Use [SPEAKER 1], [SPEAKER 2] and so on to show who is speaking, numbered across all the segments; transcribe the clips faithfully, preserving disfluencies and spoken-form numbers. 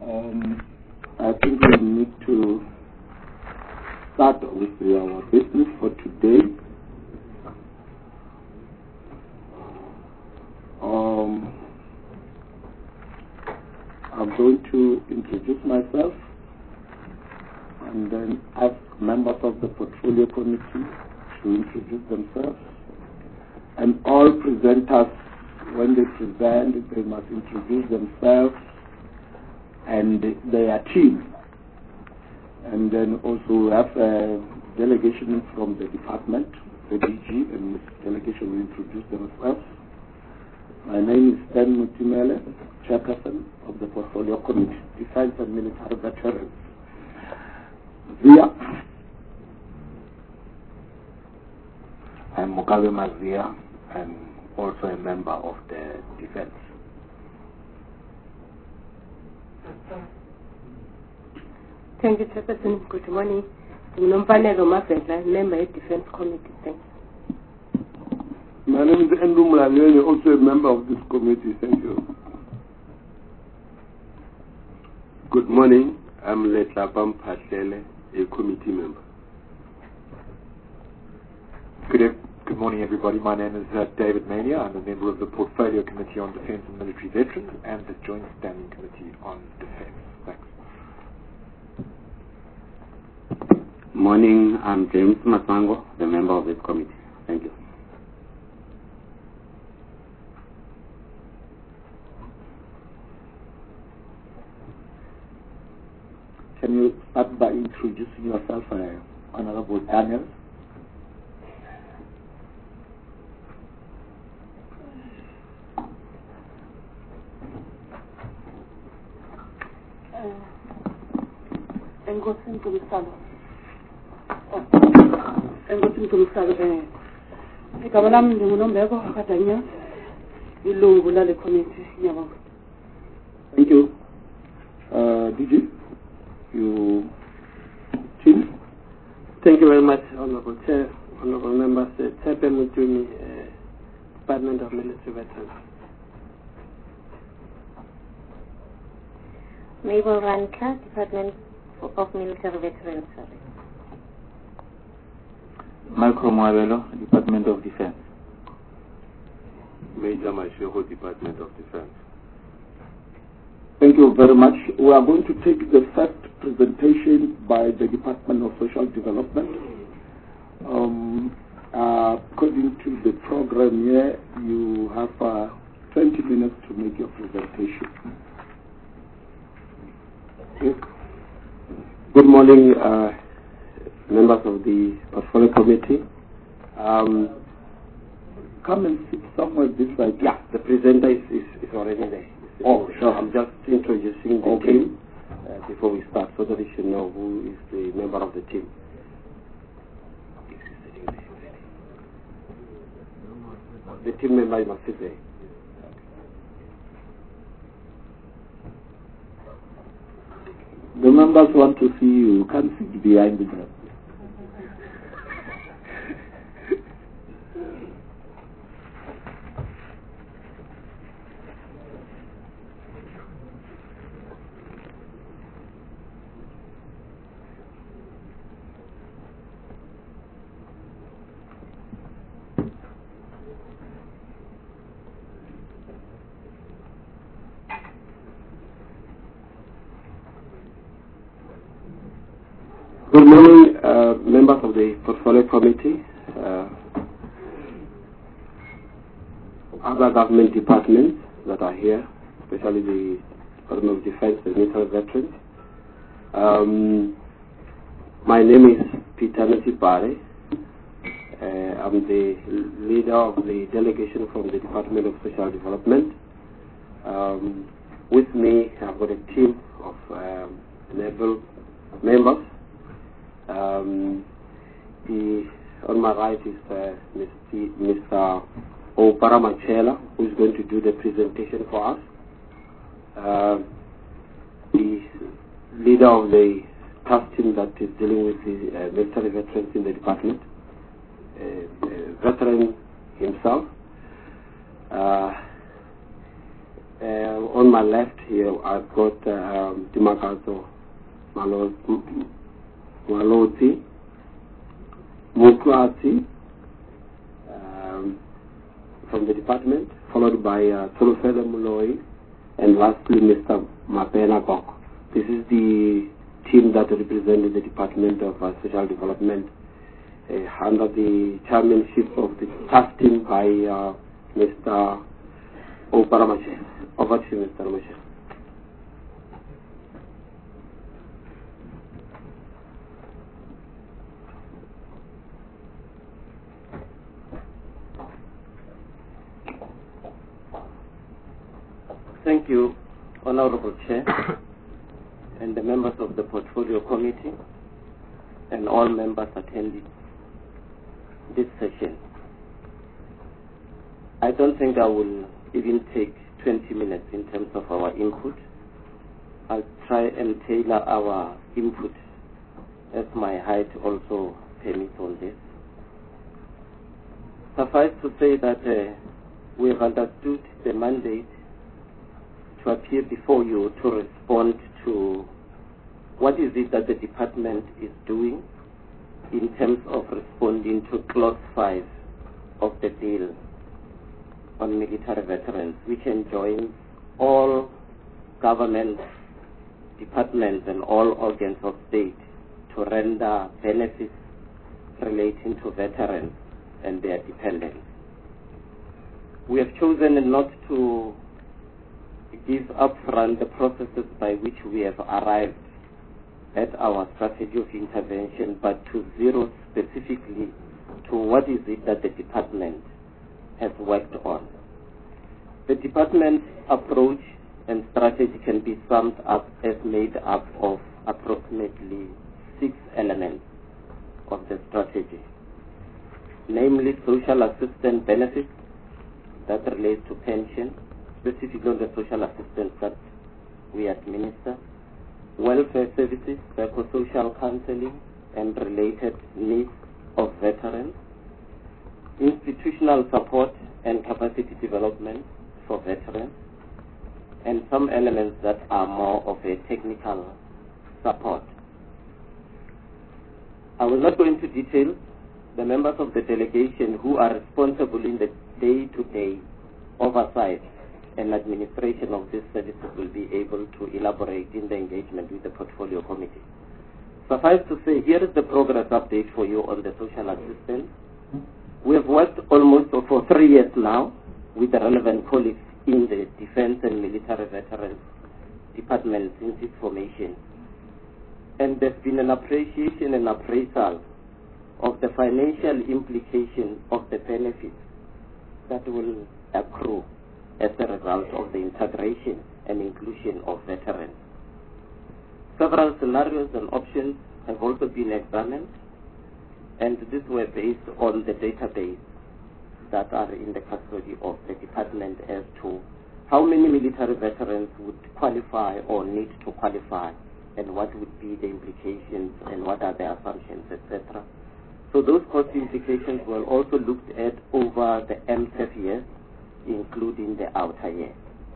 [SPEAKER 1] Um, I think we need to start with our business for today. Um, I'm going to introduce myself and then ask members of the portfolio committee to introduce themselves. And all presenters, when they present, they must introduce themselves and their team. And then also we have a delegation from the department, the D G, and this delegation will introduce themselves. My name is Stan Mutimele, Chairperson of the Portfolio Committee, Defense and Military Veterans. Zia.
[SPEAKER 2] I'm Mugabe Mazia. I'm also a member of the Defense.
[SPEAKER 3] Thank you, Chairperson. Good morning. I'm Nompanelo Mafetla, member of the Defense Committee. Thank you.
[SPEAKER 4] My name is Andrew Mulaliene, also a member of this committee. Thank you.
[SPEAKER 5] Good morning. I'm Letlapam Patlele, a committee member.
[SPEAKER 6] Good, good morning, everybody. My name is uh, David Mania. I'm a member of the Portfolio Committee on Defence and Military Veterans and the Joint Standing Committee on Defence. Thanks.
[SPEAKER 7] Morning. I'm James Masango, the member of this committee. Thank you.
[SPEAKER 1] Can you start by introducing yourself, uh, Honorable Daniel?
[SPEAKER 3] Engosin Kumisalo. Engosin Kumisalo. Ikabalam Numunombe Katanya. Ilungu la committee.
[SPEAKER 1] Thank you. Uh, D G? You Chief?
[SPEAKER 8] Thank you very much, Honorable Chair, Honorable Members. Tepe Mutumi, uh, Department of Military Veterans.
[SPEAKER 9] Mabel Ranka, Department of Military Veterans Service.
[SPEAKER 2] Michael Mwabelo, Department of Defense.
[SPEAKER 5] Major Masheho, Department of Defense.
[SPEAKER 1] Thank you very much. We are going to take the first presentation by the Department of Social Development. Um, uh, according to the program here, you have uh, twenty minutes to make your presentation.
[SPEAKER 8] Yes. Good morning, uh, members of the Portfolio Committee. Um,
[SPEAKER 1] Come and sit somewhere this side.
[SPEAKER 8] Yeah, the presenter is, is, is already there.
[SPEAKER 1] Oh, sure.
[SPEAKER 8] I'm just introducing the
[SPEAKER 1] okay.
[SPEAKER 8] team uh, before we start so that you should know who is the member of the team. The team member must sit there.
[SPEAKER 1] The members want to see you. You can't sit behind them.
[SPEAKER 8] Good morning, uh, members of the Portfolio Committee, uh, other government departments that are here, especially the Department of Defense and Military Veterans. Um, my name is Peter Nasipare. Uh, I'm the leader of the delegation from the Department of Social Development. Um, with me, I've got a team of um, naval members. Um, the, on my right is uh, Mister Opara Machela, who is going to do the presentation for us. Uh, the leader of the task team that is dealing with the uh, military veterans in the department, uh, a veteran himself. Uh, Uh, on my left here, I've got uh, um, Dimakato Malo- Maloti, Mukwati, um, from the department, followed by uh, Solofeda Muloi, and lastly Mister Mapena Kok. This is the team that represented the Department of uh, Social Development uh, under the chairmanship of the task team by uh, Mister Oparamache. Over to you, Mister Ramache.
[SPEAKER 10] Thank you, Honorable Chair, and the members of the Portfolio Committee, and all members attending this session. I don't think I will even take twenty minutes in terms of our input. I'll try and tailor our input as my height also permits on this. Suffice to say that uh, we have understood the mandate to appear before you to respond to what is it that the department is doing in terms of responding to clause five of the bill on military veterans, which enjoins all government departments and all organs of state to render benefits relating to veterans and their dependents. We have chosen not to give upfront the processes by which we have arrived at our strategy of intervention, but to zero specifically to what is it that the department has worked on. The department's approach and strategy can be summed up as made up of approximately six elements of the strategy, namely social assistance benefits that relate to pension, specifically on the social assistance that we administer, welfare services, psychosocial counseling and related needs of veterans, institutional support and capacity development for veterans, and some elements that are more of a technical support. I will not go into detail. The members of the delegation who are responsible in the day-to-day oversight and administration of these services will be able to elaborate in the engagement with the Portfolio Committee. Suffice to say, here is the progress update for you on the social assistance. We have worked almost for three years now with the relevant colleagues in the Defense and Military Veterans Department since its formation. And there's been an appreciation and appraisal of the financial implications of the benefits that will accrue as a result of the integration and inclusion of veterans. Several scenarios and options have also been examined, and these were based on the database that are in the custody of the department as to how many military veterans would qualify or need to qualify, and what would be the implications and what are the assumptions, et cetera. So those cost implications were also looked at over the M S E F years, including the outer years.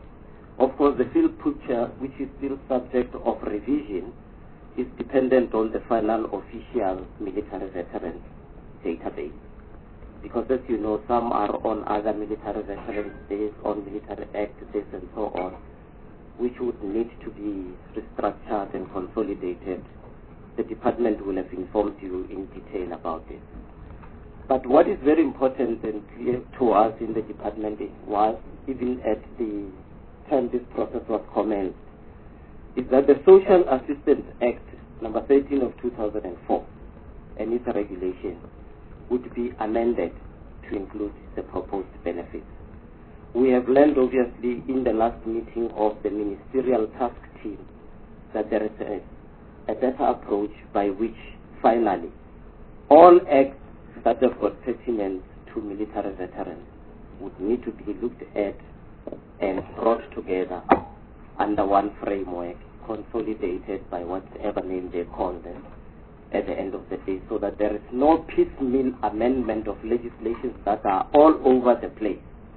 [SPEAKER 10] Of course, the field picture, which is still subject of revision, is dependent on the final official military veterans database. Because as you know, some are on other military veterans days, on military act days and so on, which would need to be restructured and consolidated. The department will have informed you in detail about this. But what is very important and clear to us in the department was, even at the time this process was commenced, is that the Social Assistance Act number thirteen of two thousand four and its regulation would be amended to include the proposed benefits. We have learned, obviously, in the last meeting of the ministerial task team that there is a, a better approach by which, finally, all acts that have got pertinence to military veterans would need to be looked at and brought together under one framework, consolidated by whatever name they call them at the end of the day, so that there is no piecemeal amendment of legislations that are all over the place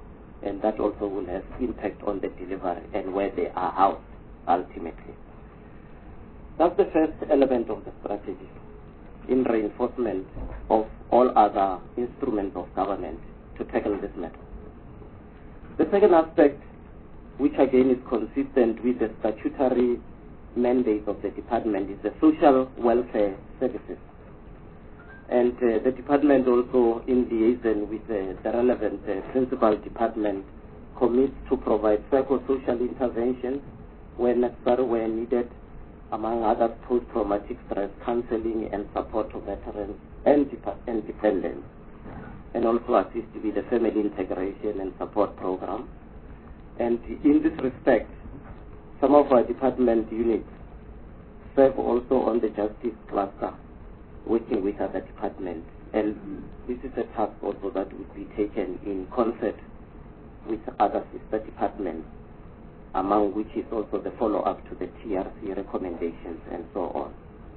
[SPEAKER 10] and that also will have impact on the delivery and where they are housed ultimately. That's the first element of the strategy in reinforcement of all other instruments of government to tackle this matter. The second aspect, which again is consistent with the statutory mandate of the department, is the social welfare services. And uh, the department also, in liaison with uh, the relevant uh, principal department, commits to provide psychosocial interventions where necessary, where needed, among others, post-traumatic stress counseling and support to veterans and, dep- and dependents, and also assist with the family integration and support program. And in this respect, some of our department units serve also on the justice cluster, working with other departments. And this is a task also that would be taken in concert with other sister departments, among which is also the follow-up to the T R C recommendations and so on.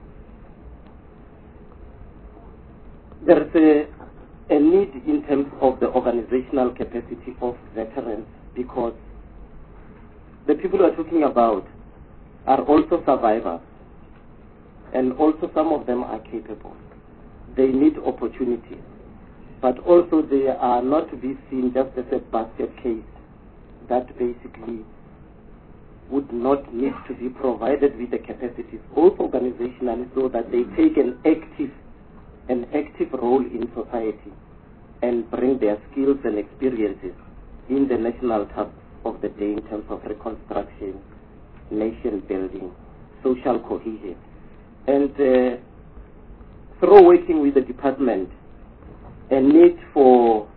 [SPEAKER 10] There is a, a need in terms of the organizational capacity of veterans, because the people we are talking about are also survivors, and also some of them are capable. They need opportunities, but also they are not to be seen just as a basket case that basically would not need to be provided with the capacities, both organizationally, so that they take an active, an active role in society and bring their skills and experiences in the national task of the day in terms of reconstruction, nation building, social cohesion. And uh, through working with the department, a need for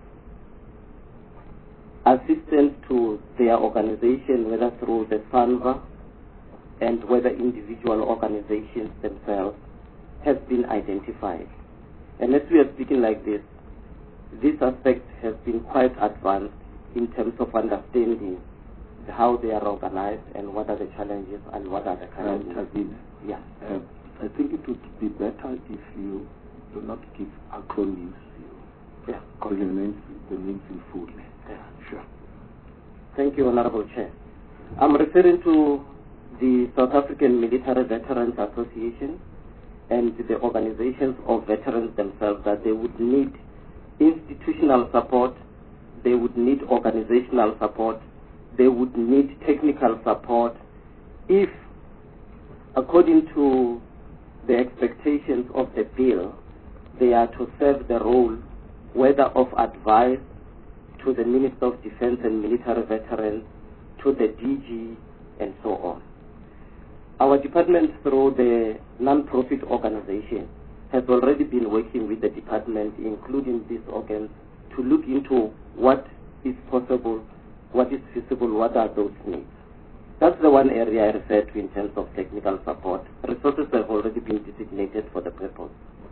[SPEAKER 10] assistance to their organization, whether through the SANVA and whether individual organizations themselves, has been identified. And as we are speaking like this, this aspect has been quite advanced in terms of understanding how they are organized and what are the challenges and what are the challenges.
[SPEAKER 1] Um,
[SPEAKER 10] yeah.
[SPEAKER 1] Uh, I think it would be better if you do not give acronyms.
[SPEAKER 10] Yeah.
[SPEAKER 1] Call the names, the names in full.
[SPEAKER 10] Yeah.
[SPEAKER 1] Sure.
[SPEAKER 10] Thank you, Honorable Chair. I'm referring to the South African Military Veterans Association and the organizations of veterans themselves, that they would need institutional support, they would need organizational support, they would need technical support if, according to the expectations of the bill, they are to serve the role whether of advice to the Minister of Defense and Military Veterans, to the D G, and so on. Our department, through the non-profit organization, has already been working with the department, including these organs, to look into what is possible, what is feasible, what are those needs. That's the one area I refer to in terms of technical support. Resources have already been designated for the purpose.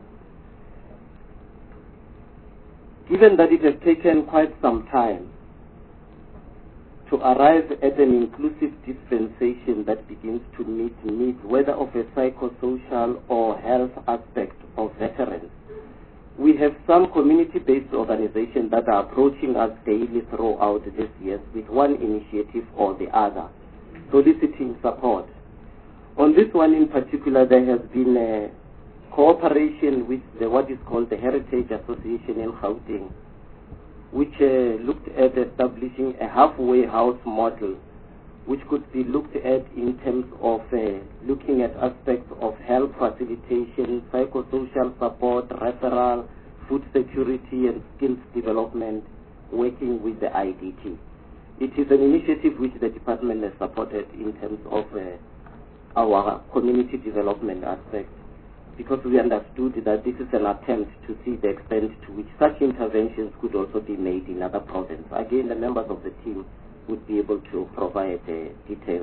[SPEAKER 10] Given that it has taken quite some time to arrive at an inclusive dispensation that begins to meet needs, whether of a psychosocial or health aspect of veterans, we have some community-based organizations that are approaching us daily throughout this year with one initiative or the other, soliciting support. On this one in particular, there has been a cooperation with the, what is called the Heritage Association in Gauteng, which uh, looked at establishing a halfway house model, which could be looked at in terms of uh, looking at aspects of health facilitation, psychosocial support, referral, food security, and skills development, working with the I D T. It is an initiative which the department has supported in terms of uh, our community development aspect, because we understood that this is an attempt to see the extent to which such interventions could also be made in other provinces. Again, the members of the team would be able to provide uh, details.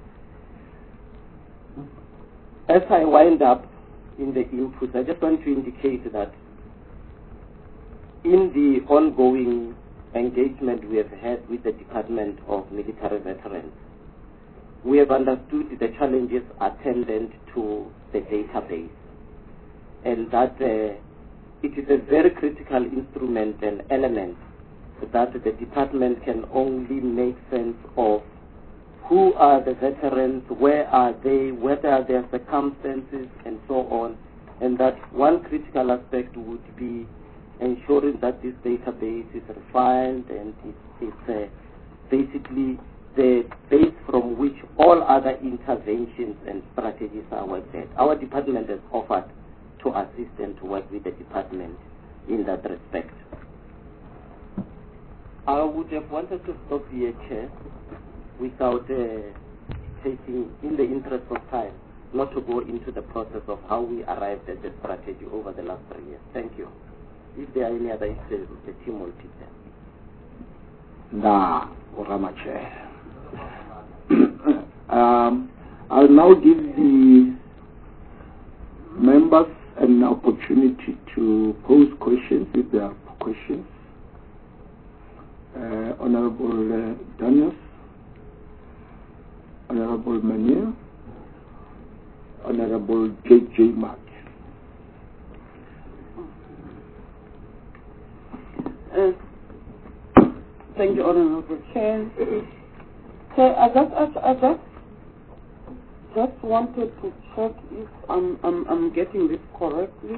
[SPEAKER 10] As I wind up in the input, I just want to indicate that in the ongoing engagement we have had with the Department of Military Veterans, we have understood the challenges attendant to the database, and that uh, it is a very critical instrument and element that the department can only make sense of who are the veterans, where are they, what are their circumstances, and so on. And that one critical aspect would be ensuring that this database is refined and it's, it's uh, basically the base from which all other interventions and strategies are worked at. Our department has offered to assist and to work with the department in that respect. I would have wanted to stop here, Chair, without uh, taking, in the interest of time, not to go into the process of how we arrived at the strategy over the last three years. Thank you. If there are any other issues, the team will take them.
[SPEAKER 1] Nah, Orama Chair. um, I'll now give the members an opportunity to pose questions if there are questions. Uh, Honorable uh, Daniels, Honorable Manier, Honorable J J Mark.
[SPEAKER 11] Uh, thank you, Honorable Chair. Chair, I just, I, I just, just wanted to check if I'm, I'm, I'm getting this correctly.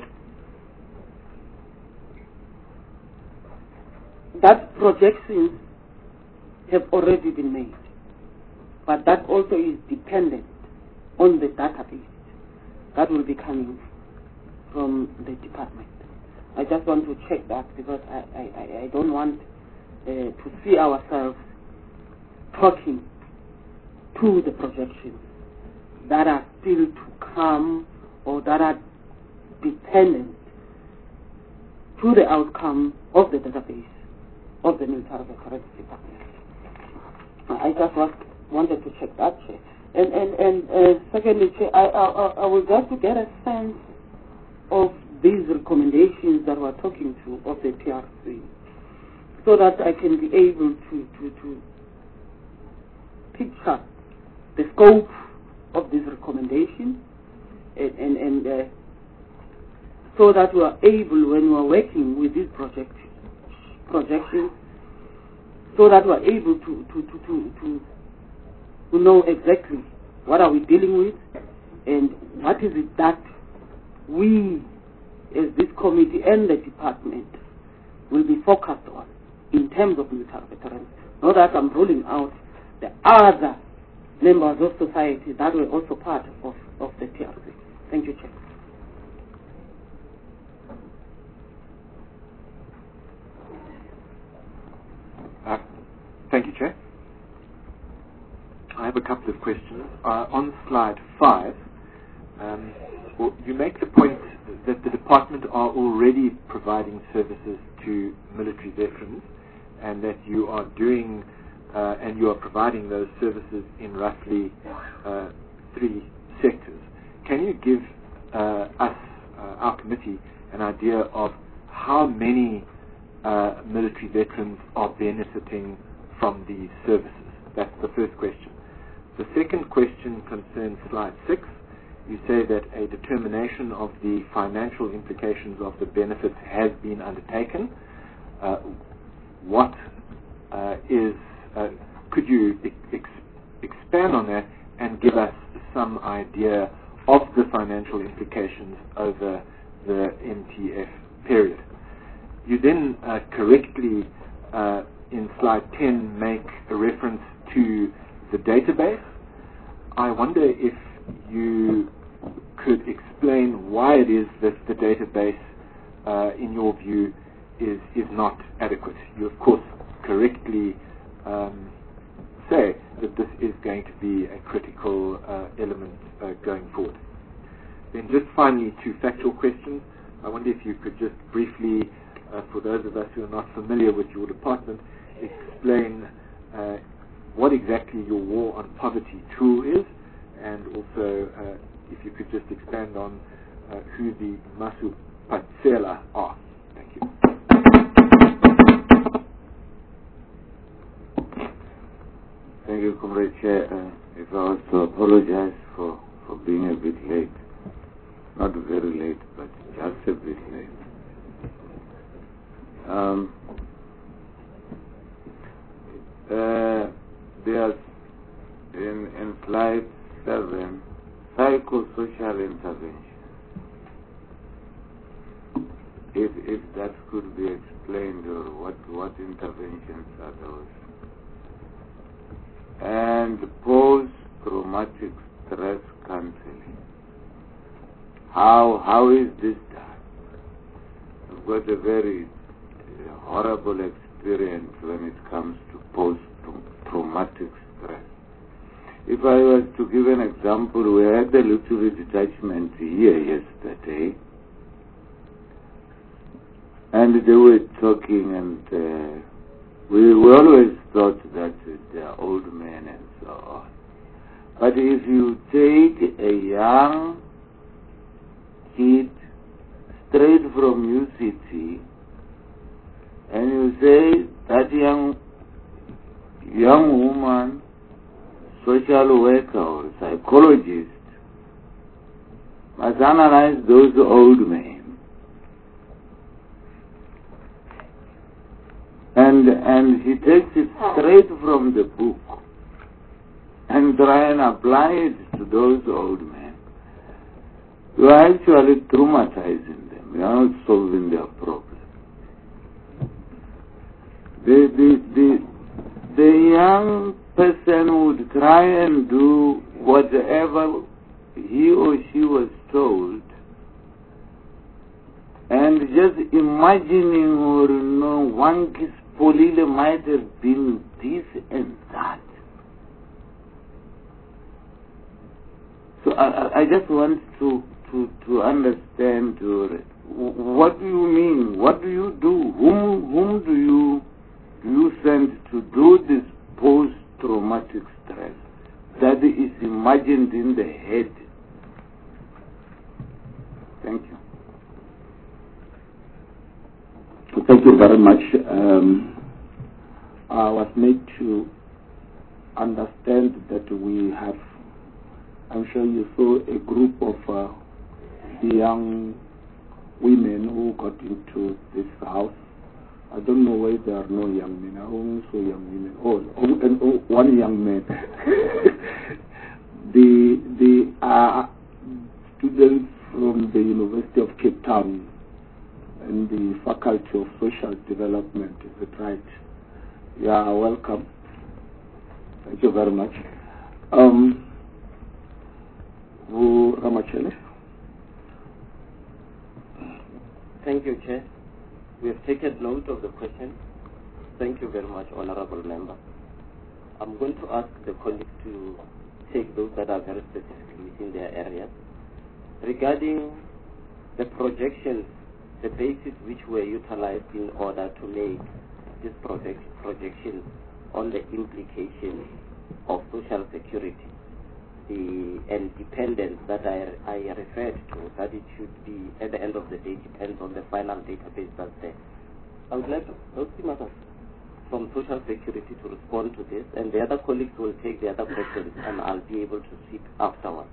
[SPEAKER 11] That projections have already been made, but that also is dependent on the database that will be coming from the department. I just want to check that because I, I, I don't want uh, to see ourselves talking to the projections that are still to come or that are dependent to the outcome of the database of the Military Veterans Department. I just was, wanted to check that, Chair. And, and, and uh, secondly, Chair, I, I, I would just to get a sense of these recommendations that we're talking to of the P R C so that I can be able to, to, to picture the scope of these recommendations and, and, and uh, so that we are able, when we are working with these project, projections, so that we are able to, to, to, to, to, to know exactly what are we dealing with and what is it that we as this committee and the department will be focused on in terms of military veterans. Not that I'm ruling out the other members of society that were also part of, of the P R C. Thank you, Chair.
[SPEAKER 6] Uh, thank you, Chair. I have a couple of questions. Uh, on slide five, um, well, you make the point that the department are already providing services to military veterans and that you are doing uh, and you are providing those services in roughly uh, three sectors. Can you give uh, us, uh, our committee, an idea of how many uh, military veterans are benefiting from these services? That's the first question. The second question concerns slide six. You say that a determination of the financial implications of the benefits has been undertaken. Uh, what uh, is, uh, could you ex expand on that and give us some idea of the financial implications over the M T F period? You then uh, correctly, uh, in slide ten, make a reference to the database. I wonder if you could explain why it is that the database, uh, in your view, is, is not adequate. You, of course, correctly um, say that this is going to be a critical uh, element uh, going forward. Then just finally, two factual questions. I wonder if you could just briefly, uh, for those of us who are not familiar with your department, explain uh, what exactly your War on Poverty tool is, and also uh, if you could just expand on uh, who the Masu Patsela are. Thank you.
[SPEAKER 7] Thank you, Comrade Chair. Uh, if I was to apologize for, for being a bit late. Not very late, but just a bit late. Um, uh, there's in, in slide seven, psychosocial intervention. If, if that could be explained, or what, what interventions are those? And post-traumatic stress counseling. How, how is this done? I've got a very uh, horrible experience when it comes to post-traumatic stress. If I was to give an example, we had a little detachment here yesterday, and they were talking, and uh, we, we always thought that they are old men and so on. But if you take a young kid straight from U C T, and you say that young young woman, social worker or psychologist, must analyze those old men. And and he takes it straight from the book and try and apply it to those old men. You are actually traumatizing them. You are not solving their problem. The the the the young person would try and do whatever he or she was told, and just imagining, or you know, one kiss Polile might have been this and that. So I, I just want to, to, to understand, or what do you mean? What do you do? Whom, whom do you, do you send to do this post-traumatic stress that is imagined in the head? Thank you.
[SPEAKER 1] Thank you very much. Um, I was made to understand that we have, I'm sure you saw a group of uh, young women who got into this house. I don't know why there are no young men. I only saw young women. Oh, oh, and oh, one young man. the the uh, students from the University of Cape Town and the Faculty of Social Development, is it right? Yeah, welcome. Thank you very much. Um, Ramachele.
[SPEAKER 10] Thank you, Chair. We have taken note of the question. Thank you very much, Honorable Member. I'm going to ask the colleagues to take those that are very specific within their areas. Regarding the projections, the basis which were utilized in order to make this project projection on the implications of social security, the and dependence that I, I referred to, that it should be, at the end of the day, depends on the final database that's there. I would like those matters from social security to respond to this, and the other colleagues will take the other questions, and I'll be able to speak afterwards.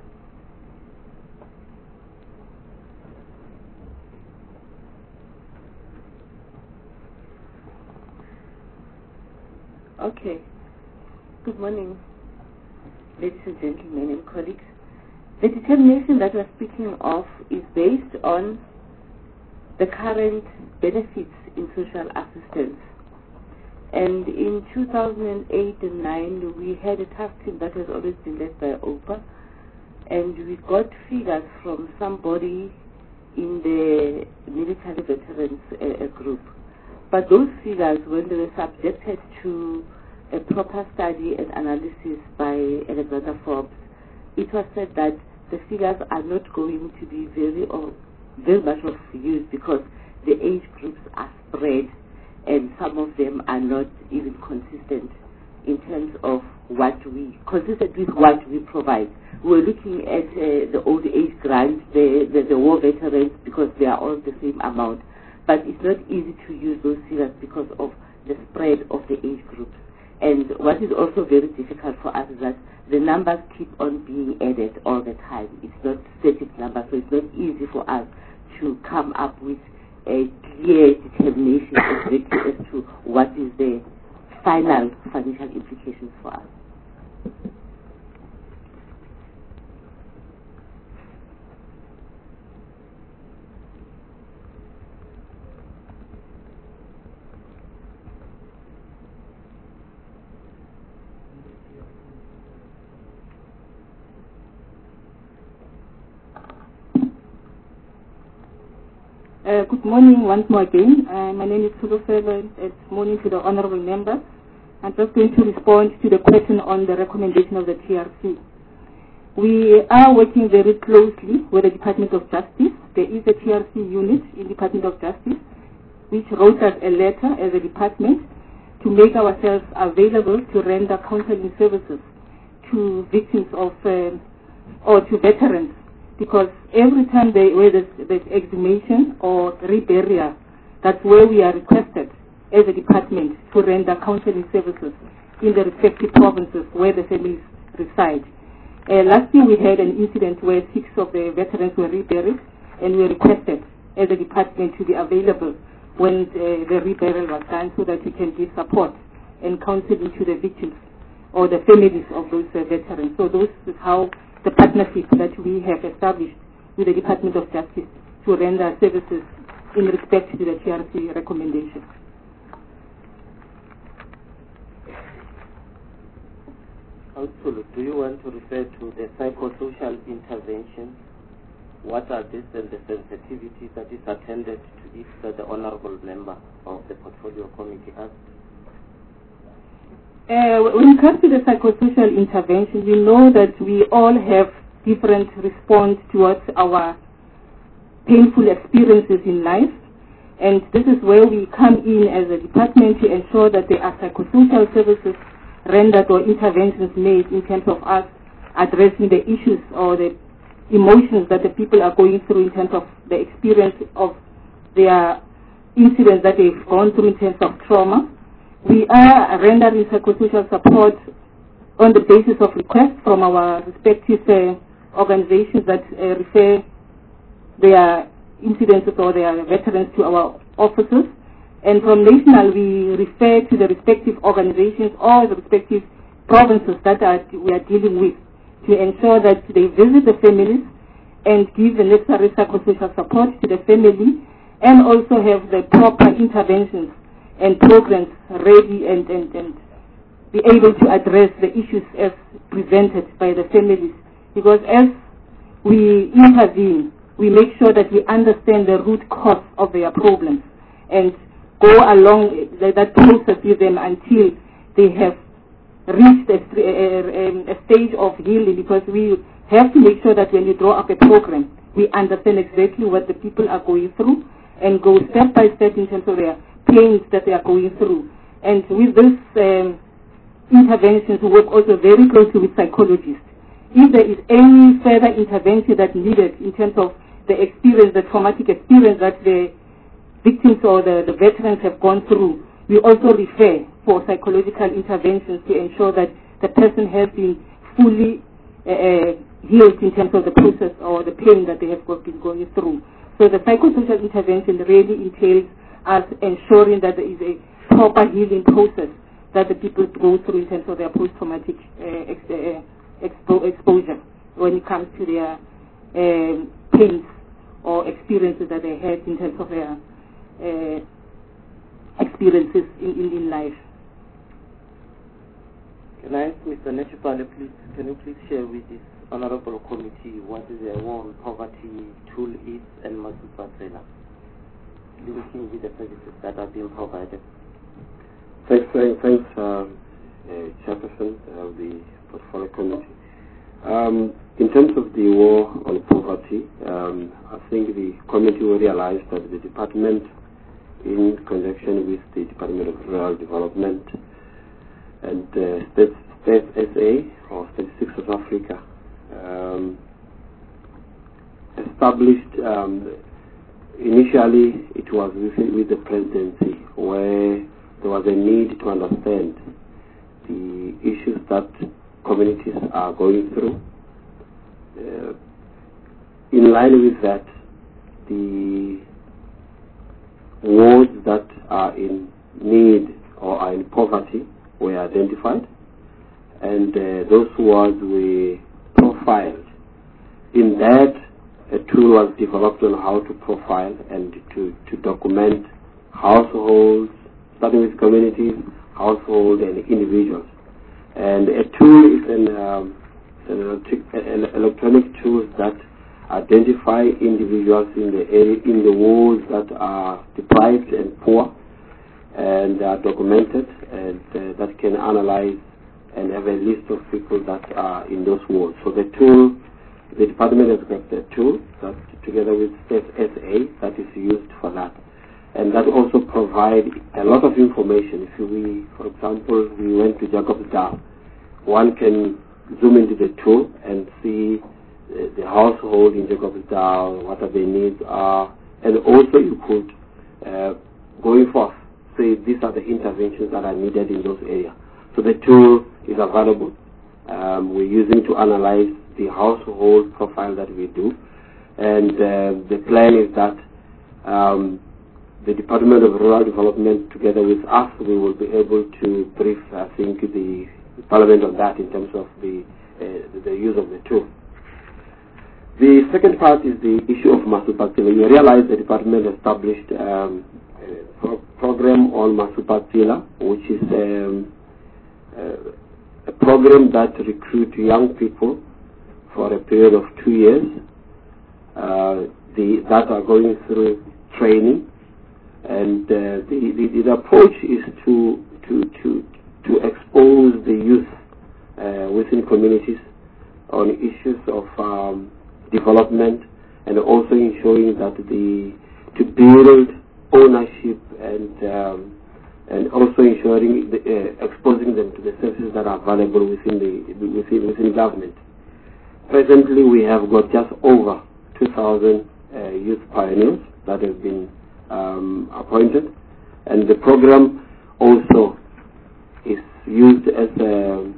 [SPEAKER 3] Okay. Good morning, ladies and gentlemen and colleagues. The determination that we're speaking of is based on the current benefits in social assistance. And in two thousand eight and nine, we had a task team that has always been led by O P A, and we got figures from somebody in the military veterans uh, group. But those figures, when they were subjected to a proper study and analysis by Alexander Forbes, it was said that the figures are not going to be very, or very much of use, because the age groups are spread and some of them are not even consistent in terms of what we, consistent with what we provide. We're looking at uh, the old age grants, the, the, the war veterans, because they are all the same amount. But it's not easy to use those figures because of the spread of the age groups. And what is also very difficult for us is that the numbers keep on being added all the time. It's not static numbers, so it's not easy for us to come up with a clear determination exactly as to what is the final financial implications for us.
[SPEAKER 12] Uh, good morning once more again. Uh, my name is Tulu Feva. It's morning to the honorable member. I'm just going to respond to the question on the recommendation of the T R C. We are working very closely with the Department of Justice. There is a T R C unit in the Department of Justice which wrote us a letter as a department to make ourselves available to render counseling services to victims of um, or to veterans. Because every time they, where there's, there's exhumation or reburial, that's where we are requested as a department to render counseling services in the respective provinces where the families reside. Uh, last year we had an incident where six of the veterans were reburied, and we requested as a department to be available when uh, the reburial was done so that we can give support and counseling to the victims or the families of those uh, veterans. So those is how the partnership that we have established with the Department of Justice to render services in respect to the T R C recommendation.
[SPEAKER 10] Councillor, do you want to refer to the psychosocial interventions? What are these and the sensitivity that is attended to it that the honorable member of the portfolio committee asked?
[SPEAKER 12] Uh, when it comes to the psychosocial intervention, we know that we all have different response towards our painful experiences in life, and this is where we come in as a department to ensure that there are psychosocial services rendered or interventions made in terms of us addressing the issues or the emotions that the people are going through in terms of the experience of their incidents that they've gone through in terms of trauma. We are rendering psychosocial support on the basis of requests from our respective uh, organizations that uh, refer their incidences or their veterans to our offices. And from national, we refer to the respective organizations or the respective provinces that are, we are dealing with to ensure that they visit the families and give the necessary psychosocial support to the family, and also have the proper interventions and programs ready and, and, and be able to address the issues as presented by the families. Because as we intervene, we make sure that we understand the root cause of their problems and go along that process with them until they have reached a, a, a stage of healing, because we have to make sure that when we draw up a program, we understand exactly what the people are going through and go step by step in terms of their pains that they are going through. And with this um, interventions, we work also very closely with psychologists. If there is any further intervention that needed in terms of the experience, the traumatic experience that the victims or the, the veterans have gone through, we also refer for psychological interventions to ensure that the person has been fully uh, healed in terms of the process or the pain that they have been going through. So the psychosocial intervention really entails us ensuring that there is a proper healing process that the people go through in terms of their post-traumatic uh, ex uh, expo exposure when it comes to their um, pains or experiences that they had in terms of their uh, experiences in, in, in life.
[SPEAKER 10] Can I ask Mister Nechipale, please, can you please share with this honorable committee what is the war on poverty tool is and Masupa Sela, linking with the services that are being provided?
[SPEAKER 8] Thanks, thanks, thanks uh, uh, Chairperson of the Portfolio Committee. Um, in terms of the war on poverty, um, I think the committee will realize that the department, in conjunction with the Department of Rural Development and uh, State, State S A or Statistics of Africa, um, established, um, initially it was with, with the presidency, where there was a need to understand the issues that communities are going through. Uh, in line with that, the wards that are in need or are in poverty were identified, and uh, those wards were profiled. In that, a tool was developed on how to profile and to, to document households, starting with communities, households, and individuals. And a tool is an, um, an electronic tool that identify individuals in the area, in the wards that are deprived and poor, and are documented, and uh, that can analyze and have a list of people that are in those wards. So the tool, the department has got the tool that, together with State S A, that is used for that, and that also provides a lot of information. If we, for example, we went to Jacobsdal, one can zoom into the tool and see the, the household in Jacobsdal, what are their needs are, and also you could, uh, going forth, say these are the interventions that are needed in those areas. So the tool is available. Um, we're using to analyze the household profile that we do, and uh, the plan is that um, the Department of Rural Development, together with us, we will be able to brief, I think, the Parliament on that in terms of the uh, the use of the tool. The second part is the issue of Masupatila. You realize the department established um, a pro program on Masupatila, which is um, uh, a program that recruits young people for a period of two years uh, the, that are going through training, and uh, the, the, the approach is to to to to expose the youth uh, within communities on issues of um, development, and also ensuring that the to build ownership, and um, and also ensuring the, uh, exposing them to the services that are available within the within within government. Presently, we have got just over two thousand uh, youth pioneers that have been um, appointed, and the program also is used as a,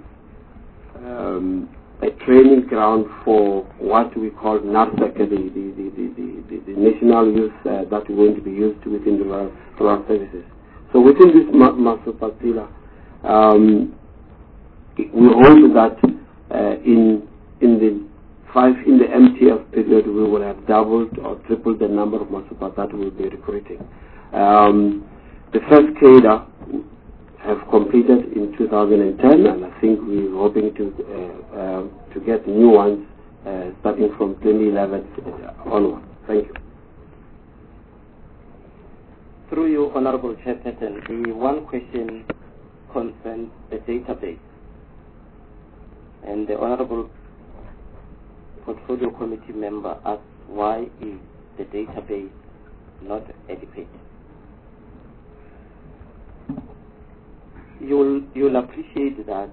[SPEAKER 8] um, a training ground for what we call NARSEC, the, the, the, the, the, the national youth uh, that are going to be used within the rural, rural services. So within this Masupatila, um, we hope that uh, in in the five in the M T F period we will have doubled or tripled the number of Masupat that we will be recruiting. Um, the first cadre have completed in two thousand ten, and I think we're hoping to uh, uh, to get new ones uh, starting from twenty eleven onward. Thank you.
[SPEAKER 10] Through you, Honorable Chairperson, the one question concerns the database, and the Honorable Portfolio Committee member asked, why is the database not adequate? You'll, you'll appreciate that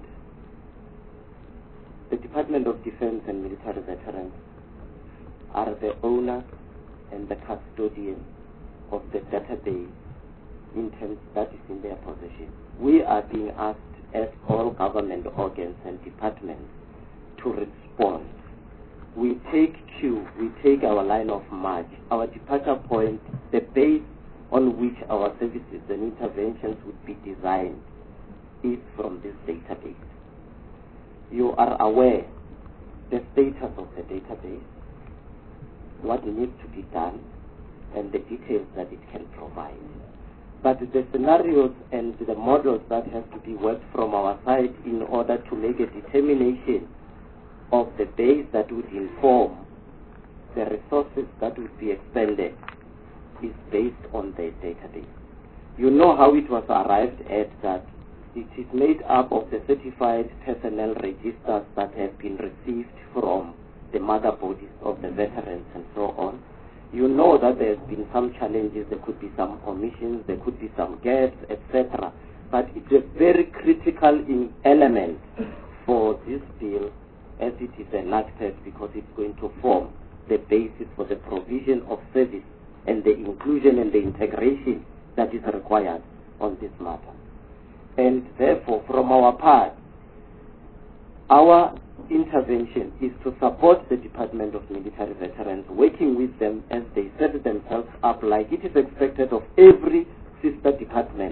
[SPEAKER 10] the Department of Defense and Military Veterans are the owners and the custodians of the database in terms that is in their possession. We are being asked as all government organs and departments to respond. We take cue, we take our line of march, our departure point, the base on which our services and interventions would be designed is from this database. You are aware the status of the database, what needs to be done, and the details that it can provide. But the scenarios and the models that have to be worked from our side in order to make a determination of the base that would inform the resources that would be expended is based on the database. You know how it was arrived at, that it is made up of the certified personnel registers that have been received from the mother bodies of the veterans and so on. You know that there's been some challenges, there could be some omissions, there could be some gaps, et cetera. But it's a very critical in element for this bill, as it is a large test, because it's going to form the basis for the provision of service and the inclusion and the integration that is required on this matter. And therefore, from our part, our intervention is to support the Department of Military Veterans, working with them as they set themselves up like it is expected of every sister department to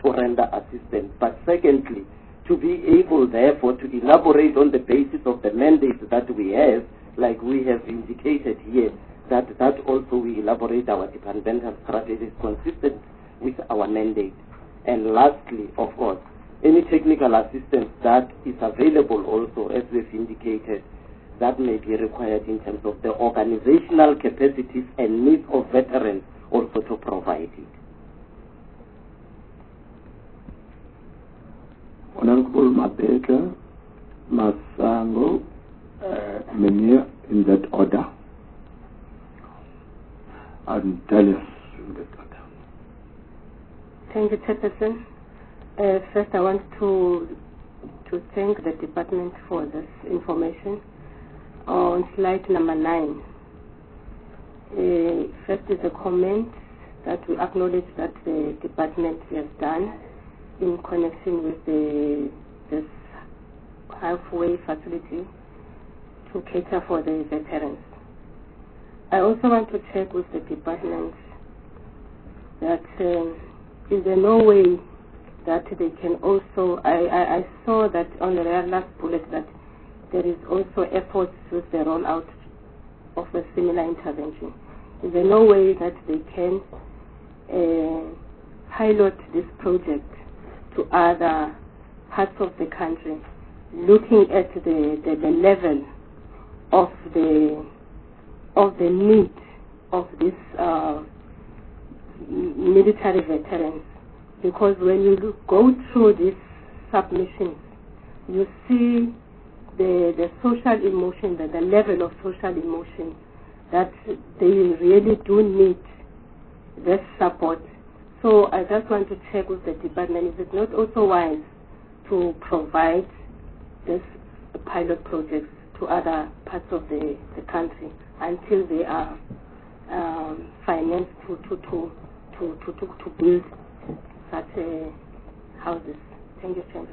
[SPEAKER 10] to render assistance. But secondly, to be able, therefore, to elaborate on the basis of the mandate that we have, like we have indicated here, that, that also we elaborate our departmental strategies consistent with our mandate. And lastly, of course, any technical assistance that is available also, as we've indicated, that may be required in terms of the organizational capacities and needs of veterans also to provide it.
[SPEAKER 1] Honorable Mabeka, Masango, uh, Menir, in that order, and tell us in that order.
[SPEAKER 9] Thank you, Chairperson. Uh, first, I want to to thank the department for this information. On slide number nine, uh, first is a comment that we acknowledge that the department has done in connection with the this halfway facility to cater for the veterans. I also want to check with the department that um, is there no way that they can also, I, I, I saw that on the last bullet that there is also efforts with the rollout of a similar intervention. Is there no way that they can uh, pilot this project to other parts of the country, looking at the, the, the level of the of the need of these uh, military veterans? Because when you look, go through these submissions, you see the the social emotion, the, the level of social emotion that they really do need this support. So I just want to check with the department, is it not also wise to provide this pilot projects to other parts of the, the country until they are um, financed to to, to, to, to, to, to build such uh, houses? Thank you, Chair.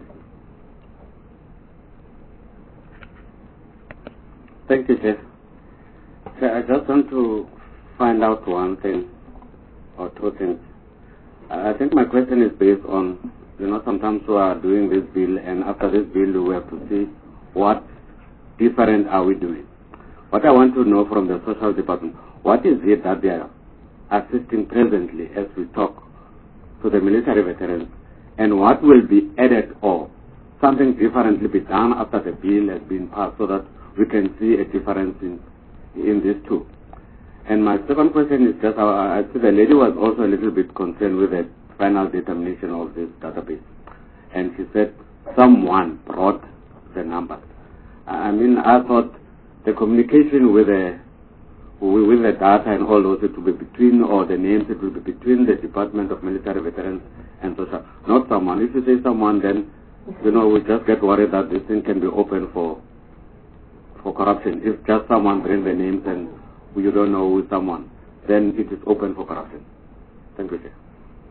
[SPEAKER 2] Thank you, Jeff. So I just want to find out one thing or two things. I think my question is based on, you know, sometimes we are doing this bill, and after this bill we have to see what different are we doing. What I want to know from the social department, what is it that they are assisting presently as we talk to the military veterans, and what will be added or something differently be done after the bill has been passed so that we can see a difference in, in these two. And my second question is just, uh, I see the lady was also a little bit concerned with the final determination of this database. And she said someone brought the numbers. I mean, I thought the communication with the with the data and all those, it will be between, or the names, it will be between the Department of Military Veterans and Social, not someone. If you say someone, then, you know, we just get worried that this thing can be open for for corruption. If just someone brings the names and you don't know who is someone, then it is open for corruption. Thank you, Chair.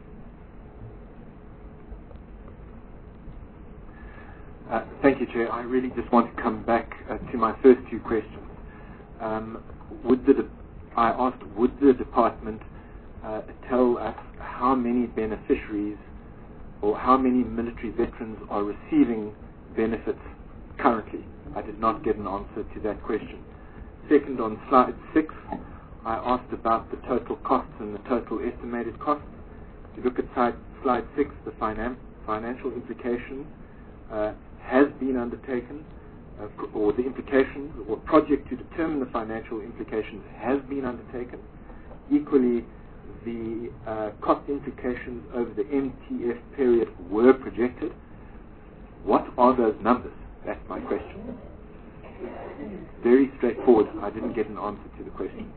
[SPEAKER 6] Uh, thank you, Chair. I really just want to come back uh, to my first two questions. Um, would the de- I asked, would the department uh, tell us how many beneficiaries or how many military veterans are receiving benefits currently? I did not get an answer to that question. Second, on slide six, I asked about the total costs and the total estimated costs. If you look at slide, slide six, the finan- financial implications uh, has been undertaken, uh, or the implications, or project to determine the financial implications has been undertaken. Equally, the uh, cost implications over the M T F period were projected. What are those numbers? That's my question. Very straightforward. I didn't get an answer to the question.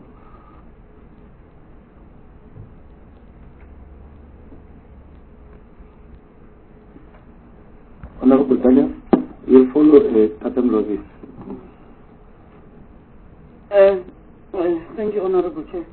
[SPEAKER 1] Honorable Daniel, we'll follow uh, Adam Lovis.
[SPEAKER 11] Uh, well, thank you, Honorable Chair.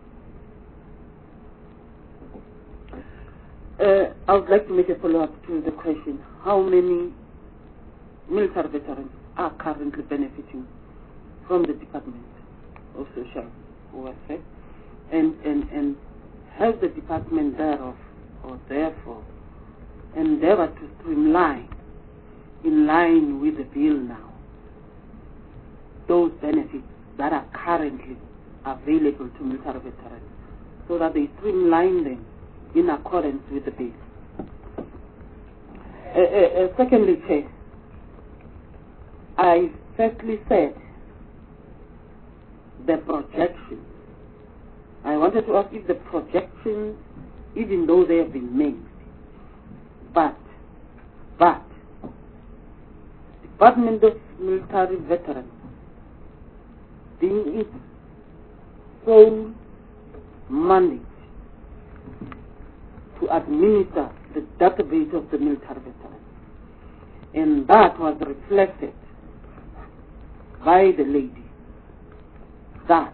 [SPEAKER 11] Uh, I would like to make a follow-up to the question. How many military veterans are currently benefiting from the Department of Social Welfare? And, and, and has the Department thereof, or therefore, endeavor to streamline, in line with the bill now, those benefits that are currently available to military veterans, so that they streamline them in accordance with the bill. Uh, uh, uh, secondly, Chair, I firstly said the projections. I wanted to ask if the projections, even though they have been made, but, but, Department of Military Veterans, being its sole mandate to administer the database of the military veterans, and that was reflected by the lady that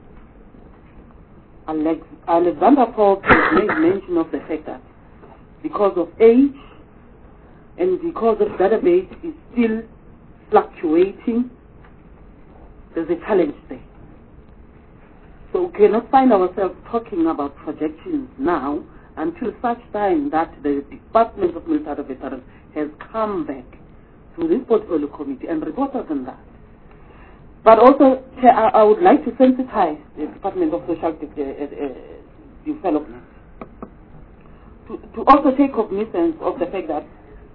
[SPEAKER 11] Alex Alexander Forbes has made mention of the fact that because of age and because the database is still fluctuating, there's a challenge there. So we cannot find ourselves talking about projections now until such time that the Department of Military Veterans has come back to this portfolio committee and reported on that. But also, Chair, I, I would like to sensitize the Department of Social De- uh, uh, Development to, to also take cognizance of the fact that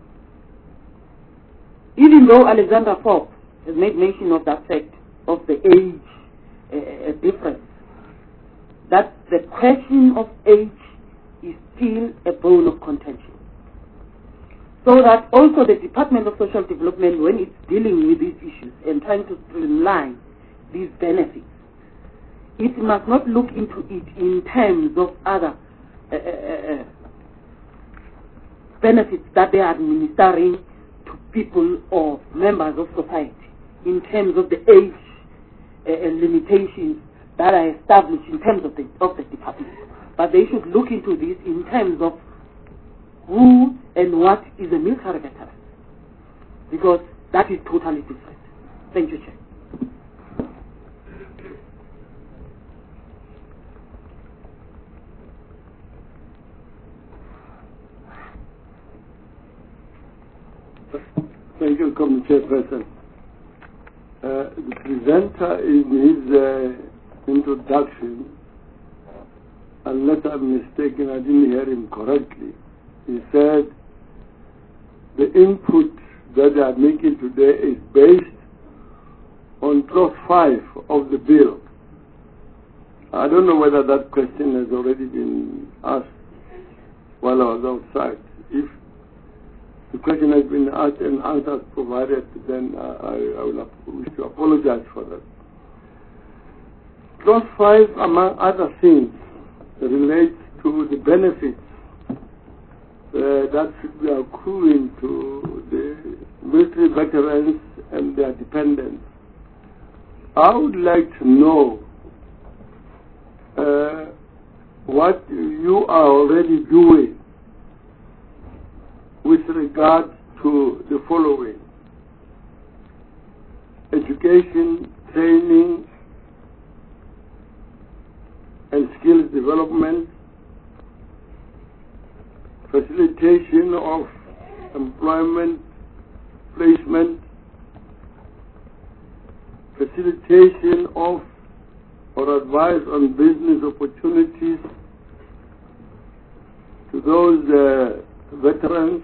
[SPEAKER 11] even though Alexander Forbes has made mention of that fact of the age uh, difference, that the question of age is still a bone of contention. So that also the Department of Social Development, when it's dealing with these issues and trying to streamline these benefits, it must not look into it in terms of other uh, uh, uh, benefits that they are administering to people or members of society, in terms of the age uh, limitations that are established in terms of the, of the department. But they should look into this in terms of who and what is a military veteran, because that is totally different. Thank you, Chair.
[SPEAKER 4] Thank you, Committee Chairperson. Uh, the presenter in his uh, introduction, unless I'm mistaken, I didn't hear him correctly. He said the input that they are making today is based on clause five of the bill. I don't know whether that question has already been asked while I was outside. If the question has been asked and answers provided, then uh, I, I will wish to apologize for that. Clause five, among other things, relates to the benefits uh, that should be accruing to the military veterans and their dependents. I would like to know uh, what you are already doing with regard to the following: education, training, and skills development, facilitation of employment placement, facilitation of or advice on business opportunities to those uh, veterans,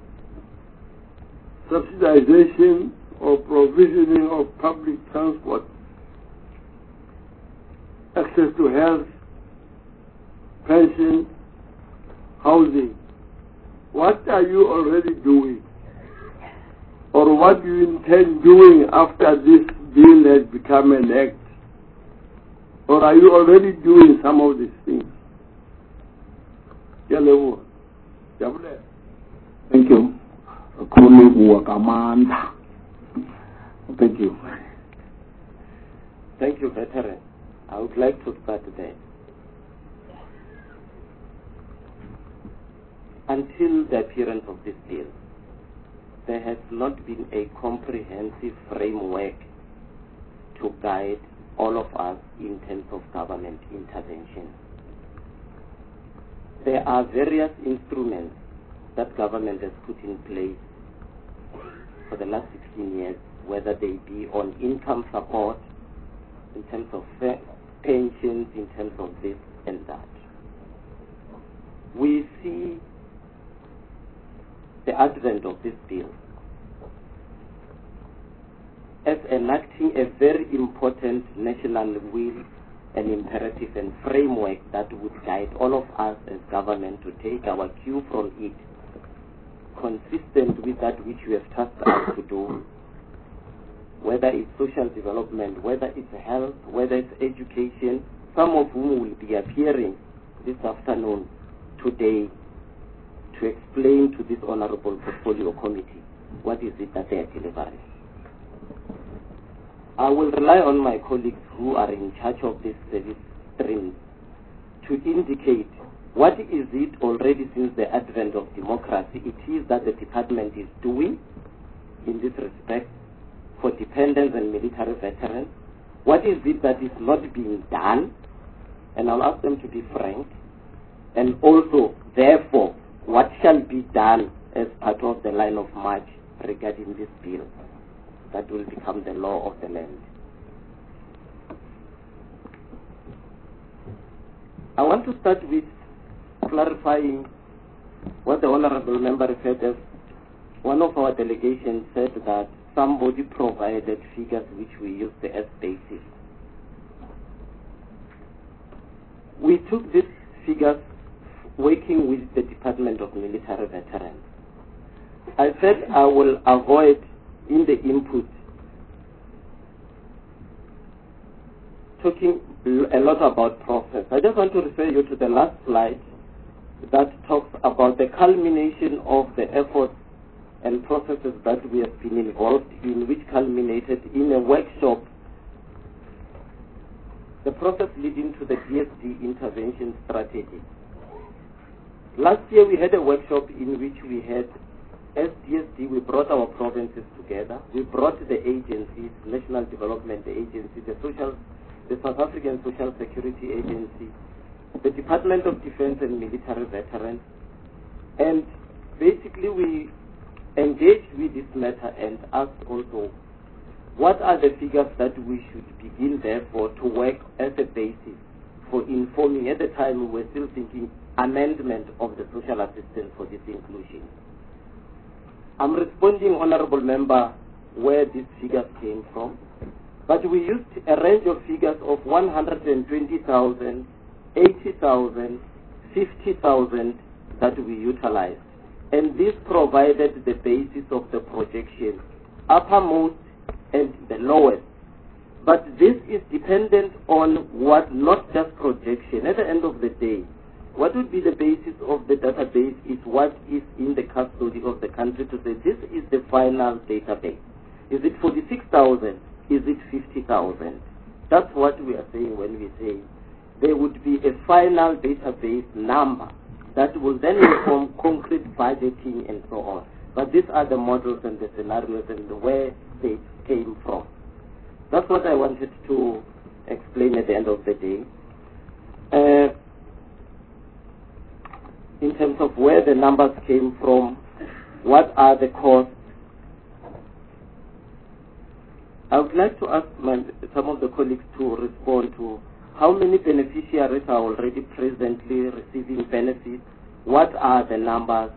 [SPEAKER 4] subsidization or provisioning of public transport, access to health, pension, housing. What are you already doing? Or what do you intend doing after this bill has become an act? Or are you already doing some of these things?
[SPEAKER 1] Thank you. Thank you.
[SPEAKER 10] Thank you, veteran. I would like to start there. Until the appearance of this bill, there has not been a comprehensive framework to guide all of us in terms of government intervention. There are various instruments that government has put in place for the last sixteen years, whether they be on income support, in terms of pensions, in terms of this and that. We see the advent of this bill as enacting a very important national will and imperative and framework that would guide all of us as government to take our cue from it, consistent with that which we have tasked us to do, whether it's social development, whether it's health, whether it's education, some of whom will be appearing this afternoon, today, to explain to this Honorable Portfolio Committee what is it that they are delivering. I will rely on my colleagues who are in charge of this service stream to indicate what is it already since the advent of democracy it is that the department is doing in this respect for dependents and military veterans. What is it that is not being done? And I'll ask them to be frank. And also, therefore, what shall be done as part of the line of march regarding this bill that will become the law of the land. I want to start with clarifying what the Honorable Member referred as. One of our delegations said that somebody provided figures which we used as basis. We took these figures working with the Department of Military Veterans. I said I will avoid in the input talking a lot about process. I just want to refer you to the last slide that talks about the culmination of the efforts and processes that we have been involved in, which culminated in a workshop, the process leading to the D S D intervention strategy. Last year we had a workshop in which we had, as D S D, we brought our provinces together. We brought the agencies, National Development Agency, the social, the South African Social Security Agency, the Department of Defense and Military Veterans, and basically we engaged with this matter and asked also, what are the figures that we should begin therefore to work as a basis for informing? At the time we were still thinking amendment of the social assistance for this inclusion. I'm responding, Honorable Member, where these figures came from, but we used a range of figures of one hundred twenty thousand, eighty thousand, fifty thousand that we utilized. And this provided the basis of the projection, uppermost and the lowest. But this is dependent on what, not just projection. At the end of the day, what would be the basis of the database is what is in the custody of the country to say this is the final database. Is it forty-six thousand? Is it fifty thousand? That's what we are saying when we say there would be a final database number that will then inform concrete budgeting and so on. But these are the models and the scenarios and the where they came from. That's what I wanted to explain at the end of the day. Uh, in terms of where the numbers came from, what are the costs. I would like to ask my, some of the colleagues to respond to how many beneficiaries are already presently receiving benefits, what are the numbers.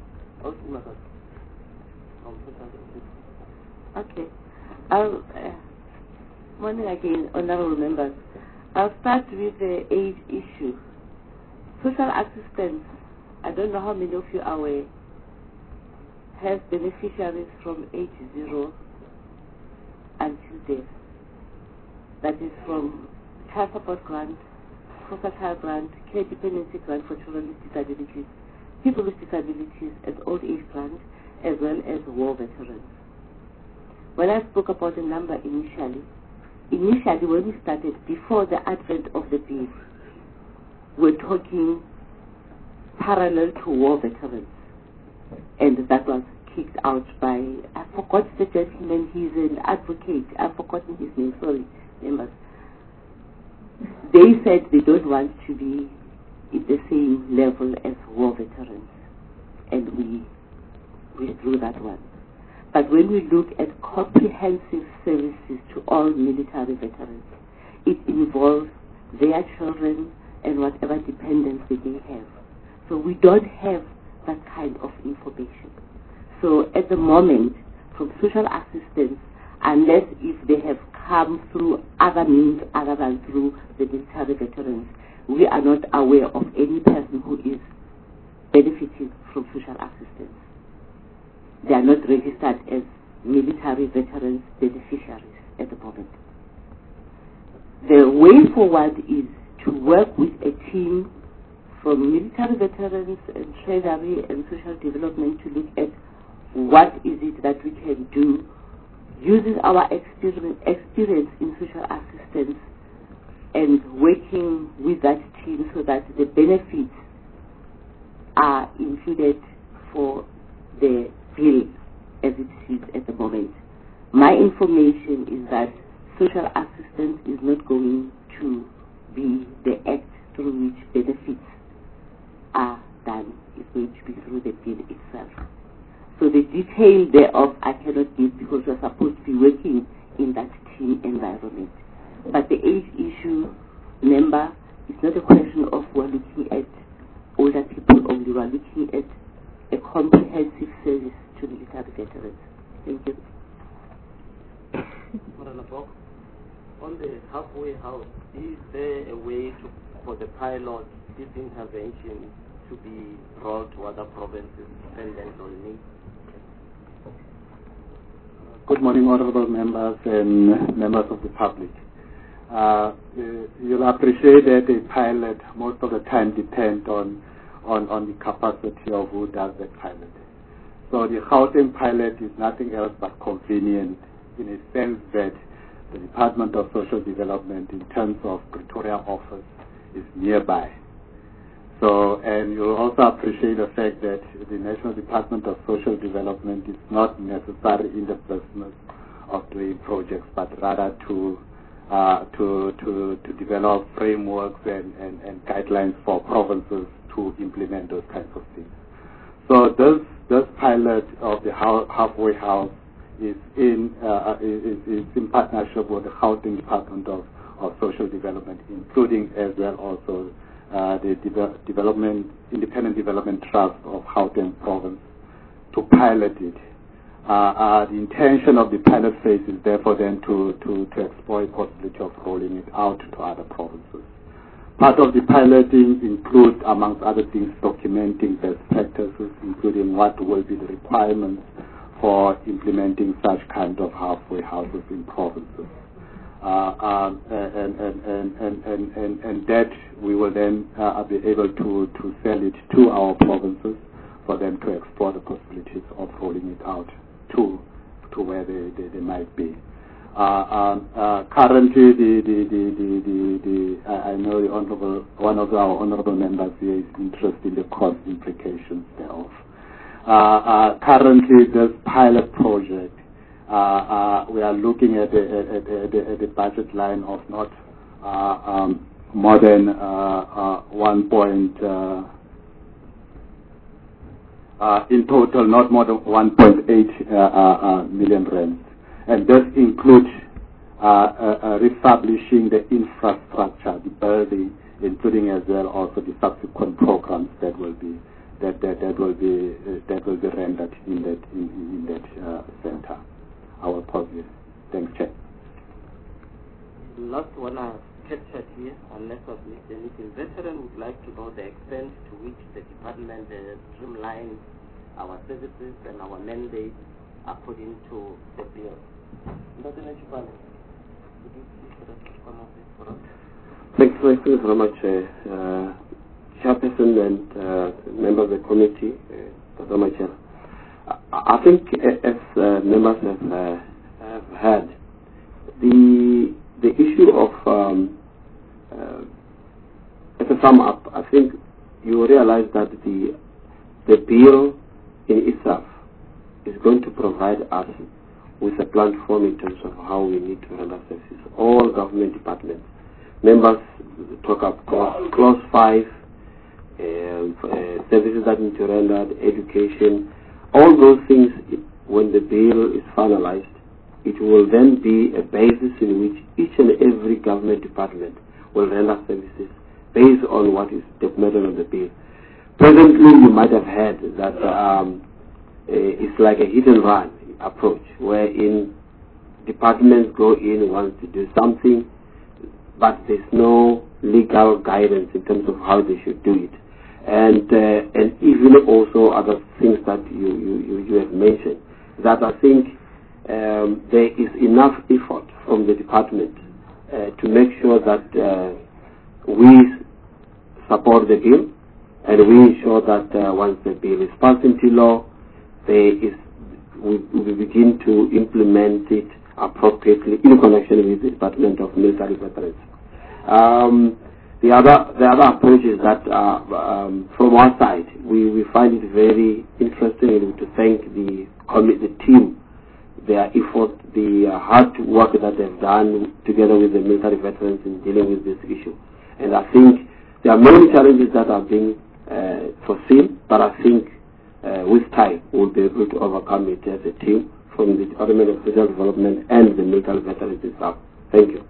[SPEAKER 3] Okay. I'll, uh, morning again, honorable members. I'll start with the age issue. Social assistance, I don't know how many of you are aware, has beneficiaries from age zero until death. That is from child support grant, foster child grant, care dependency grant for children with disabilities, people with disabilities, and old age grant, as well as war veterans. When I spoke about the number initially, initially when we started, before the advent of the bill, we're talking parallel to war veterans. And that was kicked out by, I forgot the gentleman, he's an advocate, I've forgotten his name, sorry, members. They said they don't want to be at the same level as war veterans. and we withdrew that one. But when we look at comprehensive services to all military veterans, it involves their children and whatever dependents they may have. So we don't have that kind of information. So at the moment, from social assistance, unless if they have come through other means other than through the military veterans, we are not aware of any person who is benefiting from social assistance. They are not registered as military veterans beneficiaries at the moment. The way forward is to work with a team from military veterans and treasury and social development to look at what is it that we can do using our experience, experience in social assistance and working with that team so that the benefits are included for the bill as it sits at the moment. My information is that social assistance is not going to be the act through which benefits are done. It's going to be through the bill itself. So the detail thereof I cannot give because we're supposed to be working in that team environment. But the age issue, remember, it's not a question of we're looking at older people only. We're looking at a comprehensive service to military veterans. Thank you.
[SPEAKER 10] On the halfway house, is there a way to, for the pilot, this intervention to be rolled to other provinces dependent on me?
[SPEAKER 1] Good morning, honorable members and members of the public. Uh, you'll appreciate that a pilot most of the time depends on, on, on the capacity of who does the pilot. So the Gauteng pilot is nothing else but convenient in a sense that the Department of Social Development in terms of Pretoria office is nearby. So, and you'll also appreciate the fact that the National Department of Social Development is not necessarily in the business of doing projects, but rather to uh, to, to to develop frameworks and, and, and guidelines for provinces to implement those kinds of things. So this this pilot of the halfway house is in uh, is, is in partnership with the Gauteng Department of, of Social Development, including as well also uh, the de development Independent Development Trust of Gauteng Province to pilot it. Uh, uh, the intention of the pilot phase is therefore then to, to, to explore the possibility of rolling it out to other provinces. Part of the piloting includes, amongst other things, documenting best practices, including what will be the requirements for implementing such kind of halfway houses in provinces. Uh, um, and, and, and, and, and, and, and that we will then uh, be able to, to sell it to our provinces for them to explore the possibilities of rolling it out to, to where they, they, they might be. Uh, um, uh, currently, the, the, the, the, the, the, I know the honorable, one of our honorable members here is interested in the cost implications thereof. Uh, uh, currently, this pilot project, uh, uh, we are looking at a, at, a, at a budget line of not uh, um, more than uh, uh, one point, uh, uh, in total, not more than one point eight uh, uh, million rands. And this includes uh, uh, uh, reestablishing the infrastructure, the building, including as well also the subsequent programs that will be that that, that will be uh, that will be rendered in that in, in that uh, center. Our positive. Thanks, Chair.
[SPEAKER 10] Last one I've captured here, unless I've missed anything. Veteran would like to know the extent to which the department uh, streamlines our services and our mandates according to the bill.
[SPEAKER 8] Thanks, thank you very much, uh, uh, Chairperson and uh, member of the committee, uh, Doctor Machel. I, I think, uh, as uh, members have, uh, have heard, the the issue of um, uh, as a sum up, I think you realize that the the bill in itself is going to provide us with a platform in terms of how we need to render services. All government departments, members talk of clause, clause five um, uh, services that need to be rendered, education, all those things. When the bill is finalized, it will then be a basis in which each and every government department will render services based on what is documented on the bill. Presently, you might have heard that um, uh, it's like a hit and run approach, wherein departments go in, want to do something, but there's no legal guidance in terms of how they should do it. And uh, and even also other things that you, you, you have mentioned, that I think um, there is enough effort from the department uh, to make sure that uh, we support the bill, and we ensure that uh, once the bill is passed into law, there is, we, we begin to implement it appropriately in connection with the Department of Military Veterans. Um, the other the other approach is that uh, um, from our side, we, we find it very interesting to thank the the team, their effort, the uh, hard work that they've done together with the military veterans in dealing with this issue. And I think there are many challenges that are being uh, foreseen, but I think uh, with time we'll be able to overcome it as a team from the Department of Social Development and the military veterans itself. Thank you.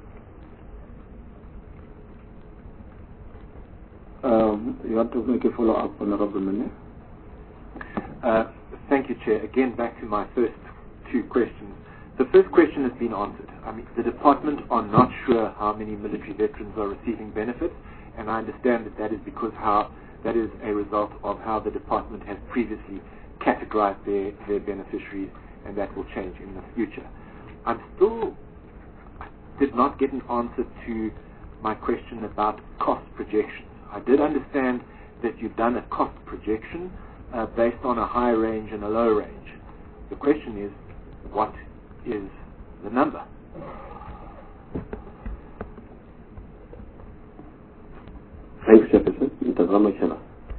[SPEAKER 6] Um, you want to make a follow-up, Honorable Mene? Uh, thank you, Chair. Again, back to my first two questions. The first question has been answered. I mean, the department are not sure how many military veterans are receiving benefits, and I understand that that is because how that is a result of how the department has previously categorized their, their beneficiaries, and that will change in the future. I'm still I did not get an answer to my question about cost projections. I did understand that you've done a cost projection uh, based on a high range and a low range. The question is, what is the number?
[SPEAKER 8] Thanks, Jefferson. Mtazamo Shela.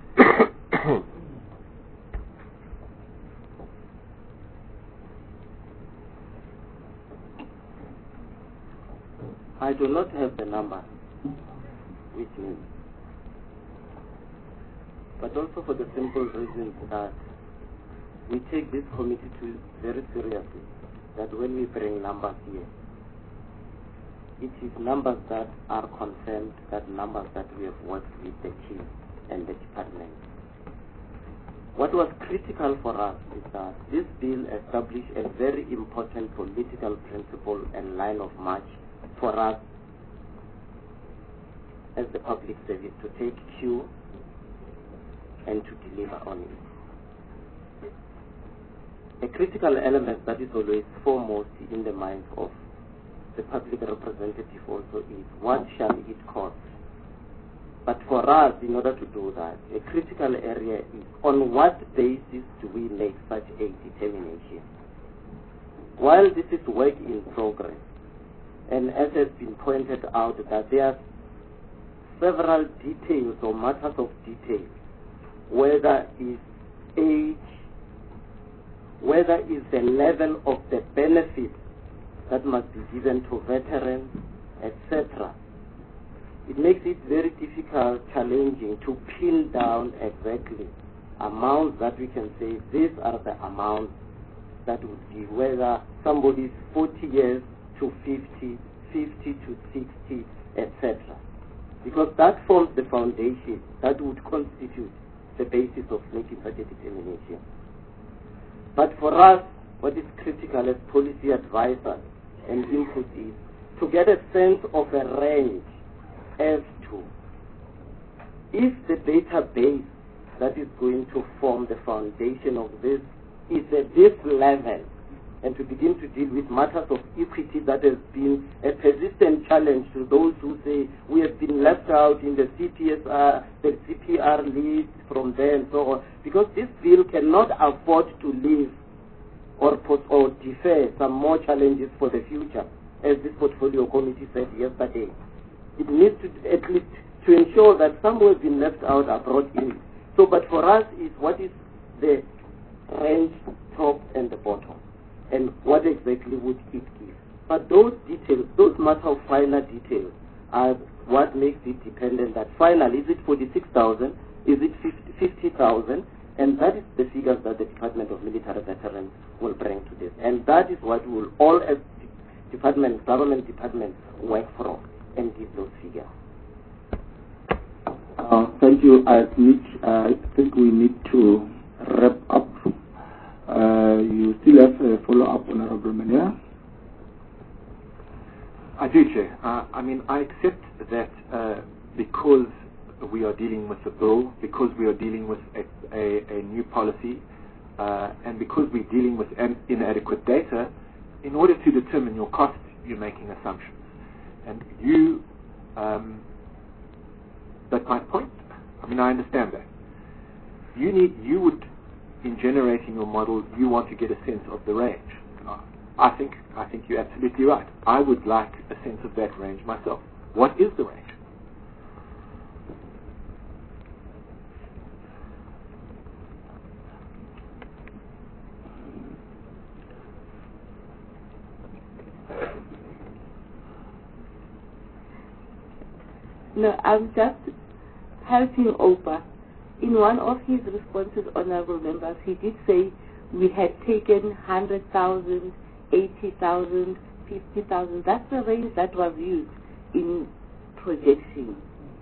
[SPEAKER 10] I do not have the number with me, but also for the simple reason that we take this committee to very seriously, that when we bring numbers here, it is numbers that are confirmed, that numbers that we have worked with the chief and the department. What was critical for us is that this bill established a very important political principle and line of march for us as the public service to take cue and to deliver on it. A critical element that is always foremost in the minds of the public representative also is, what shall it cost? But for us, in order to do that, a critical area is, on what basis do we make such a determination? While this is work in progress, and as has been pointed out, that there are several details or matters of detail, whether is age, whether is the level of the benefits that must be given to veterans, et cetera. It makes it very difficult, challenging to pin down exactly amounts that we can say these are the amounts that would be, whether somebody is forty years to fifty, fifty to sixty, et cetera. Because that forms the foundation that would constitute the basis of making such a determination. But for us, what is critical as policy advisors and input is to get a sense of a range as to if the database that is going to form the foundation of this is at this level, and to begin to deal with matters of equity that has been a persistent challenge to those who say we have been left out in the C P S R, the C P R list from there and so on, because this bill cannot afford to leave or post or defer some more challenges for the future, as this portfolio committee said yesterday. It needs to at least to ensure that some who have been left out are brought in. So, but for us is what is the range, top and the bottom, and what exactly would it give. But those details, those matter of finer details, are what makes it dependent that finally, is it forty-six thousand, Is it fifty thousand? And that is the figures that the Department of Military Veterans will bring to this. And that is what will all as departments, government departments work from and give those figures.
[SPEAKER 1] Uh, thank you. I, need, uh, I think we need to wrap up. Uh, you still have a follow-up, Honorable Mania?
[SPEAKER 6] I do, Chair. Uh, I mean, I accept that uh, because we are dealing with a bill, because we are dealing with a, a, a new policy, uh, and because we're dealing with an inadequate data, in order to determine your cost, you're making assumptions. And you, um, but my point, I mean, I understand that. You need, you would, in generating your model, you want to get a sense of the range. Uh, I think, I think you're absolutely right. I would like a sense of that range myself. What is the range?
[SPEAKER 3] No, I'm just helping Opa. In one of his responses, honorable members, he did say we had taken one hundred thousand, eighty thousand, fifty thousand. That's the range that was used in projection.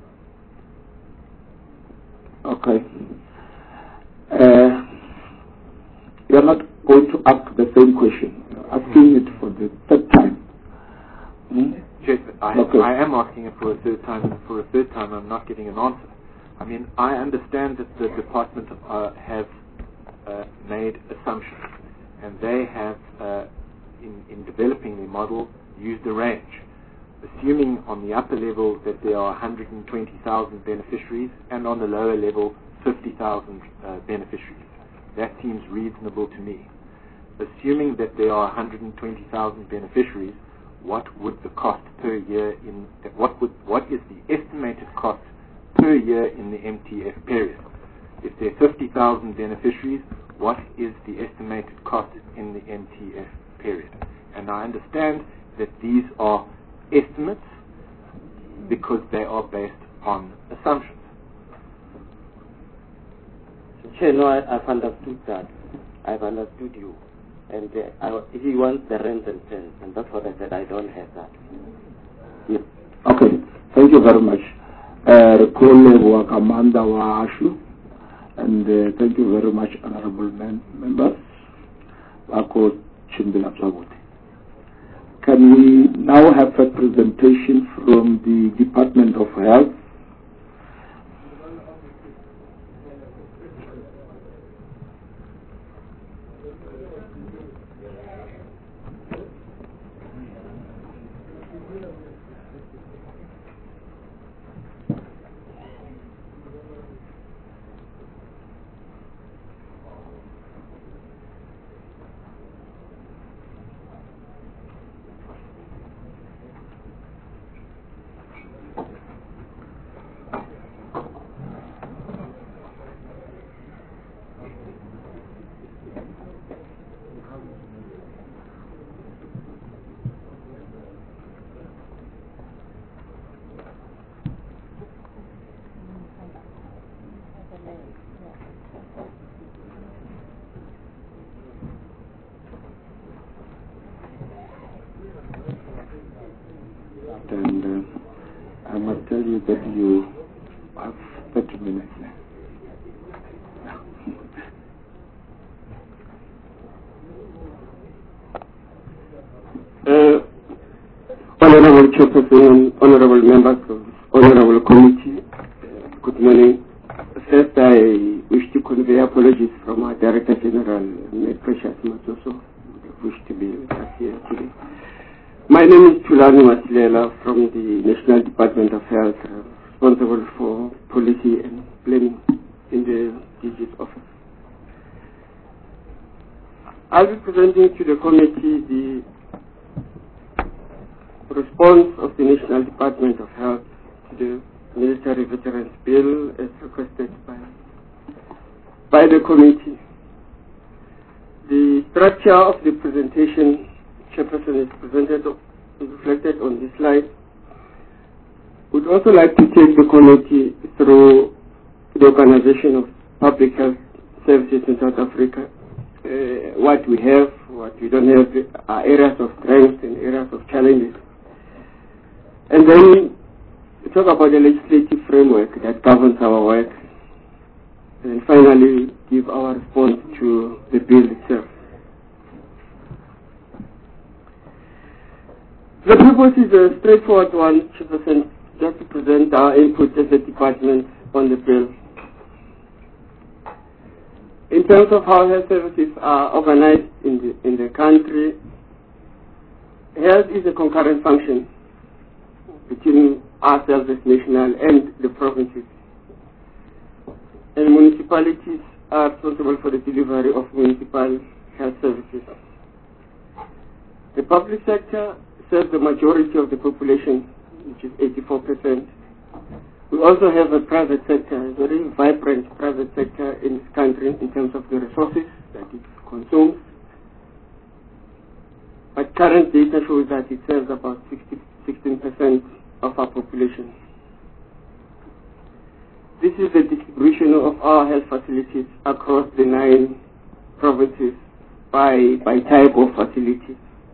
[SPEAKER 1] Okay. Uh, you're not going to ask the same question. You're asking it for the third time. Hmm?
[SPEAKER 6] Yes, I,
[SPEAKER 1] okay.
[SPEAKER 6] I am asking it for a third time, and for a third time I'm not getting an answer. I mean, I understand that the department uh, have uh, made assumptions, and they have, uh, in, in developing their model, used a range, assuming on the upper level that there are one hundred twenty thousand beneficiaries, and on the lower level, fifty thousand uh, beneficiaries. That seems reasonable to me. Assuming that there are one hundred twenty thousand beneficiaries, what would the cost per year in what would what is the estimated cost per year in the M T F period? If there are fifty thousand beneficiaries, what is the estimated cost in the M T F period? And I understand that these are estimates because they are based on assumptions.
[SPEAKER 10] Chair, no, I, I've understood that. I've understood you. And uh, I, he wants the rent and cents, and that's what I said. I don't have that.
[SPEAKER 1] Yeah. Okay, thank you very much. Rekole Wakamanda wa Ashu, and uh, thank you very much, honorable men, members. Wako Chimbila Psawote. Can we now have a presentation from the Department of Health? And uh, I must tell you that you have thirty minutes left.
[SPEAKER 8] Uh, Honorable Chairperson, Honorable Members of Honorable Committee, uh, good morning. First, I wish to convey apologies from our Director General, Mister Precious Matoso, who wished to be with us here today. My name is Tulani Masilela from the National Department of Health, uh, responsible for policy and planning in the D G's office. I'll be presenting to the committee the response of the National Department of Health to the Military Veterans Bill as requested by, by the committee. The structure of the presentation, Chairperson, is presented is reflected on this slide. Would also like to take the committee through the organization of public health services in South Africa, uh, what we have, what we don't have, are areas of strength and areas of challenges. And then we talk about the legislative framework that governs our work, and then finally give our response to the bill itself. The purpose is a straightforward one, Chairperson, just to present our input as a department on the bill. In terms of how health services are organized in the, in the country, health is a concurrent function between ourselves as national and the provinces. And municipalities are responsible for the delivery of municipal health services. The public sector serves the majority of the population, which is eighty-four percent. We also have a private sector, a very vibrant private sector in this country in terms of the resources that it consumes. But current data shows that it serves about sixteen percent of our population. This is the distribution of our health facilities across the nine provinces by, by type of facility.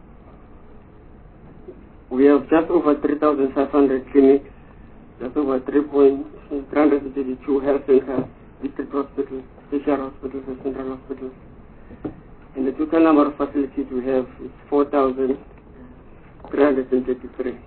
[SPEAKER 8] We have just over three thousand five hundred clinics, just over three hundred thirty-two health centers, district hospitals, special hospitals, and central hospitals. And the total number of facilities we have is four thousand three hundred thirty-three.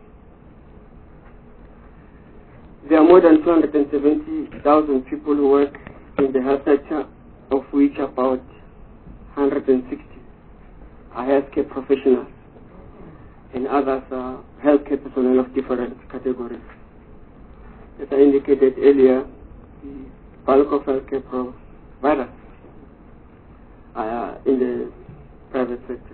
[SPEAKER 8] There are more than two hundred seventy thousand people who work in the health sector, of which about one hundred sixty are healthcare professionals, and others are healthcare personnel of different categories. As I indicated earlier, the bulk of healthcare providers are in the private sector.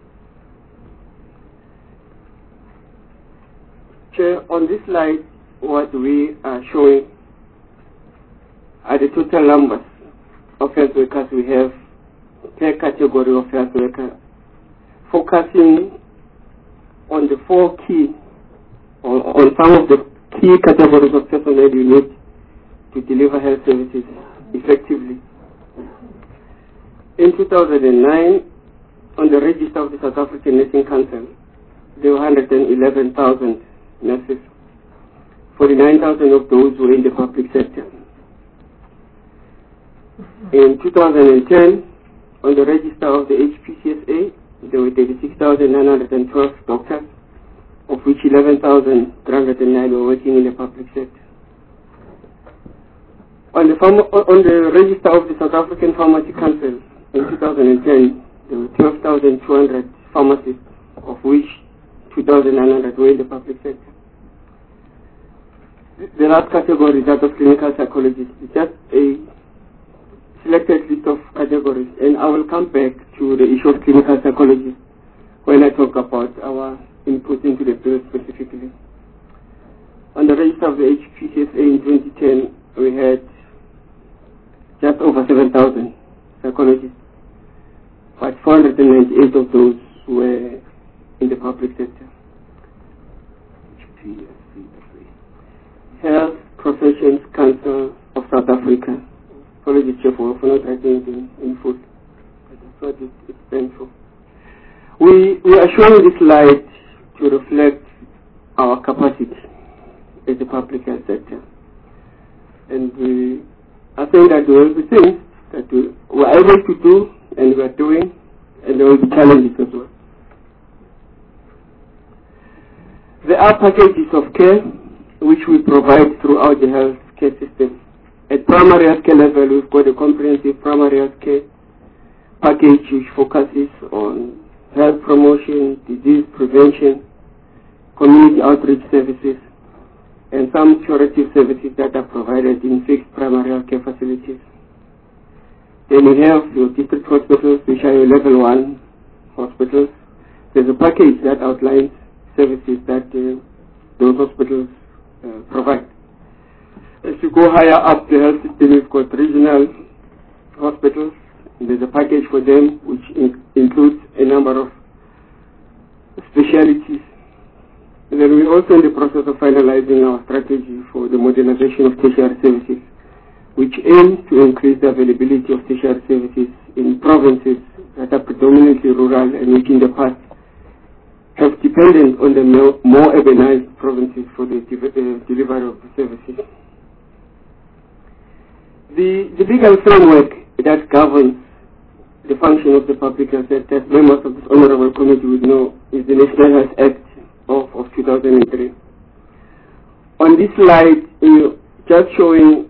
[SPEAKER 8] Chair, on this slide, what we are showing are the total numbers of health workers we have per category of health worker, focusing on the four key, on, on some of the key categories of personnel you need to deliver health services effectively. In two thousand nine, on the register of the South African Nursing Council, there were one hundred eleven thousand nurses. forty-nine thousand of those were in the public sector. In two thousand ten, on the register of the H P C S A, there were thirty-six thousand nine hundred twelve doctors, of which eleven thousand three hundred nine were working in the public sector. On the, on the register of the South African Pharmacy Council, in two thousand ten, there were twelve thousand two hundred pharmacists, of which two thousand nine hundred were in the public sector. The last category is that of clinical psychologists. It's just a selected list of categories, and I will come back to the issue of clinical psychology when I talk about our input into the bill specifically. On the register of the H P C S A in twenty ten, we had just over seven thousand psychologists, but four hundred ninety-eight of those were in the public sector. H P S A. Health Professions Council of South Africa. Apologies, Chief, for not writing it in, in full. That's what it, it stands for. We, we are showing this slide to reflect our capacity as a public health sector. And we are saying that there will be things that we were able to do and we are doing, and there will be challenges as well. There are packages of care which we provide throughout the health care system. At primary health care level, we've got a comprehensive primary health care package which focuses on health promotion, disease prevention, community outreach services, and some curative services that are provided in fixed primary health care facilities. Then we have your district hospitals, which are your level one hospitals. There's a package that outlines services that uh, those hospitals uh, provide. As you go higher up the health system, we've got regional hospitals. There's a package for them which in includes a number of specialties. And then we're also in the process of finalizing our strategy for the modernization of tertiary services,
[SPEAKER 13] which aims to increase the availability of tertiary services in provinces that are predominantly rural and which in the past have depended on the more urbanized provinces for the de uh, delivery of the services. The, the legal framework that governs the function of the public health sector, as members of this honorable committee would know, is the National Health Act of, of two thousand three. On this slide, uh, just showing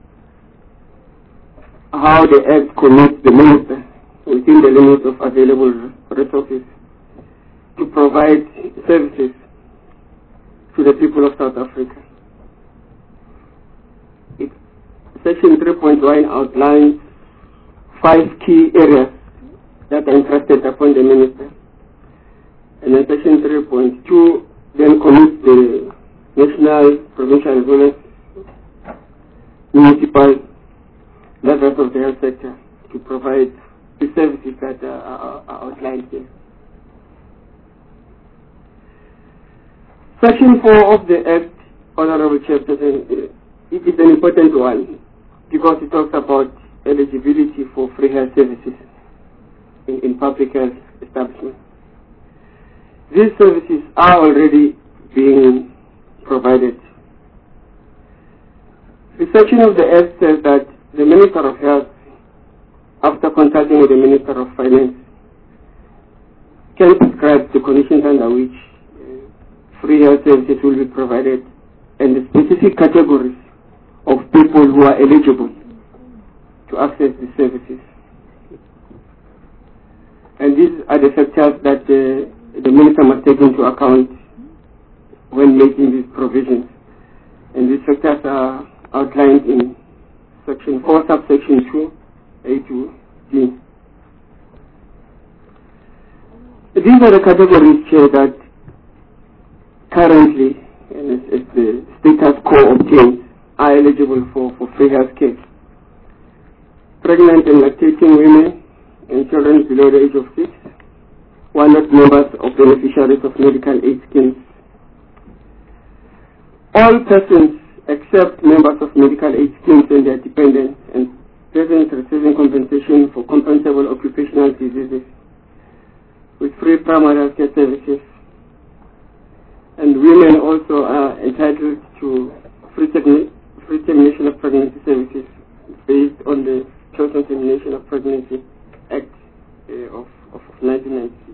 [SPEAKER 13] how the Act commits the minister within the limits of available resources to provide services to the people of South Africa. It, Section three point one outlines five key areas that are entrusted upon the minister. And then Section three point two then commits the national, provincial, as well as municipal levels of the health sector to provide the services that are, are, are outlined here. Section four of the Act, Honorable Chairperson, it is an important one because it talks about eligibility for free health services in, in public health establishments. These services are already being provided. The section of the Act says that the Minister of Health, after consulting with the Minister of Finance, can prescribe the conditions under which uh, free health services will be provided and the specific categories of people who are eligible to access the services. And these are the factors that uh, the Minister must take into account when making these provisions. And these factors are outlined in Section four, subsection two, A to D. These are the categories here that currently, and as, as the status quo obtains, are eligible for, for free health care. Pregnant and lactating women and children below the age of six, who are not members of beneficiaries of medical aid schemes. All persons except members of medical aid schemes and their dependents, and persons receiving compensation for compensable occupational diseases with free primary health care services. And women also are entitled to free, free termination of pregnancy services based on the Children's Termination of Pregnancy Act uh, of, of nineteen ninety-six.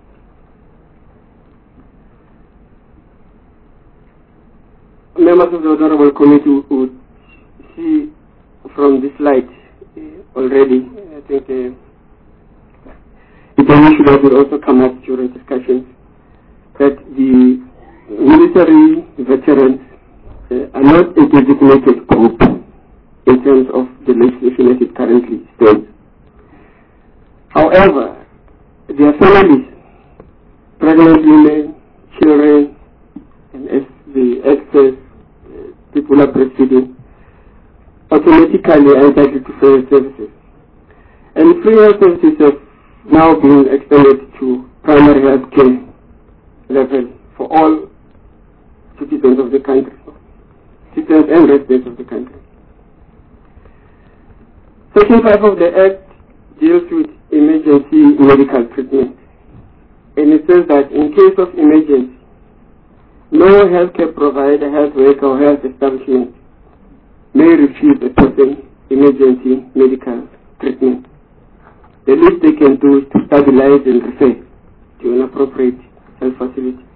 [SPEAKER 13] Members of the Honorable Committee would see from this slide uh, already, I think uh, it's an issue that will also come up during discussions, that the military veterans uh, are not a designated group in terms of the legislation as it currently stands. However, their families, pregnant women, children, and as the access people are breastfeeding, automatically are entitled to free health services. And free health services have now been extended to primary health care level for all citizens of the country, citizens and residents of the country. Section five of the Act deals with emergency medical treatment. And it says that in case of emergency, no healthcare provider, health worker, or health establishment may refuse a person emergency medical treatment. The least they can do is to stabilize and refer to an appropriate health facility.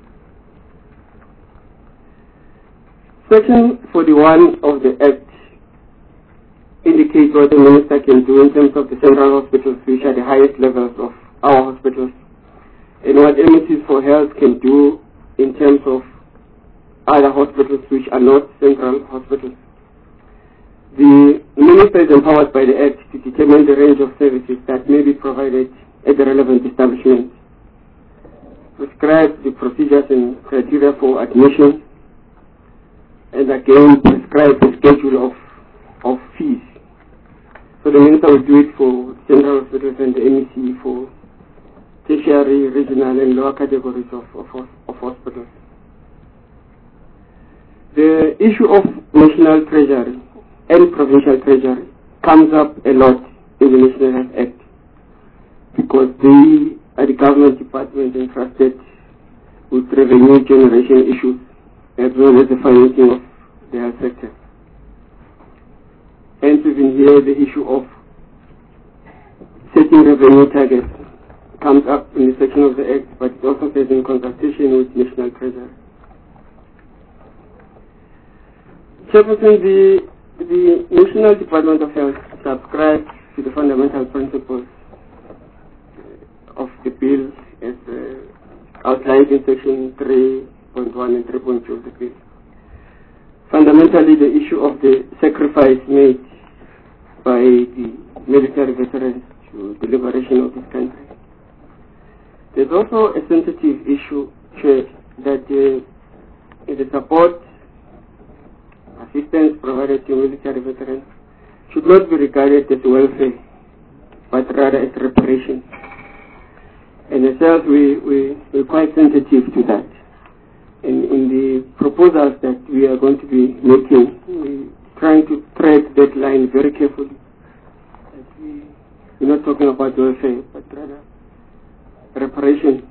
[SPEAKER 13] Section forty-one of the Act indicates what the Minister can do in terms of the central hospitals, which are the highest levels of our hospitals, and what M E Cs for Health can do in terms of other hospitals which are not central hospitals. The Minister is empowered by the Act to determine the range of services that may be provided at the relevant establishment, prescribe the procedures and criteria for admission, and again prescribe the schedule of, of fees. So the Minister will do it for central hospitals and the M E C for tertiary, regional, and lower categories of, of, of hospitals. The issue of national treasury and provincial treasury comes up a lot in the National Health Act because they are the government department entrusted with revenue generation issues as well as the financing of the health sector. Hence, even here the issue of setting revenue targets comes up in the section of the Act, but it also says in consultation with National Treasury. Chairperson, the, the National Department of Health subscribes to the fundamental principles of the bill as uh, outlined in section three point one and three point two of the bill. Fundamentally, the issue of the sacrifice made by the military veterans to the liberation of this country. There's also a sensitive issue, Chair, that uh, the support, assistance provided to military veterans should not be regarded as welfare, but rather as reparation. And as such, we, we, we're quite sensitive to that. And in the proposals that we are going to be making, we're trying to tread that line very carefully. We, we're not talking about welfare, but rather reparation.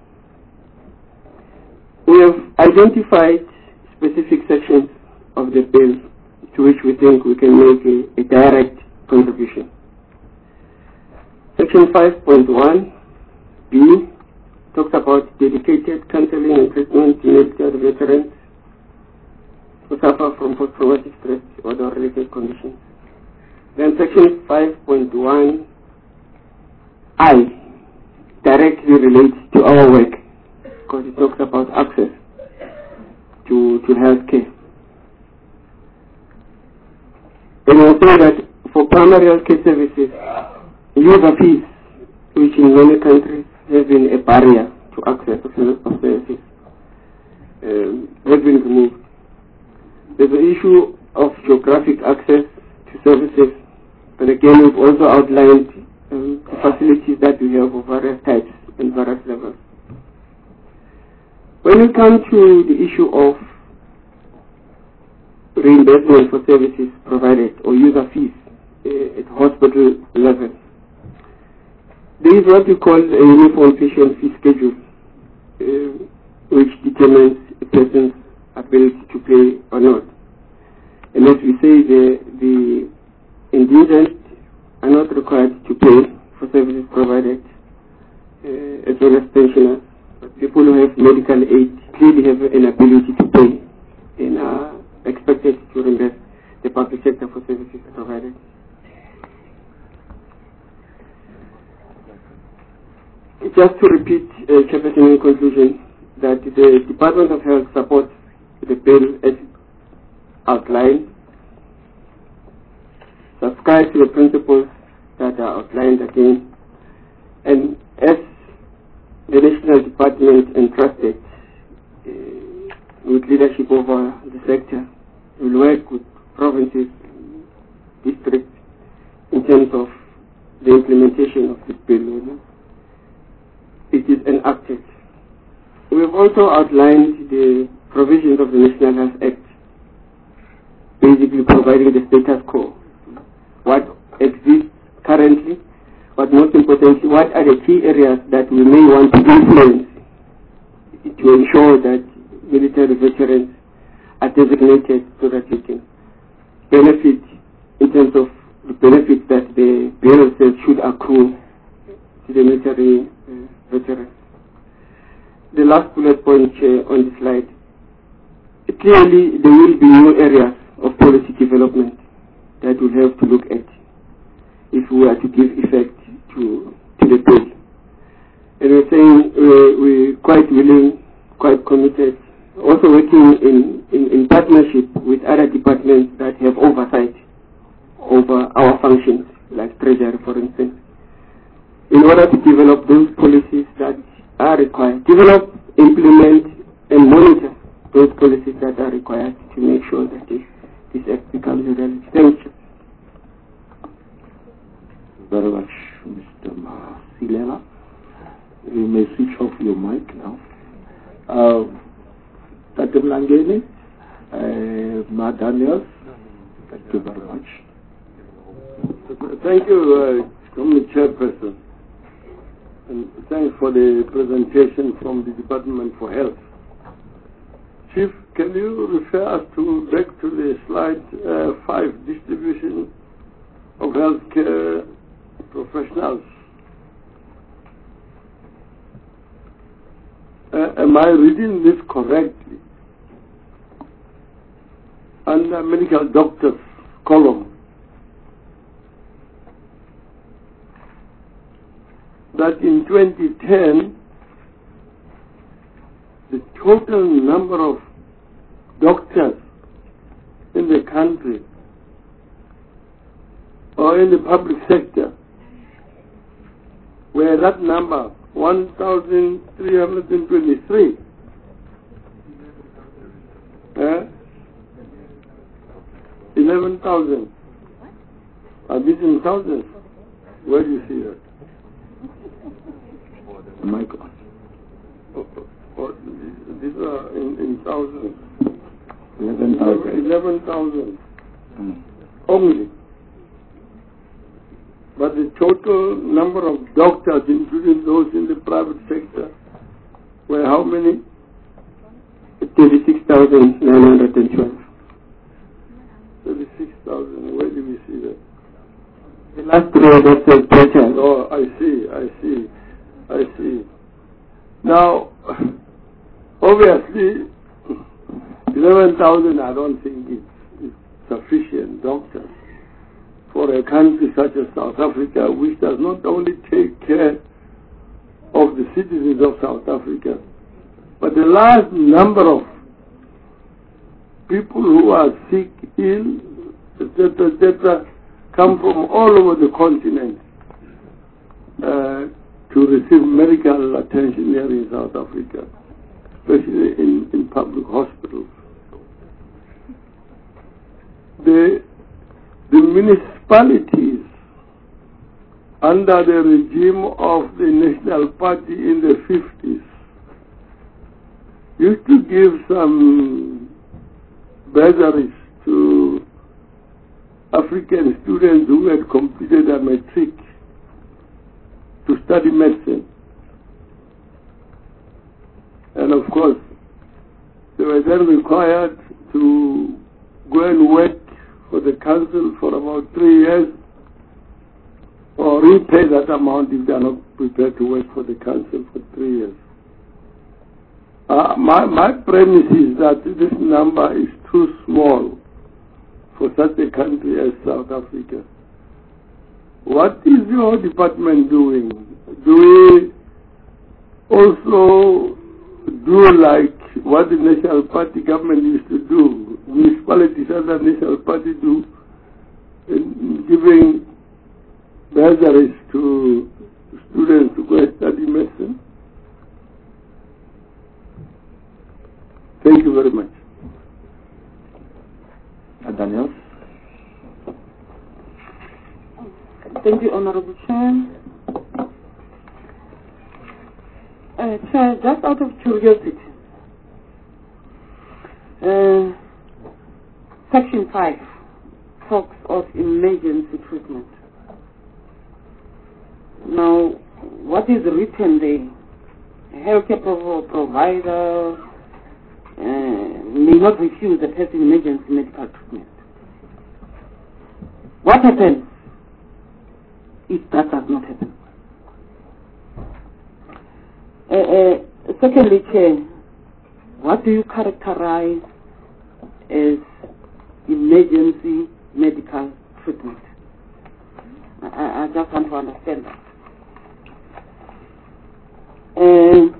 [SPEAKER 13] We have identified specific sections of the bill to which we think we can make a, a direct contribution. Section five point one B talks about dedicated counseling and treatment to military veterans who suffer from post-traumatic stress or other related conditions. Then section five point one I directly relates to our work because it talks about access to, to health care. And we'll say that for primary health care services, user fees, which in many countries have been a barrier to access of services, um, have been removed. There's the issue of geographic access to services, and again we've also outlined um, the facilities that we have of various types and various levels. When we come to the issue of reimbursement for services provided or user fees uh, at hospital level, there is what we call a uniform patient fee schedule, uh, which determines a person's ability to pay or not. And as we say, the, the indigent are not required to pay for services provided, uh, as well as pensioners. But people who have medical aid clearly have an ability to pay and are expected to reimburse the public sector for services provided. Just to repeat, uh, Chairperson, in conclusion, that the Department of Health supports the bill as outlined, subscribe to the principles that are outlined again, and as the National Department entrusted uh, with leadership over the sector, will work with provinces, districts, in terms of the implementation of this bill. It is enacted. We have also outlined the provisions of the National Health Act, basically providing the status quo, what exists currently, but most importantly, what are the key areas that we may want to influence to ensure that military veterans are designated so that they can benefit in terms of the benefits that the bill says should accrue to the military uh, veterans. The last bullet point uh, on the slide. Clearly, there will be new areas of policy development that we'll have to look at if we are to give effect to, to the bill. And we're saying uh, we're quite willing, quite committed, also working in, in, in partnership with other departments that have oversight over our functions, like Treasury, for instance, in order to develop those policies that are required. Develop, implement, and monitor those policies that are required to make sure that this, this act becomes a reality. Thank you.
[SPEAKER 1] Very much, Mister Masilela. You may switch off your mic now. Uh, Tata Mlangeni, uh, Ma Daniels, thank you very much.
[SPEAKER 4] Thank you, uh, Committee Chairperson. And thanks for the presentation from the Department for Health. Chief, can you refer us to back to the slide uh, five, distribution of healthcare professionals? Uh, am I reading this correctly? Under medical doctors column, that in twenty ten, the total number of doctors in the country or in the public sector were that number one thousand three hundred twenty-three. Uh, eleven thousand. Are these in thousands? Where do you see that? My God. Oh, oh, oh, these are in, in thousands. eleven thousand. eleven thousand. Mm. Only. But the total number of doctors, including those in the private sector, were how many?
[SPEAKER 13] thirty-six thousand nine hundred twelve.
[SPEAKER 4] thirty-six thousand. Where do we see that?
[SPEAKER 13] The last row, that's the total.
[SPEAKER 4] Oh, I see, I see, I see. Now, obviously, eleven thousand I don't think is, is sufficient doctors for a country such as South Africa, which does not only take care of the citizens of South Africa, but the large number of people who are sick, ill, et cetera, et cetera, come from all over the continent uh, to receive medical attention here in South Africa, especially in, in public hospitals. The, the municipalities under the regime of the National Party in the fifties used to give some bursaries to African students who had completed a matric to study medicine. And of course, they were then required to go and work for the council for about three years or repay that amount if they are not prepared to work for the council for three years. Uh, my, my premise is that this number is too small for such a country as South Africa. What is your department doing? Do we also do like what the National Party government used to do, municipalities under National Party do, in giving bursaries to students to go and study medicine? Thank you very much.
[SPEAKER 1] Uh, Daniel?
[SPEAKER 11] Thank you, Honorable Chair. Uh, Chair, just out of curiosity, uh, Section five talks of emergency treatment. Now, what is written there? A healthcare pro provider uh, may not refuse the person emergency medical treatment. What happens if that does not happen? Uh, uh, secondly, Chair, what do you characterize as emergency medical treatment? I, I just want to understand that. Uh,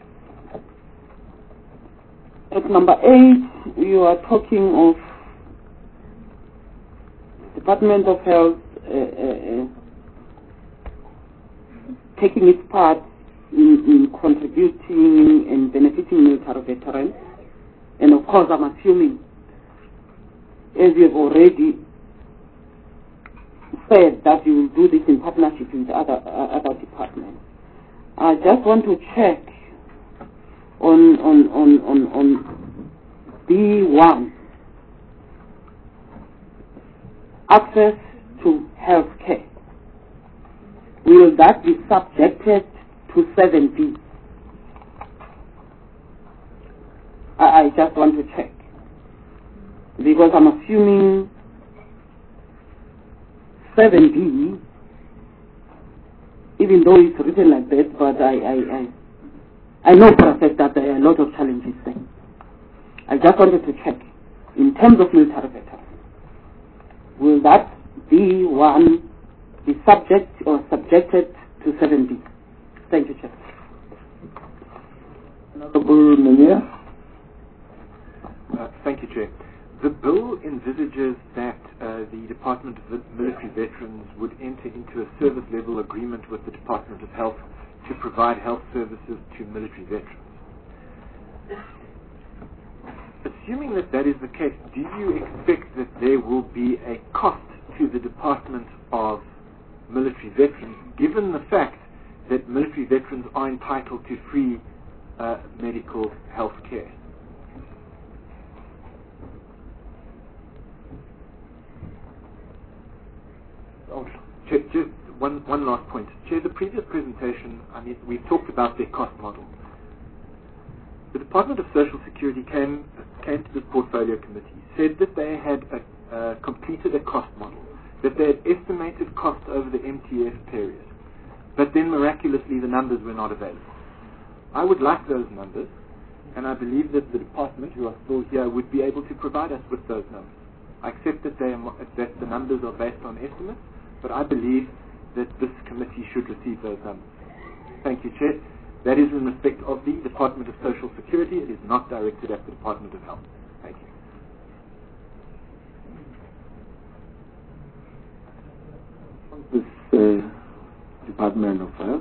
[SPEAKER 11] at number eight, you are talking of Department of Health uh, uh, uh, taking its part in, in contributing and benefiting military veterans. And of course, I'm assuming, as you have already said, that you will do this in partnership with other uh, other departments. I just want to check on on on on, on B one, access to health care, will that be subjected to seven B? I, I just want to check, because I'm assuming seven B, even though it's written like that, but I, I, I, I know for a fact that there are a lot of challenges there. I just wanted to check, in terms of military veterans, will that be one be subject or subjected to seven B? Thank you, Chair.
[SPEAKER 1] Honorable Mayor.
[SPEAKER 6] Uh, thank you, Chair. The bill envisages that uh, the Department of Military Veterans would enter into a service-level agreement with the Department of Health to provide health services to military veterans. Assuming that that is the case, do you expect that there will be a cost to the Department of Military Veterans, given the fact that military veterans are entitled to free uh, medical health care? Oh, Chair, just one, one last point. Chair, the previous presentation, I mean, we've talked about their cost model. The Department of Social Security came came to this portfolio committee, said that they had uh, uh, completed a cost model, that they had estimated cost over the M T F period, but then miraculously the numbers were not available. I would like those numbers, and I believe that the department, who are still here, would be able to provide us with those numbers. I accept that, they are, that the numbers are based on estimates, but I believe that this committee should receive those numbers. Thank you, Chair. That is in respect of the Department of Social Security. It is not directed at the Department of Health. Thank you.
[SPEAKER 1] This uh, Department of Health.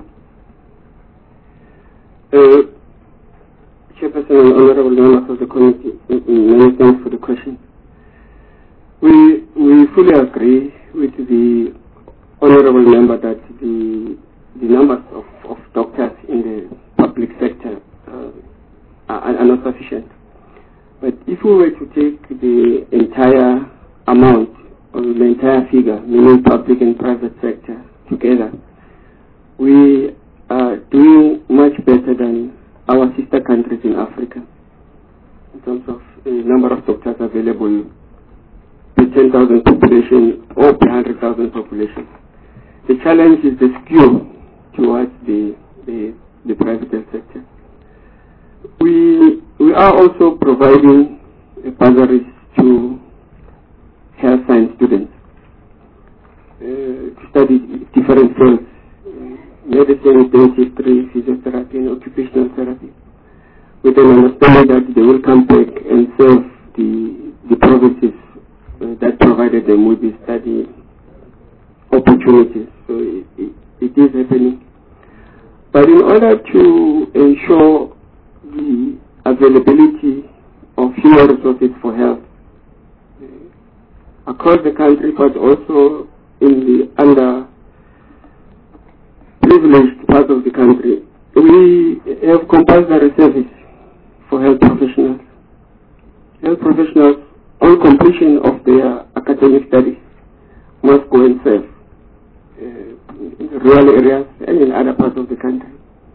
[SPEAKER 13] Uh, Chairperson and Honorable Members of the Committee, many thanks for the question. We we fully agree with the Honorable Member that the the numbers of, of doctors in the public sector uh, are, are not sufficient. But if we were to take the entire amount, or the entire figure, meaning public and private sector, together, we are doing much better than our sister countries in Africa in terms of the number of doctors available per ten thousand population or per one hundred thousand population. The challenge is the skew towards the, the, the private sector. We, we are also providing bursaries to health science students uh, to study different fields, uh, medicine, dentistry, physiotherapy, and occupational therapy, with an understanding that they will come back and serve the, the provinces uh, that provided them with the study opportunities. So it, it, it is happening. But in order to ensure the availability of human resources for health uh, across the country, but also in the underprivileged parts of the country, we have compulsory service for health professionals. Health professionals, on completion of their academic studies, must go and serve Uh, in rural areas and in other parts of the country.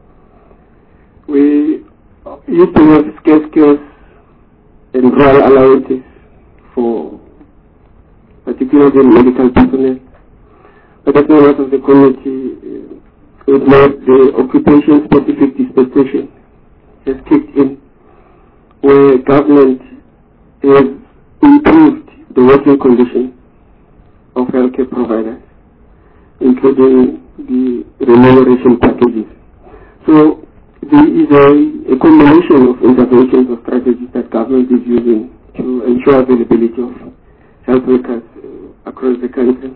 [SPEAKER 13] We used to have scarce skills and rural allowances for particularly medical personnel. But as members of the committee, uh, with the occupation-specific dispensation has kicked in, where government has improved the working conditions of healthcare providers, including the remuneration packages. So there is a, a combination of interventions or strategies that government is using to ensure availability of health workers uh, across the country.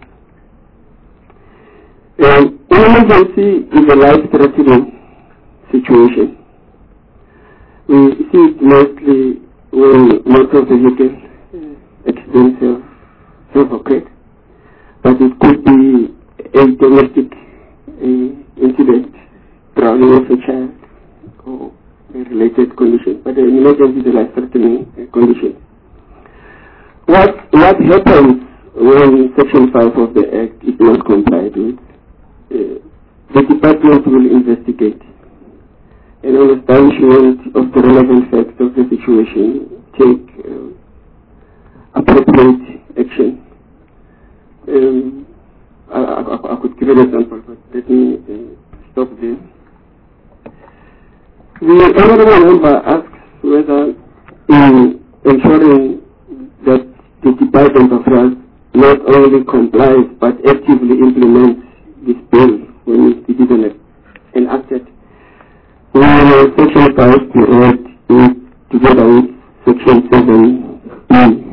[SPEAKER 13] Um, emergency is a life-threatening situation. We see it mostly when motor vehicle accidents have, have occurred, but it could be a domestic uh, incident, drowning of a child, or a related condition. But an emergency is a life-threatening uh, condition. What, what happens when Section five of the Act is not complied with, uh, the department will investigate and on establishment of the relevant facts of the situation, take uh, appropriate action. Um, I, I, I could give an example, but let me uh, stop there. The honorable member asks whether in ensuring that the Department of Health not only complies but actively implements this bill when it is enacted, when Section five be read together with Section seven B.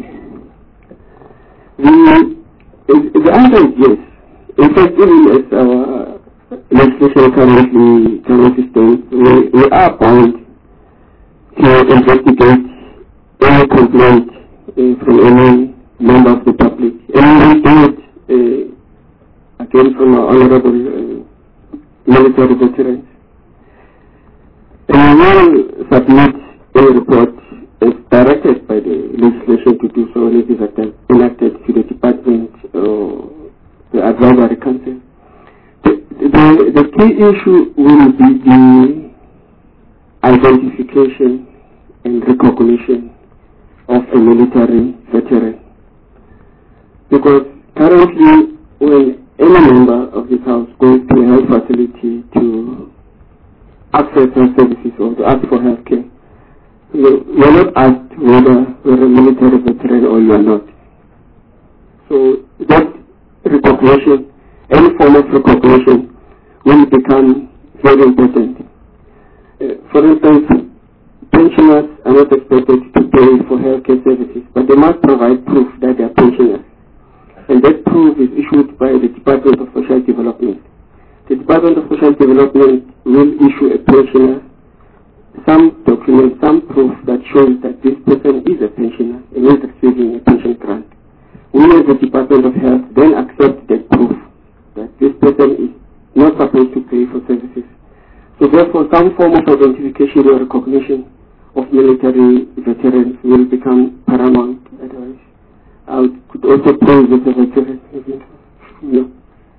[SPEAKER 13] The, the answer is yes. In fact, even as our legislation currently currently stands, we, we are bound to investigate any complaint uh, from any member of the public. And we do it uh, again from our honorable uh, military veterans. And we will submit a report as directed by the legislation to do so when it is enacted to the department or the advisory council. The, the, the key issue will be the identification and recognition of a military veteran. Because currently, when any member of this house goes to a health facility to access health services or to ask for health care, you are not asked whether you're a military veteran or you are not. So that recognition, any form of recognition, will become very important. Uh, for instance, pensioners are not expected to pay for healthcare services, but they must provide proof that they are pensioners. And that proof is issued by the Department of Social Development. The Department of Social Development will issue a pensioner some document, some proof that shows that this person is a pensioner and is receiving a pension grant. We as the Department of Health then accept that proof that this person is not supposed to pay for services. So therefore some form of identification or recognition of military veterans will become paramount. Otherwise, I could also praise as a veteran. No.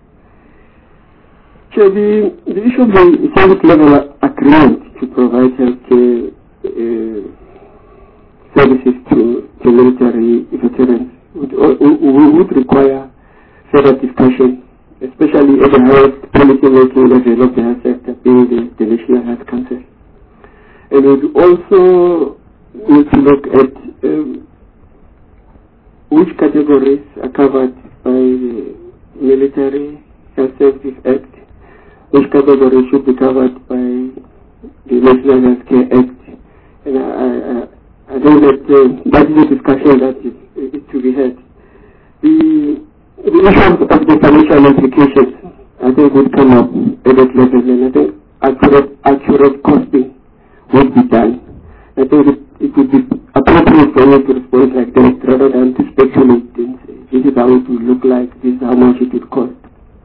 [SPEAKER 13] So the, the issue of the service level agreement to provide healthcare uh, services to, to military veterans would, would, would require further discussion, especially at the highest policy making level of the health sector, being the, the National Health Council. And we would also need to look at um, which categories are covered by the Military Health Services Act, which categories should be covered by the National Health Care Act. And I, I, I think that uh, that is a discussion that is, is to be had. The, the issue of the financial implications, I think, would come up at that level, and I think accurate, accurate costing would be done. I think it, it would be appropriate for me to respond like that rather than to speculate and say, this is how it would look like, this is how much it would cost.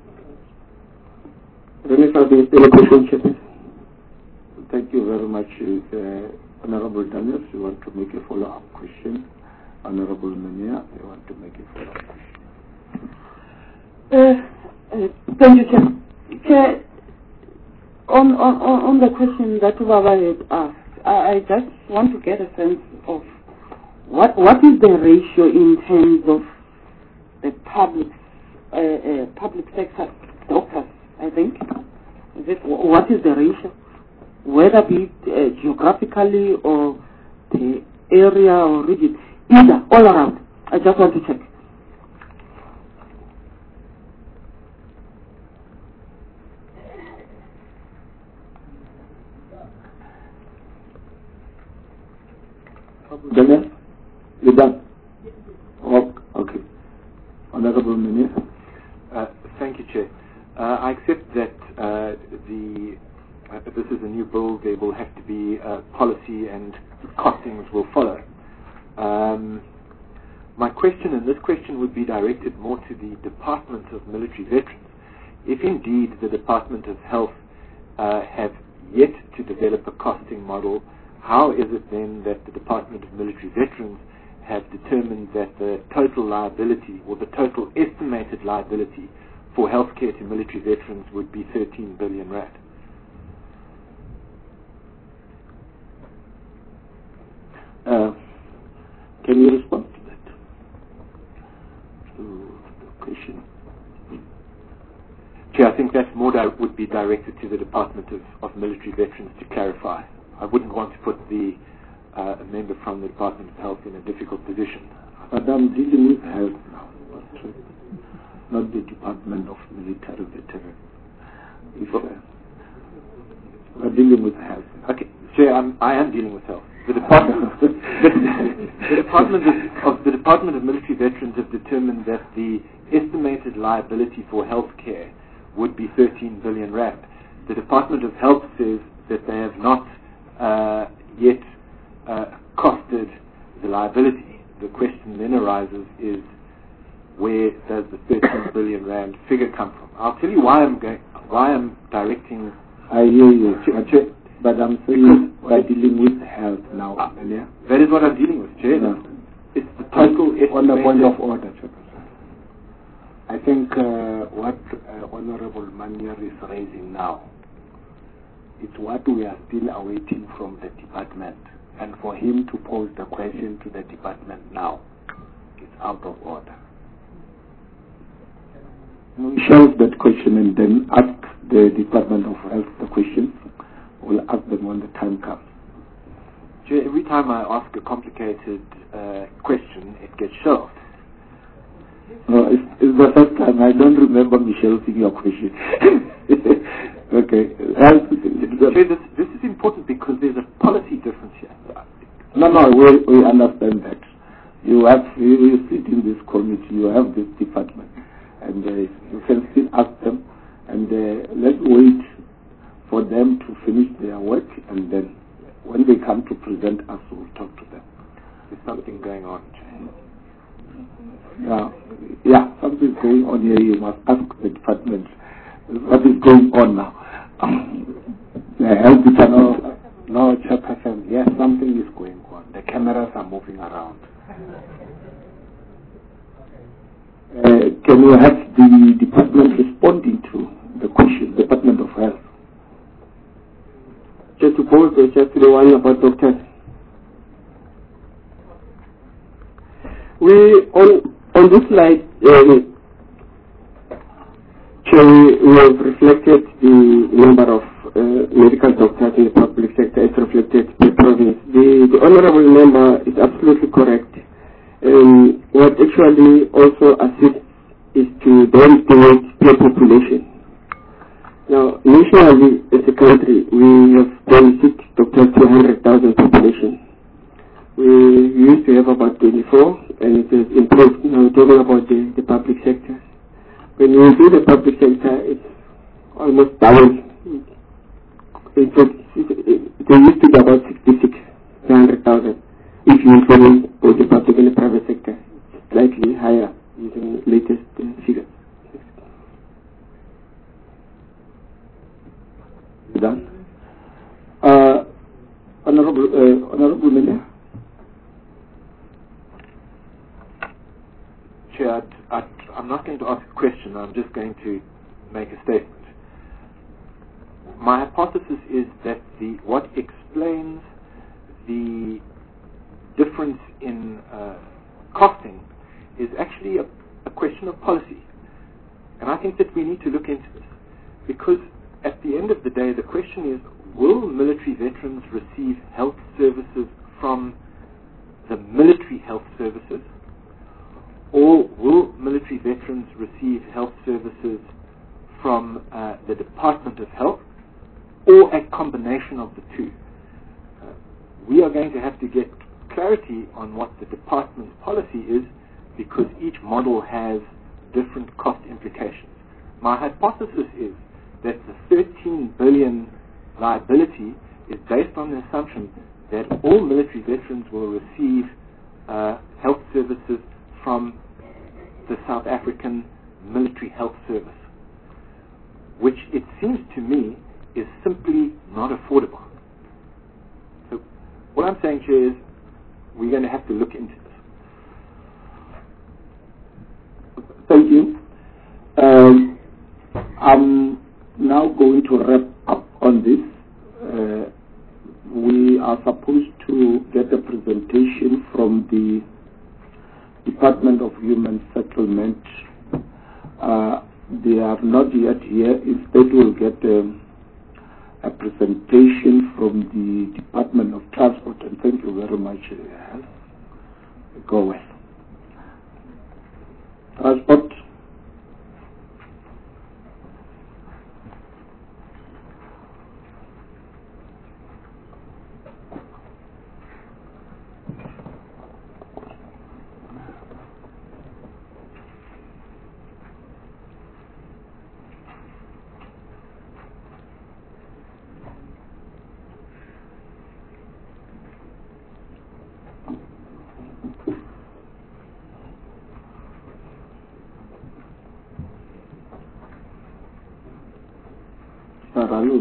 [SPEAKER 13] I don't know if there's any question, Chairman.
[SPEAKER 1] Thank you very much, uh, Honorable Daniels. You want to make a follow-up question? Honorable Mania, you want to make a follow-up question?
[SPEAKER 11] Uh, uh, thank you, Chair. Chair, on, on, on the question that Baba had asked, I, I just want to get a sense of what what is the ratio in terms of the public uh, uh, public sector doctors, I think. Is it, what is the ratio? Whether be it uh, geographically or the area or region, either, all around. I just want to check.
[SPEAKER 1] Daniel, you done? Oh, okay. Honorable Minister.
[SPEAKER 6] Uh, thank you, Chair. Uh, I accept that uh, the uh, this is a new bill. There will have to be uh, policy and costings will follow. Um, my question, and this question would be directed more to the Department of Military Veterans. If indeed the Department of Health uh, have yet to develop a costing model, how is it then that the Department of Military Veterans have determined that the total liability, or the total estimated liability for healthcare to military veterans would be thirteen billion rand.
[SPEAKER 1] Uh, can you respond to that? To the question.
[SPEAKER 6] Chair, I think that more di- would be directed to the Department of, of Military Veterans to clarify. I wouldn't want to put the uh, a member from the Department of Health in a difficult position.
[SPEAKER 1] But I'm dealing with health now, not the Department of Military Veterans. If, uh, we're dealing with health.
[SPEAKER 6] Okay, Chair, I'm, I am dealing with health. The Department, the, the, Department of, of the Department of Military Veterans have determined that the estimated liability for health care would be thirteen billion rand. The Department of Health says that they have not uh, yet uh, costed the liability. The question then arises is, where does the thirteen billion rand figure come from? I'll tell you why I'm going, why I'm directing.
[SPEAKER 1] I hear you, Chair, but I'm saying we're dealing with health now. Uh, yeah?
[SPEAKER 6] That is what I'm dealing with, Chair.
[SPEAKER 1] No.
[SPEAKER 6] It's the total.
[SPEAKER 1] On the point of order, Chair. I think uh, what uh, Honorable Manier is raising now, it's what we are still awaiting from the department. And for him to pose the question to the department now, it's out of order. We shelve that question and then ask the Department of Health the question. We'll ask them when the time comes.
[SPEAKER 6] Chair, every time I ask a complicated uh, question, it gets shelved.
[SPEAKER 1] No, it's, it's the first time. I don't remember me shelving your question. Okay.
[SPEAKER 6] Chair, this, this is important because there's a policy difference here.
[SPEAKER 1] No, no, we, we understand that. You have, you, you sit in this committee, you have this department, and uh, you can still ask them, and uh, let's wait for them to finish their work, and then when they come to present us, we'll talk to them.
[SPEAKER 6] There's something going on, Chair.
[SPEAKER 1] Yeah, yeah, something's going on here. You must ask the department what is going on now. The health department. No, no, Chairperson, yes, something is going on. The cameras are moving around. Uh, can you have the department responding to the question, Department of Health?
[SPEAKER 13] Just to pose the just to the one about doctors. We on on this slide, um, we have reflected the number of uh, medical doctors in the public sector as reflected per province. The, the honourable member is absolutely correct. Um, what actually also assists is to then estimate per population. Now, nationally, as a country, we have twenty-six doctors per one hundred thousand population. We used to have about twenty-four, and it has improved. Now we're talking about the, the public sector. When you do the public sector, it's almost double. In fact, they used to be about sixty-six per one hundred thousand. If you include both the public and the private sector, it's slightly higher using the latest uh, figures.
[SPEAKER 1] Done. Uh, Honorable, uh, Honorable Miller.
[SPEAKER 6] Chair, I'd, I'd, I'm not going to ask a question. I'm just going to make a statement. My hypothesis is that the what explains the difference in uh, costing is actually a, a question of policy. And I think that we need to look into this. Because at the end of the day, the question is, will military veterans receive health services from the military health services, or will military veterans receive health services from uh, the Department of Health, or a combination of the two? Uh, we are going to have to get clarity on what the department's policy is, because each model has different cost implications. My hypothesis is that the thirteen billion liability is based on the assumption that all military veterans will receive uh, health services from the South African Military Health Service, which it seems to me is simply not affordable. So what I'm saying here is we're going to have to look into this.
[SPEAKER 1] I'm now going to wrap up on this. Uh, we are supposed to get a presentation from the Department of Human Settlement. Uh, they are not yet here. Instead, we'll get a, a presentation from the Department of Transport. And thank you very much. Uh, go well. Transport. Saraluz.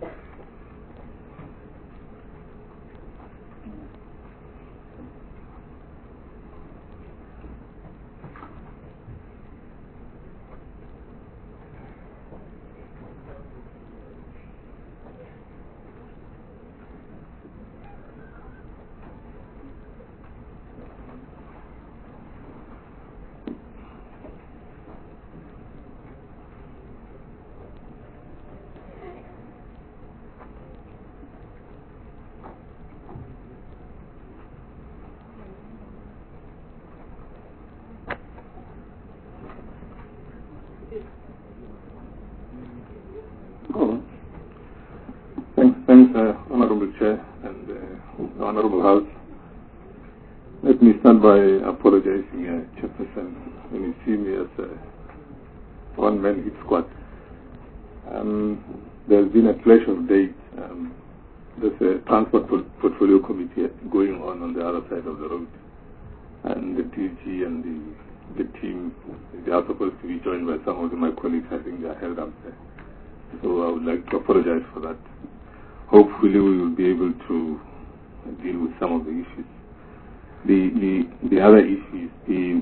[SPEAKER 14] Thanks, uh, Honorable Chair and uh, Honorable House. Let me start by apologizing, uh, Chairperson, when you see me as a one-man hit squad. Um, there's been a clash of dates. Um, there's a transport portfolio committee going on on the other side of the road, and the D G and the, the team, they are supposed to be joined by some of my colleagues. I think they are held up there. So I would like to apologize for that. Hopefully we will be able to deal with some of the issues. The the, the other issues, the,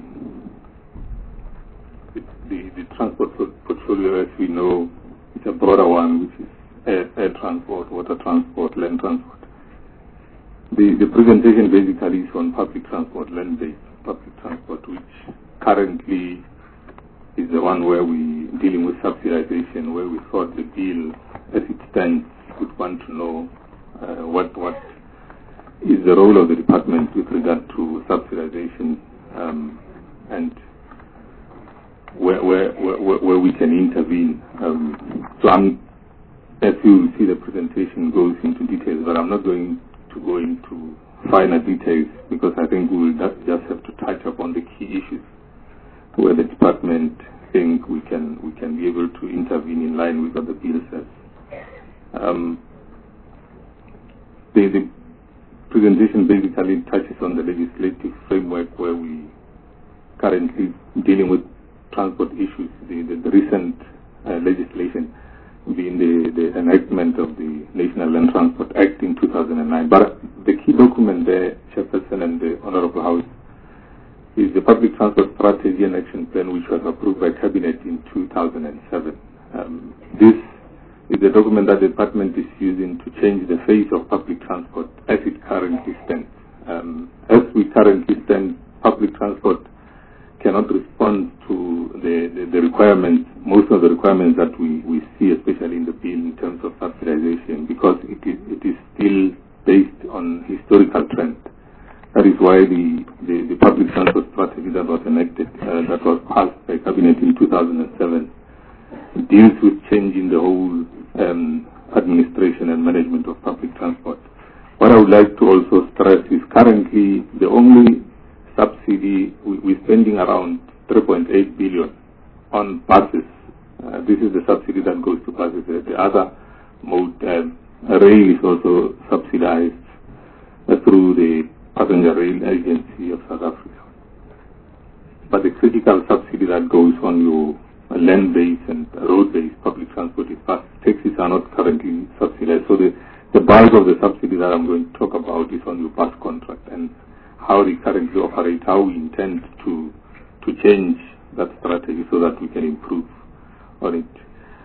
[SPEAKER 14] the the transport portfolio, as we know, is a broader one, which is air, air transport, water transport, land transport. The the presentation basically is on public transport, land-based public transport, which currently is the one where we dealing with subsidization, where we thought the bill as it stands would want to know uh, what what is the role of the department with regard to subsidization um, and where, where where where we can intervene. Um, so I'm, as you see, the presentation goes into details, but I'm not going to go into finer details because I think we will just have to touch upon the key issues where the department think we can we can be able to intervene in line with what the bill says. Um, the, the presentation basically touches on the legislative framework where we currently dealing with transport issues, the, the, the recent uh, legislation being the, the enactment of the National Land Transport Act in two thousand nine. But the key document there, Chairperson and the Honorable House, is the Public Transport Strategy and Action Plan, which was approved by Cabinet in two thousand seven. Um, this is the document that the department is using to change the face of public transport as it currently stands. Um, as we currently stand, public transport cannot respond to the, the, the requirements, most of the requirements that we, we see, especially in the bill in terms of subsidization, because it is, it is still based on historical trend. That is why the, the, the public transport strategy that was enacted, uh, that was passed by Cabinet in two thousand seven, deals with changing the whole um, administration and management of public transport. What I would like to also stress is currently the only subsidy, we, we're spending around three point eight billion on buses. Uh, this is the subsidy that goes to buses. The other mode, uh, rail is also subsidized uh, through the Passenger Rail Agency of South Africa. But the critical subsidy that goes on your land-based and road-based public transport is bus. Taxis are not currently subsidized. So the, the bulk of the subsidy that I'm going to talk about is on your bus contract and how they currently operate, how we intend to to change that strategy so that we can improve on it.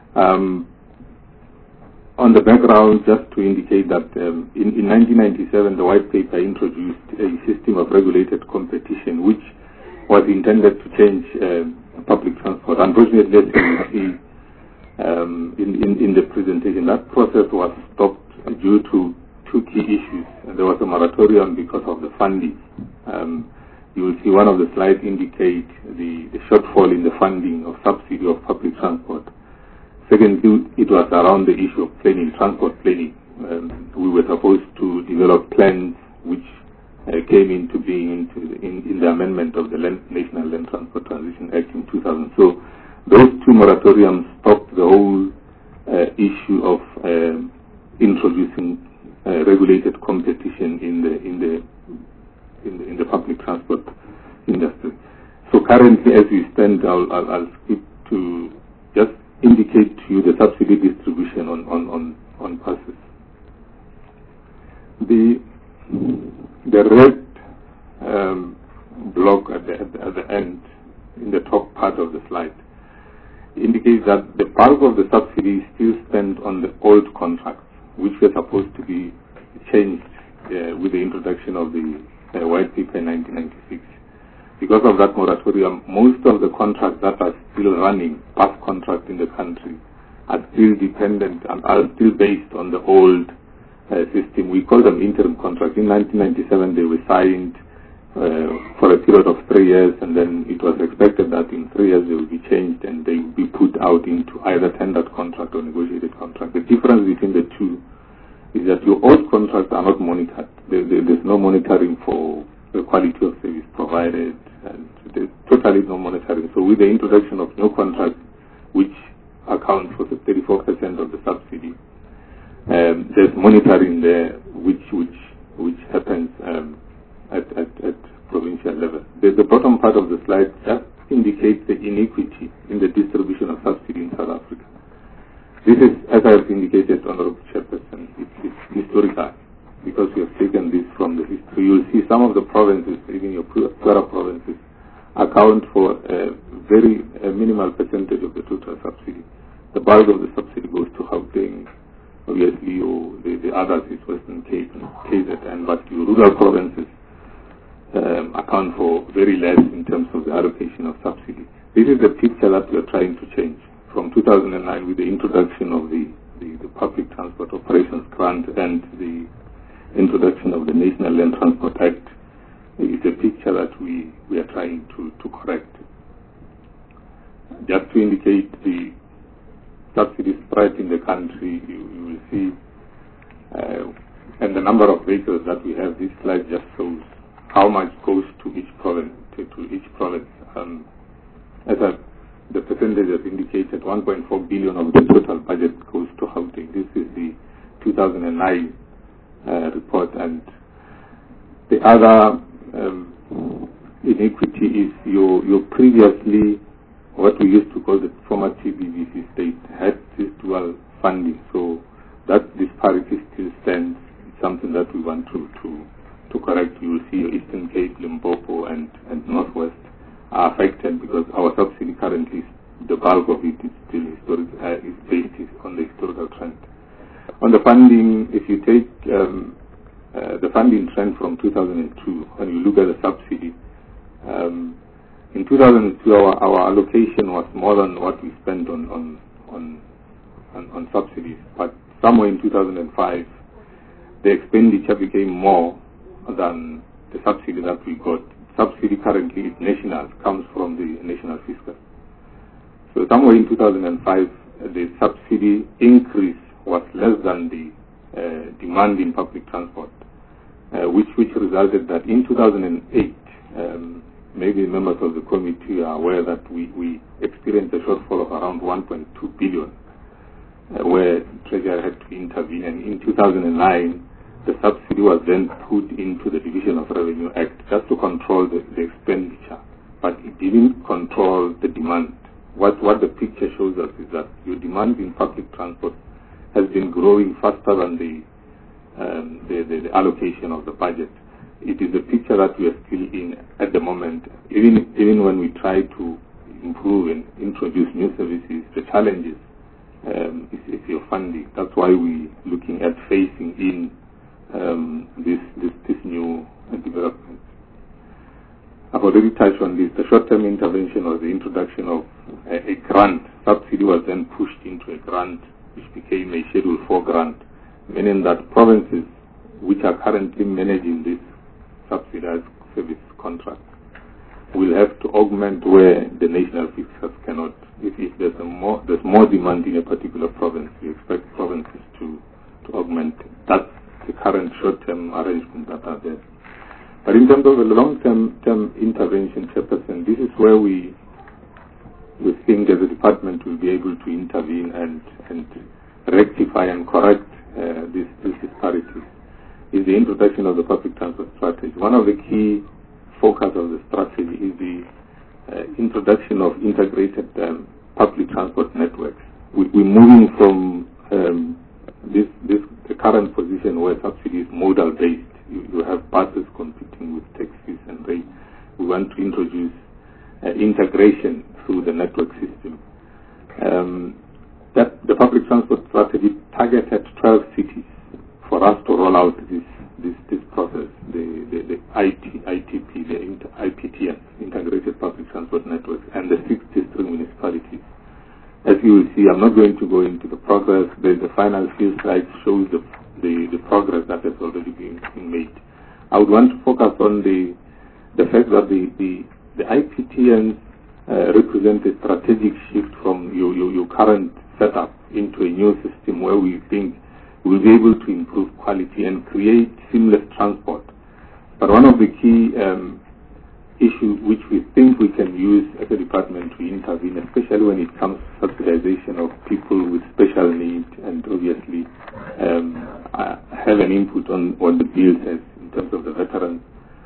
[SPEAKER 14] Um, on the background, just to indicate that um, in, in nineteen ninety-seven, the white paper introduced a system of regulated competition, which was intended to change uh, public transport. Unfortunately, as you see um, in, in, in the presentation, that process was stopped due to two key issues. There was a moratorium because of the funding. Um, you will see one of the slides indicate the, the shortfall in the funding of subsidy of public transport. Secondly, it was around the issue of planning, transport planning. Um, we were supposed to develop plans which uh, came into being into the, in, in the amendment of the Land, National Land Transport Transition Act in two thousand. So those two moratoriums stopped the whole uh, issue of um, introducing uh, regulated competition in the in the in the in the public transport industry. So currently, as we stand, I'll, I'll, I'll skip to just indicate to you the subsidy distribution on, on, on, on buses. The, the red um, block at the, at, the, at the end, in the top part of the slide, indicates that the bulk of the subsidy is still spent on the old contracts, which were supposed to be changed uh, with the introduction of the uh, white paper in nineteen ninety-six. Because of that moratorium, most of the contracts that are still running, bus contracts in the country, are still dependent and are still based on the old uh, system. We call them interim contracts. In nineteen ninety-seven, they were signed uh, for a period of three years, and then it was expected that in three years they will be changed and they will be put out into either tendered contract or negotiated contract. The difference between the two is that your old contracts are not monitored. There, there, there's no monitoring for the quality of service provided, and there's totally no monitoring. So with the introduction of new contracts, which account for thirty-four percent of the subsidy, um, there's monitoring there, which which which happens um, at, at at provincial level. The, the bottom part of the slide just indicates the inequity in the distribution of subsidy in South Africa. This is, as I have indicated, Honorable Chairperson, it's, it's historical, because we have taken this from the history. You'll see some of the provinces, even your poorer provinces, account for a very a minimal percentage of the total subsidy. The bulk of the subsidy goes to Gauteng, obviously, or the, the others is Western Cape and K Z N, but your rural provinces um, account for very less in terms of the allocation of subsidy. This is the picture that we are trying to change. From two thousand nine, with the introduction of the, the, the Public Transport Operations Grant and the introduction of the National Land Transport Act, is a picture that we, we are trying to, to correct. Just to indicate the subsidy spread in the country, you, you will see, uh, and the number of vehicles that we have. This slide just shows how much goes to each province. To, to each province. Um, as I, the percentage has indicated, one point four billion of the total budget goes to Gauteng. This is the two thousand nine uh, report, and the other um, inequity is your your previously what we used to call the former T B V C state had this dual funding, so that disparity still stands. It's something that we want to to, to correct. You will see your Eastern Cape, Limpopo, and and Northwest are affected because our subsidy currently, the bulk of it is still historic, uh, is based on the historical trend. On the funding, if you take um, uh, the funding trend from two thousand two, when you look at the subsidy, um, in two thousand two our, our allocation was more than what we spent on on, on, on, on subsidies, but somewhere in two thousand five, the expenditure became more than the subsidy that we got. Subsidy currently is national, comes from the national fiscal. So somewhere in two thousand five, the subsidy increase was less than the uh, demand in public transport, uh, which which resulted that in two thousand eight, um, maybe members of the committee are aware that we, we experienced a shortfall of around one point two billion, uh, where Treasury had to intervene, and in two thousand nine, the subsidy was then put into the Division of Revenue Act just to control the, the expenditure, but it didn't control the demand. What, what the picture shows us is that your demand in public transport has been growing faster than the, um, the, the, the allocation of the budget. It is the picture that we are still in at the moment. Even, even when we try to improve and introduce new services, the challenges funding. That's why we're looking at phasing in um, this, this, this new uh, development. I've already touched on this. The short-term intervention was the introduction of a, a grant. Subsidy was then pushed into a grant, which became a Schedule four grant, meaning that provinces which are currently managing this subsidized service contract will have to augment where the national fixers cannot. If, if there's, a more, there's more demand in a particular province, we expect provinces to, to augment. That's the current short-term arrangements that are there. But in terms of the long-term term intervention, Chairperson, this is where we we think as a department will be able to intervene and, and rectify and correct uh, these, these disparities, is the introduction of the public transport strategy. One of the key focus of the strategy is the uh, introduction of integrated um, public transport networks. We, we're moving from um, this, this the current position where subsidy is modal-based. You, you have buses competing with taxis and rail. We want to introduce uh, integration through the network system. Um, that the public transport strategy targeted twelve cities for us to roll out this this, this process, the, the, the I T, I T P, the inter, I P T N, Integrated Public Transport Network, and the six district municipalities. As you will see, I'm not going to go into the progress, but the final few slides shows the The, the progress that has already been, been made. I would want to focus on the the fact that the, the, the I P T Ns uh, represent a strategic shift from your, your, your current setup into a new system where we think we'll be able to improve quality and create seamless transport. But one of the key um, issues which we think we can use as a department to intervene, especially when it comes to subsidization of people with special needs, and obviously um, uh, have an input on what the bill says in terms of the veterans,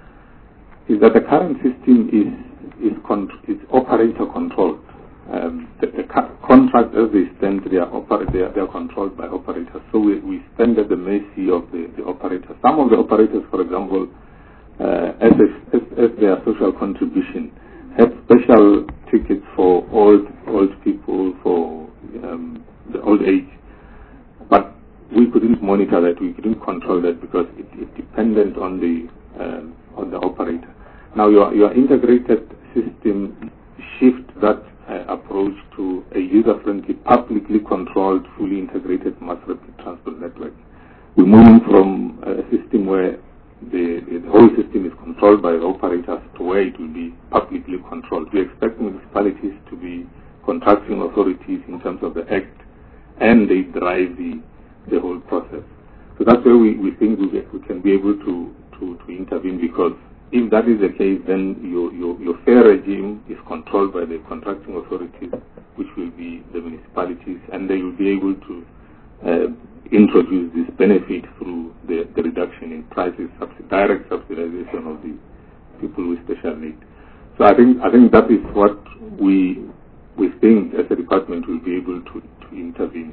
[SPEAKER 14] is that the current system is is, con is operator controlled. Um, the, the contract as they stand, they are, they are, they are controlled by operators. So we, we stand at the mercy of the, the operators. Some of the operators, for example, Uh, as, as, as their social contribution, have special tickets for old old people, for um, the old age. But we couldn't monitor that, we couldn't control that because it, it depended on the um, on the operator. Now your your integrated system shift that uh, approach to a user-friendly, publicly controlled, fully integrated mass rapid transport network. We're moving from a system where The, the whole system is controlled by the operators to where it will be publicly controlled. We expect municipalities to be contracting authorities in terms of the Act, and they drive the, the whole process. So that's where we, we think we, we can be able to, to, to intervene, because if that is the case, then your, your, your fare regime is controlled by the contracting authorities, which will be the municipalities, and they will be able to uh, introduce this benefit through the, the reduction in prices, subsidi direct subsidization of the people with special needs. So I think I think that is what we we think as a department will be able to, to intervene.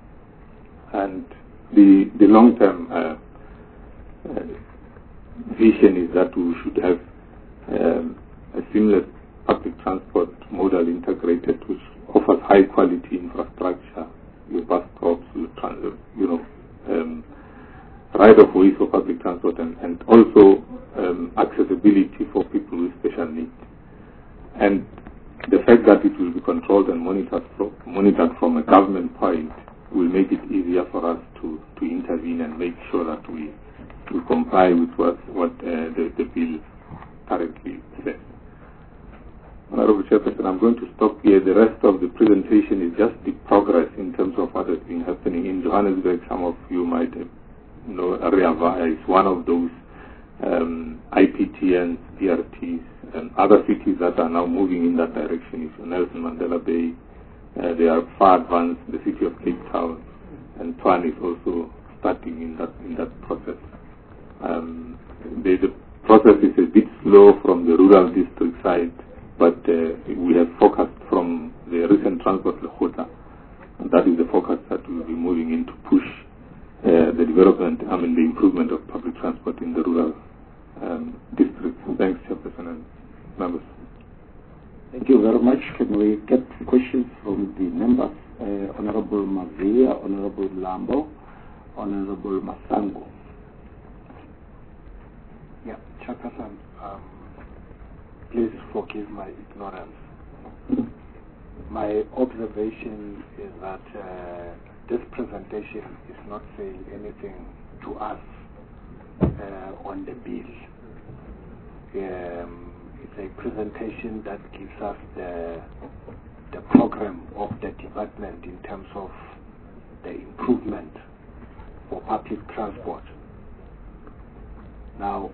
[SPEAKER 14] And the the long term uh, uh, vision is that we should have um, a seamless public transport model integrated, which offers high quality infrastructure, your bus stops, your transit, you know, um, right-of-ways for public transport, and, and also um, accessibility for people with special needs. And the fact that it will be controlled and monitored from, monitored from a government point will make it easier for us to, to intervene and make sure that we, we comply with what, what uh, the, the bill currently says. Honorable Chairperson, I'm going to stop here. The rest of the presentation is just the progress in terms of what has been happening in Johannesburg. Some of you might know Ariava is one of those um, I P T Ns, D R Ts, and other cities that are now moving in that direction. It's Nelson Mandela Bay. Uh, they are far advanced. The city of Cape Town and Tshwane is also starting in that in that process. Um, the, the process is a bit slow from the rural district side, but uh, we have focused from the recent transport Lekgotla, and that is the focus that we will be moving in to push uh, the development, I mean the improvement of public transport in the rural um, districts. Thanks, Chairperson and members.
[SPEAKER 1] Thank you very much. stretch, can we get questions from the members? Uh, Honorable Mazia, Honorable Lambo, Honorable Masango.
[SPEAKER 15] Yeah, Chairperson, um, please forgive my ignorance. My observation is that uh, this presentation is not saying anything to us uh, on the bill. Um, it's a presentation that gives us the, the program of the department in terms of the improvement for public transport. Now,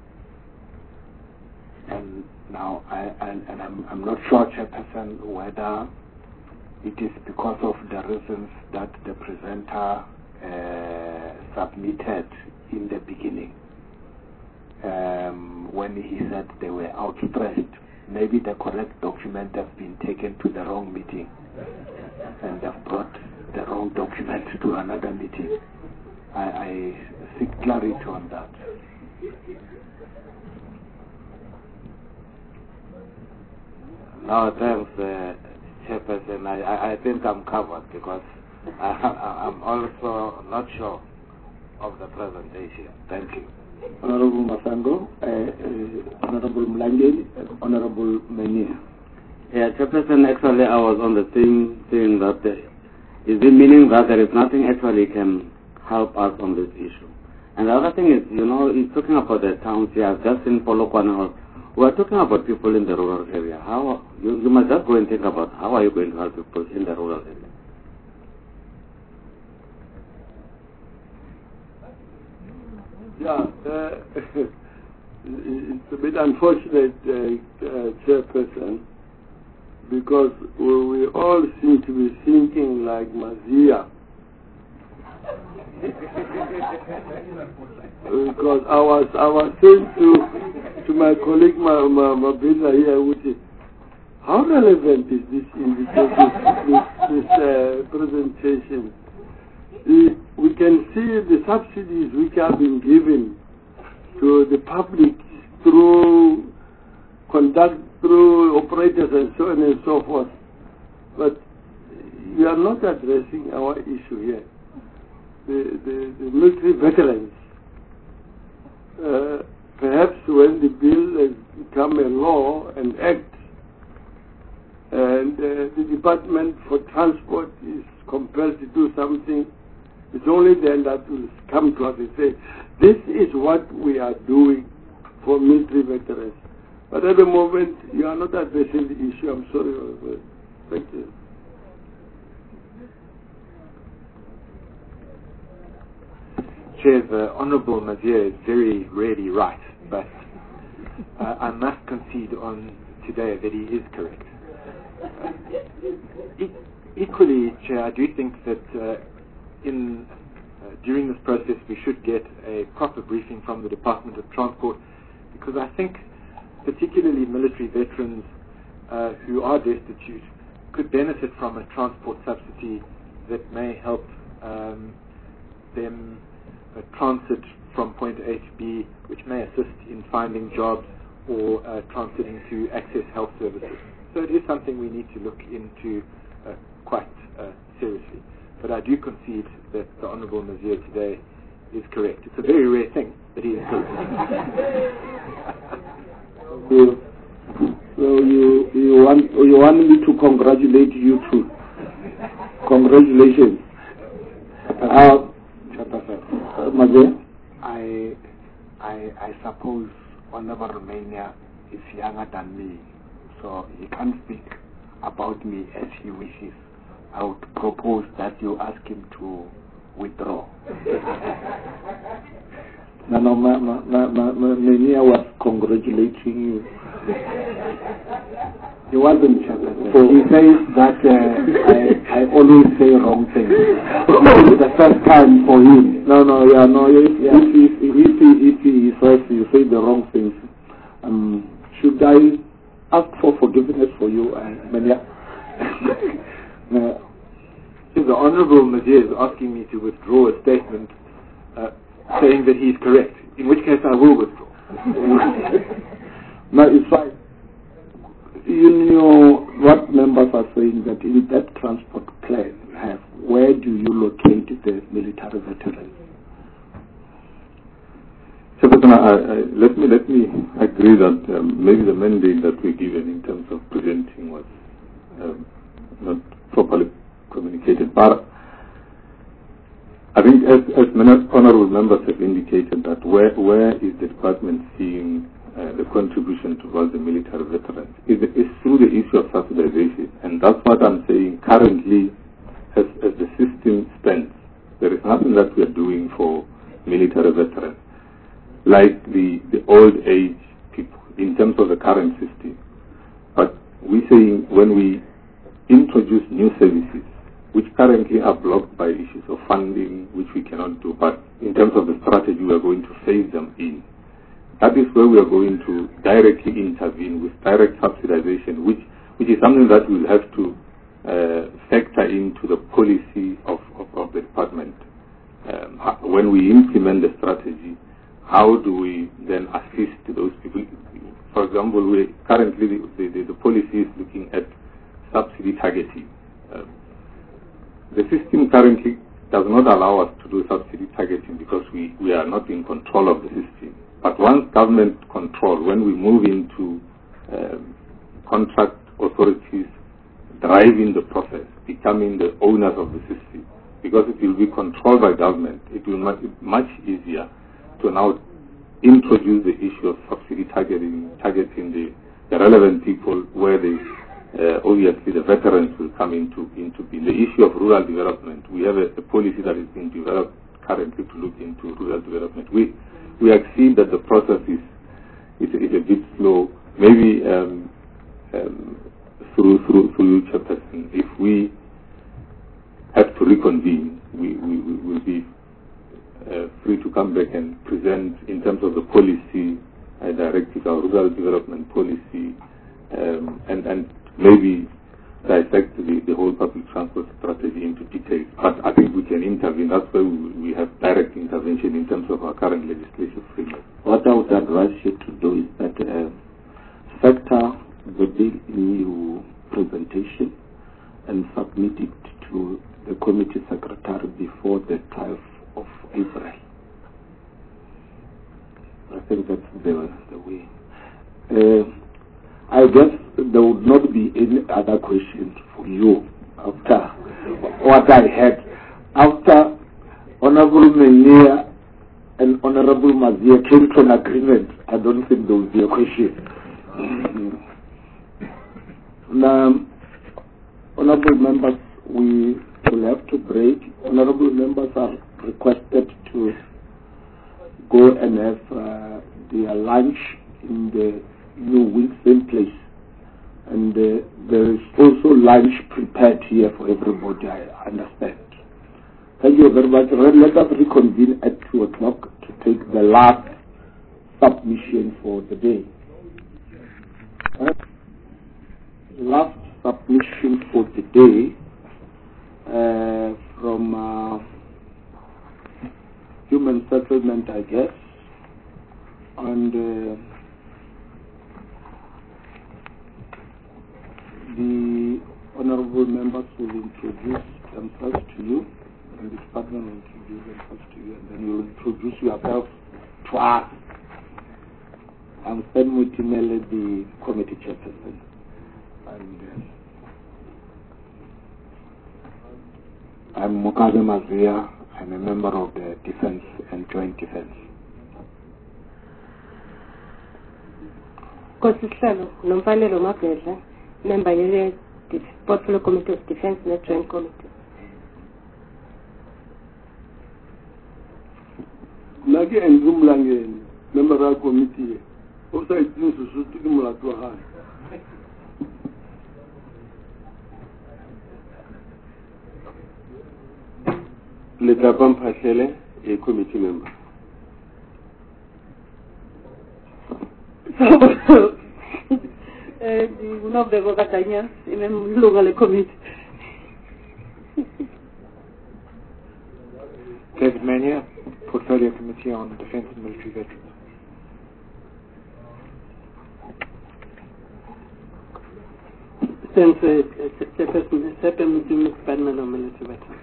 [SPEAKER 15] and now I and, and I'm I'm not sure, Chairperson, whether it is because of the reasons that the presenter uh, submitted in the beginning um, when he said they were outstretched. Maybe the correct document has been taken to the wrong meeting and they've brought the wrong document to another meeting. I, I seek clarity on that.
[SPEAKER 2] No, thanks, uh, Chairperson. I, I, I think I'm covered because I, I'm also not sure of the presentation. Thank you.
[SPEAKER 1] Honorable Masango, uh, uh, Honorable Mlange, uh, Honorable Menia.
[SPEAKER 2] Yeah, Chairperson, actually I was on the same thing that uh, is it meaning that there is nothing actually can help us on this issue. And the other thing is, you know, he's talking about the towns here, just in Polokwane. We're talking about people in the rural area. How you, you must just go and think about how are you going to help people in the rural area.
[SPEAKER 4] Yeah, uh, it's a bit unfortunate, uh, uh, Chairperson, because we, we all seem to be thinking like Mazia. Because I was I was saying to to my colleague Mabila here, which is, how relevant is this invitation, this, this uh, presentation? The, we can see the subsidies which have been given to the public through conduct through operators and so on and so forth, but we are not addressing our issue here. The, the, the military veterans, uh, perhaps when the bill has become a law and act, and uh, the Department for Transport is compelled to do something, it's only then that will come to us and say, this is what we are doing for military veterans. But at the moment, you are not addressing the issue. I'm sorry. Thank you.
[SPEAKER 6] Chair, the Honourable Mazia is very rarely right, but uh, I must concede on today that he is correct. Uh, e equally, Chair, I do think that uh, in uh, during this process we should get a proper briefing from the Department of Transport, because I think particularly military veterans uh, who are destitute could benefit from a transport subsidy that may help um, them uh, transit from point A to B, which may assist in finding jobs or uh, transiting to access health services. So it is something we need to look into uh, quite uh, seriously. But I do concede that the Honourable Mazia today is correct. It's a very rare thing that he is correct.
[SPEAKER 1] So, so you you want you want me to congratulate you too? Congratulations. Uh, uh,
[SPEAKER 15] I I I suppose Honorable Romania is younger than me, so he can't speak about me as he wishes. I would propose that you ask him to withdraw.
[SPEAKER 1] No, no, ma, ma, ma, ma, ma, Mania was congratulating you.
[SPEAKER 15] He wasn't, so he says that uh, I, I always say wrong things. It's the first time for him.
[SPEAKER 1] No, no, yeah, no. If, yeah. if, if, if, he, if he says you say the wrong things, um, should I ask for forgiveness for you, uh, Mania?
[SPEAKER 6] uh, so the Honourable Mazia is asking me to withdraw a statement uh, saying that he's correct, in which case I will withdraw.
[SPEAKER 1] No, it's fine. you know what members are saying, that in that transport plan you have, where do you locate the military veterans?
[SPEAKER 14] Chairperson, I, I, let me let me agree that um, maybe the mandate that we're given in terms of presenting was um, not properly communicated. But I think, as, as many honourable members have indicated, that where where is the department seeing uh, the contribution towards the military veterans? It is through the issue of subsidization, and that's what I'm saying. Currently, as as the system stands, there is nothing that we are doing for military veterans, like the, the old age people, in terms of the current system. But we're saying when we introduce new services, which currently are blocked by issues of funding, which we cannot do, but in terms of the strategy, we are going to phase them in. That is where we are going to directly intervene with direct subsidization, which, which is something that we'll have to uh, factor into the policy of, of, of the department. Um, when we implement the strategy, how do we then assist those people? For example, we currently the, the, the policy is looking at subsidy targeting. Um, the system currently does not allow us to do subsidy targeting because we, we are not in control of the system. But once government control, when we move into um, contract authorities driving the process, becoming the owners of the system, because it will be controlled by government, it will be much easier to now introduce the issue of subsidy targeting, targeting the, the relevant people, where the, uh, obviously the veterans will come into, into being. The issue of rural development, we have a, a policy that is being developed currently to look into rural development. We, we have seen that the process is, is, is a bit slow. Maybe um, um, through, through, through you, Chairperson, if we have to reconvene, we, we, we will be Uh, free to come back and present in terms of the policy uh, directive, our rural development policy, um, and, and maybe dissect the, the whole public transport strategy into details. But I think we can intervene. That's why we, we have direct intervention in terms of our current legislative framework.
[SPEAKER 1] What I would advise you to do is that uh, factor the bill in your presentation and submit it to the committee secretary before the twelfth of April. I think that's the, the way. Uh, I guess there would not be any other questions for you after what I had. After Honorable Menia and Honorable Mazia came to an agreement, I don't think there will be a question. Now, honorable members, we will have to break. Honorable members are requested to go and have uh, their lunch in the new wing same place, and uh, there is also lunch prepared here for everybody, I understand. Thank you very much. Let us reconvene at two o'clock to take the last submission for the day. Uh, last submission for the day uh, from uh, Human Settlement, I guess, and uh, the honorable members will introduce themselves to you, and the department will introduce themselves to you, and then you will introduce yourself to us. I'm Stan Mutimele, the committee chairperson, and uh,
[SPEAKER 15] I'm Mukabe Mazia. I'm a member of the Defense and Joint Defense.
[SPEAKER 9] Kosihlalo Nomfanelo Mabedla, member of the Portfolio Committee of Defense and Joint Committee.
[SPEAKER 4] Nagi Engum Langen, member of the committee. Also, it's news to shoot him like to hand.
[SPEAKER 5] Letlapam Pashele, a committee member.
[SPEAKER 11] Uno of the Gogatanians, in a local committee.
[SPEAKER 6] David Mania, Portfolio Committee on Defence and Military Veterans.
[SPEAKER 11] Assistant uh, Chairperson, Chairperson, Department of Military Veterans.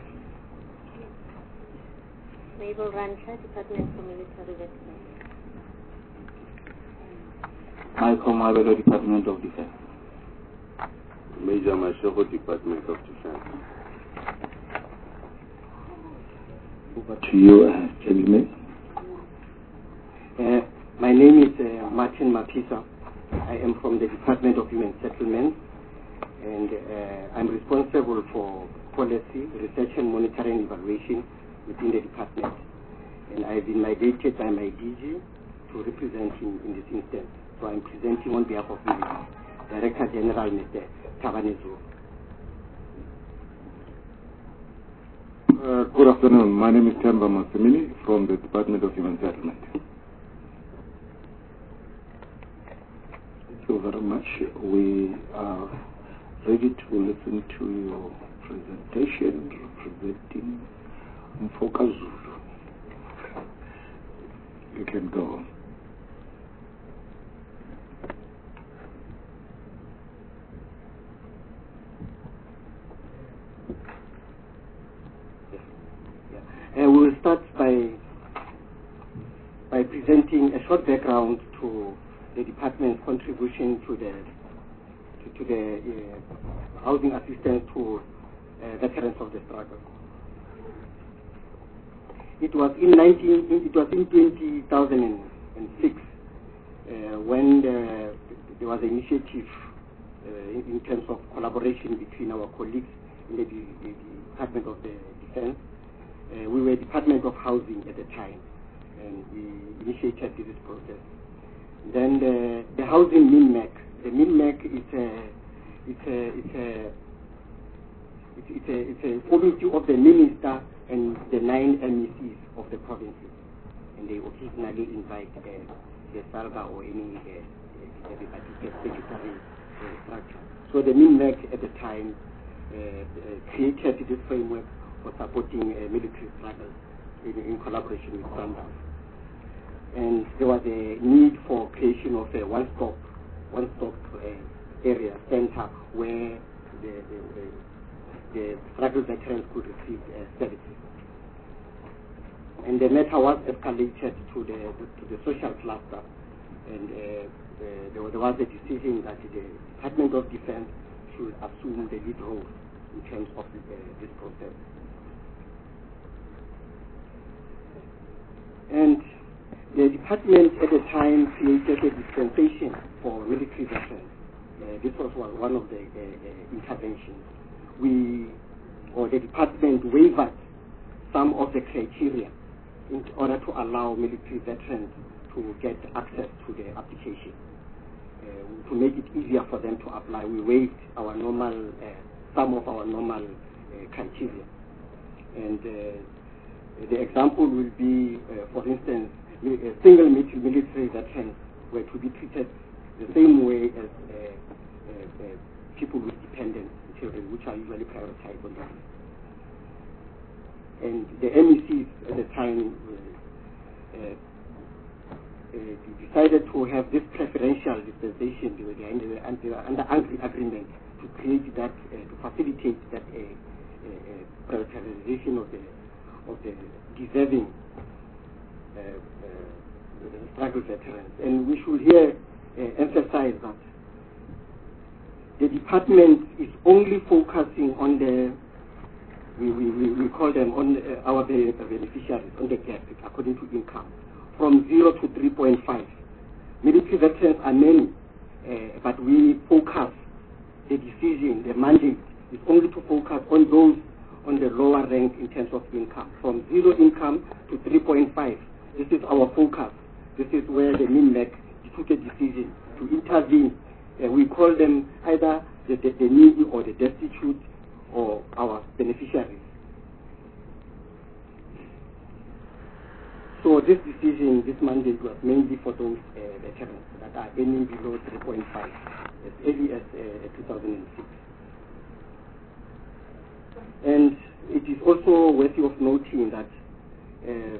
[SPEAKER 16] Mabel Rancher, Department for Military Veterans.
[SPEAKER 7] Michael Mabelo, Department of Defense.
[SPEAKER 5] Major Mashoko, Department of Defense.
[SPEAKER 7] Over to you, uh, gentlemen.
[SPEAKER 8] Uh, my name is uh, Martin Mapisa. I am from the Department of Human Settlements, and uh, I'm responsible for policy, research and monitoring evaluation within the department. And I've been mandated by my D G to represent him in this instance. So I'm presenting on behalf of the Director General, Mister Tabanezu.
[SPEAKER 17] Uh, good afternoon. My name is Temba Masimini from the Department of Human Settlement. Thank you very much. We are ready to listen to your presentation representing Mfoka Zulu. You can go on.
[SPEAKER 8] Uh, we will start by by presenting a short background to the department's contribution to the to, to the uh, housing assistance to uh, veterans of the struggle. It was in nineteen it was in two thousand six uh, when the, there was an initiative uh, in, in terms of collaboration between our colleagues in the, the Department of the Defense. Uh, we were Department of Housing at the time, and we initiated this process. Then the, the housing M I M E C. The M I M E C is a it's a it's a it's, it's a it's a committee of the minister and the nine M E Cs of the provinces, and they occasionally invite uh, the Salga or any uh, everybody get secretary uh, structure. So the M I M E C at the time uh, uh, created this framework for supporting uh, military struggles in, in collaboration with SANDF. And there was a need for creation of a one-stop, one-stop uh, area, center, where the, the, the, the struggle veterans could receive uh, services. And the matter was escalated to the, the to the social cluster, and uh, the, there, there was a decision that the Department of Defense should assume the lead role in terms of the, uh, this process. And the department at the time created a dispensation for military veterans. Uh, this was one of the uh, uh, interventions. We, or the department, waived some of the criteria in order to allow military veterans to get access to the application. Uh, to make it easier for them to apply, we waived our normal, uh, some of our normal uh, criteria. And uh, the example will be, uh, for instance, a single military veterans were to be treated the same way as uh, uh, uh, people with dependent children, which are usually prioritized on that. And the M E Cs at the time uh, uh, uh, decided to have this preferential dispensation. They were under, under, under agreement to create that, uh, to facilitate that uh, uh, prioritization of the of the deserving uh, uh, struggle veterans. And we should here uh, emphasize that the department is only focusing on the, we, we, we, we call them on uh, our beneficiaries, on the gap according to income, from zero to three point five. Military veterans are many, uh, but we focus the decision, the mandate is only to focus on those on the lower rank in terms of income, from zero income to three point five. This is our focus. This is where the M I M E C took a decision to intervene. Uh, we call them either the, the, the needy or the destitute or our beneficiaries. So this decision, this mandate was mainly for those uh, veterans that are earning below three point five as early as uh, two thousand six. And it is also worthy of noting that uh,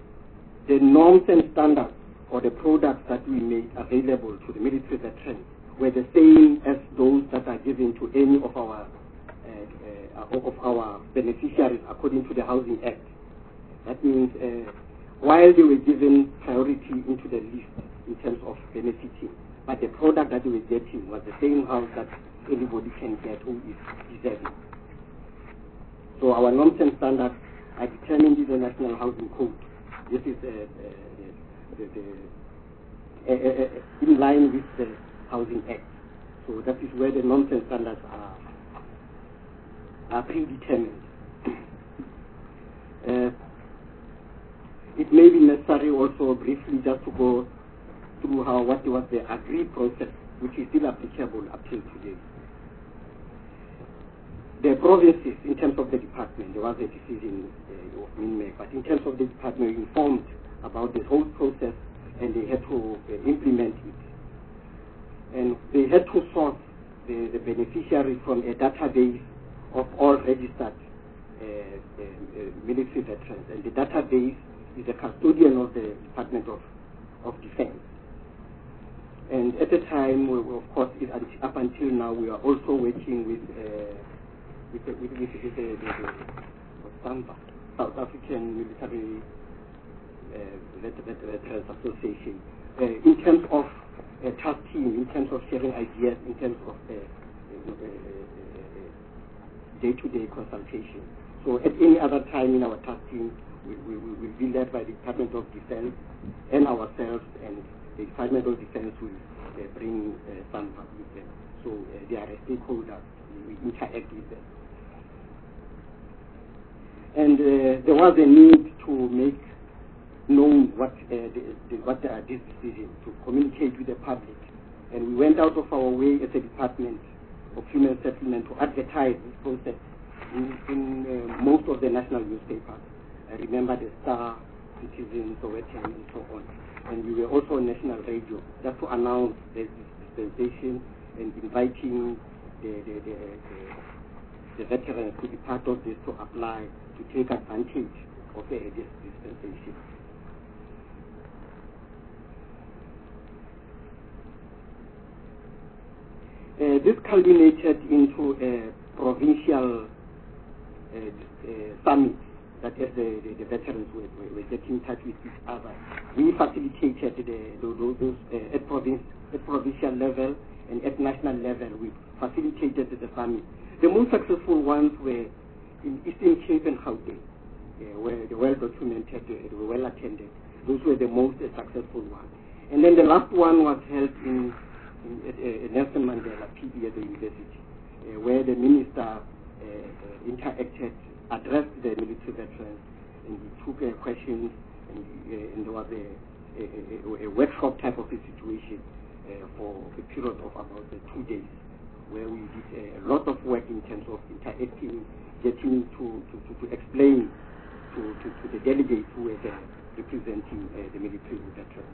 [SPEAKER 8] the norms and standards or the products that we made available to the military veterans were the same as those that are given to any of our uh, uh, of our beneficiaries according to the Housing Act. That means uh, while they were given priority into the list in terms of benefiting, but the product that they were getting was the same house that anybody can get who is deserving. So our norms and standards are determined in the National Housing Code. This is uh, uh, the, the, uh, uh, in line with the Housing Act. So that is where the norms and standards are, are predetermined. Uh, it may be necessary also briefly just to go through how what was the agreed process, which is still applicable up till today. The provinces, in terms of the department, there was a decision uh, of MINMEC, but in terms of the department, we informed about the whole process and they had to uh, implement it. And they had to source the, the beneficiaries from a database of all registered uh, uh, uh, military veterans. And the database is a custodian of the Department of, of Defense. And at the time, we, of course, it, up until now, we are also working with uh, with the, with, with, with the, the, the, the South African Military uh, Veterans Association, uh, in terms of uh, task team, in terms of sharing ideas, in terms of uh, uh, uh, day-to-day consultation. So at any other time in our task team, we, we, we will be led by the Department of Defense and ourselves, and the Department of Defense will uh, bring uh, some with them. So uh, they are a stakeholder. We interact with them. And uh, there was a need to make known what uh, the, the, what uh, this decision, to communicate with the public. And we went out of our way as a Department of Human Settlement to advertise this process in, in uh, most of the national newspapers. I remember the Star, Citizen, Sowetan, and so on. And we were also on national radio just to announce the dispensation and inviting the, the, the, the, the veterans to be part of this, to apply, to take advantage of uh, this dispensation. Uh, this culminated into a provincial uh, uh, summit that as the, the, the veterans were, were, were getting in touch with each other. We facilitated the, those, those uh, at, province, at provincial level and at national level. We facilitated the summit. The most successful ones were in Eastern Cape and Gauteng, uh, where they were well documented, uh, they were well attended. Those were the most uh, successful ones. And then the last one was held in, in uh, Nelson Mandela P B at the university, uh, where the minister uh, uh, interacted, addressed the military veterans, and he took uh, questions, and, uh, and there was a, a, a, a workshop type of a situation uh, for a period of about uh, two days, where we did a lot of work in terms of interacting, getting to, to, to, to explain to, to, to the delegates who were there representing uh, the military veterans.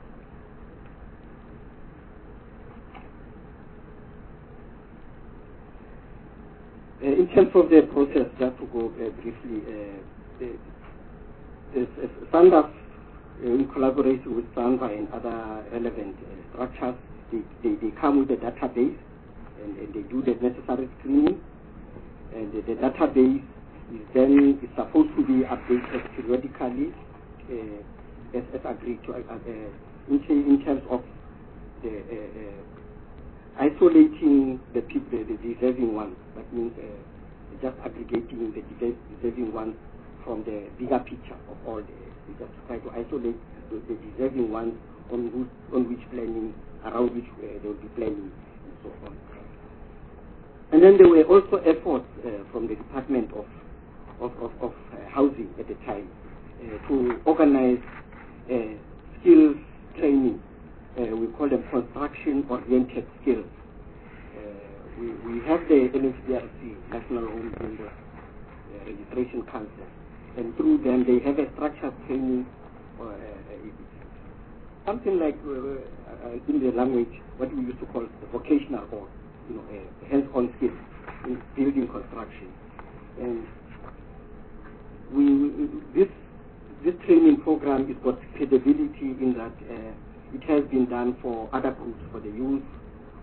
[SPEAKER 8] Uh, in terms of the process, just to go uh, briefly, uh, the, the, the SANDF, uh, in collaboration with SANVA and other relevant uh, structures, they, they, they come with a database, and, and they do the necessary screening. And the, the database is then is supposed to be updated periodically, uh, as, as agreed to, uh, uh, in, in terms of the uh, uh, isolating the people, the deserving ones. That means uh, just aggregating the deserving ones from the bigger picture of all the. We just try to isolate the, the deserving ones on which, on which planning, around which uh, they will be planning, and so on. And then there were also efforts uh, from the Department of of, of, of uh, Housing at the time uh, to organize uh, skills training. Uh, we call them construction-oriented skills. Uh, we, we have the N H B R C, National Home Builder uh, Registration Council, and through them they have a structured training, uh, uh, something like uh, uh, in the language what we used to call the vocational or you know uh, hands-on skills in building construction. And we, we this this training program has got credibility in that. Uh, It has been done for other groups, for the youth,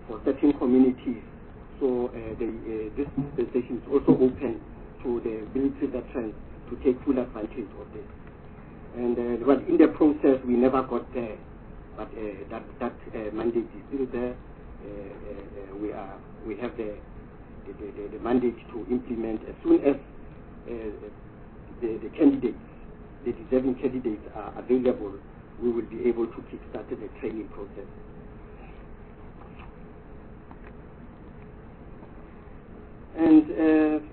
[SPEAKER 8] for certain communities. So uh, the, uh, this dispensation is also open to the military veterans to take full advantage of this. And uh, but in the process, we never got there. But uh, that that uh, mandate is still there. Uh, uh, we are we have the the, the the mandate to implement as soon as uh, the, the candidates, the deserving candidates are available. We will be able to kickstart the training process. And uh,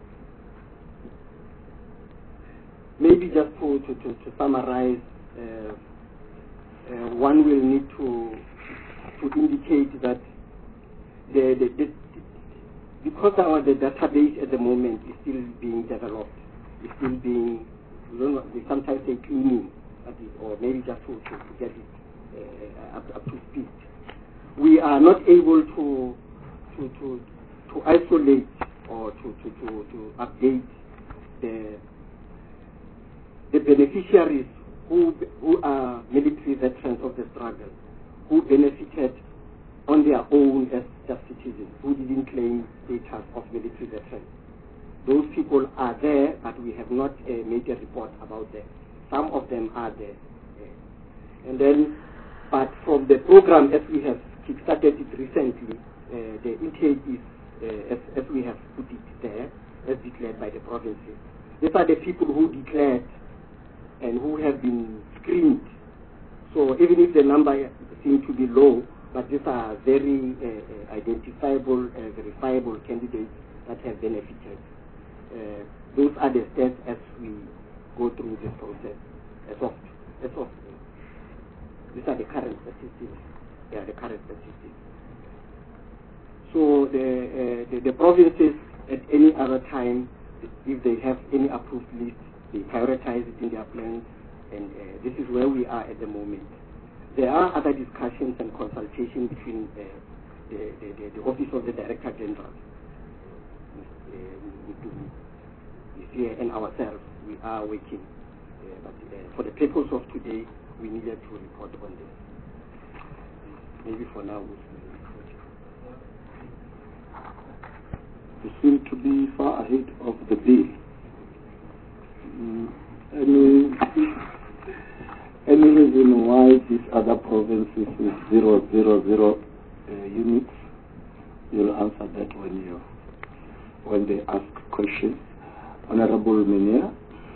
[SPEAKER 8] maybe just to, to, to, to summarize, uh, uh, one will need to to indicate that the, the, the because our the database at the moment is still being developed, is still being, we, don't know, we sometimes say cleaning, or maybe just to, to, to get it uh, up, up to speed. We are not able to to to, to isolate or to, to, to, to update the the beneficiaries who who are military veterans of the struggle, who benefited on their own as, as citizens, who didn't claim status of military veterans. Those people are there, but we have not uh, made a report about them. Some of them are there. Uh, and then, but from the program, as we have kickstarted it recently, uh, the intake is, uh, as, as we have put it there, as declared by the provinces. These are the people who declared and who have been screened. So even if the number seems to be low, but these are very uh, uh, identifiable, uh, verifiable candidates that have benefited. Uh, those are the steps as we go through this process. As of, as of, uh, these are the current statistics. They are the current statistics. So the, uh, the the provinces at any other time, if they have any approved list, they prioritize it in their plans, and uh, this is where we are at the moment. There are other discussions and consultations between uh, the, the, the, the Office of the Director General uh, and ourselves. We are working, uh, but uh, for the purpose of today, we needed to report on this. Maybe for now, we'll
[SPEAKER 4] you seem to be far ahead of the bill. Mm, any, any reason why these other provinces with zero, zero, zero uh, units? You'll answer that when you when they ask questions. Honorable Menia.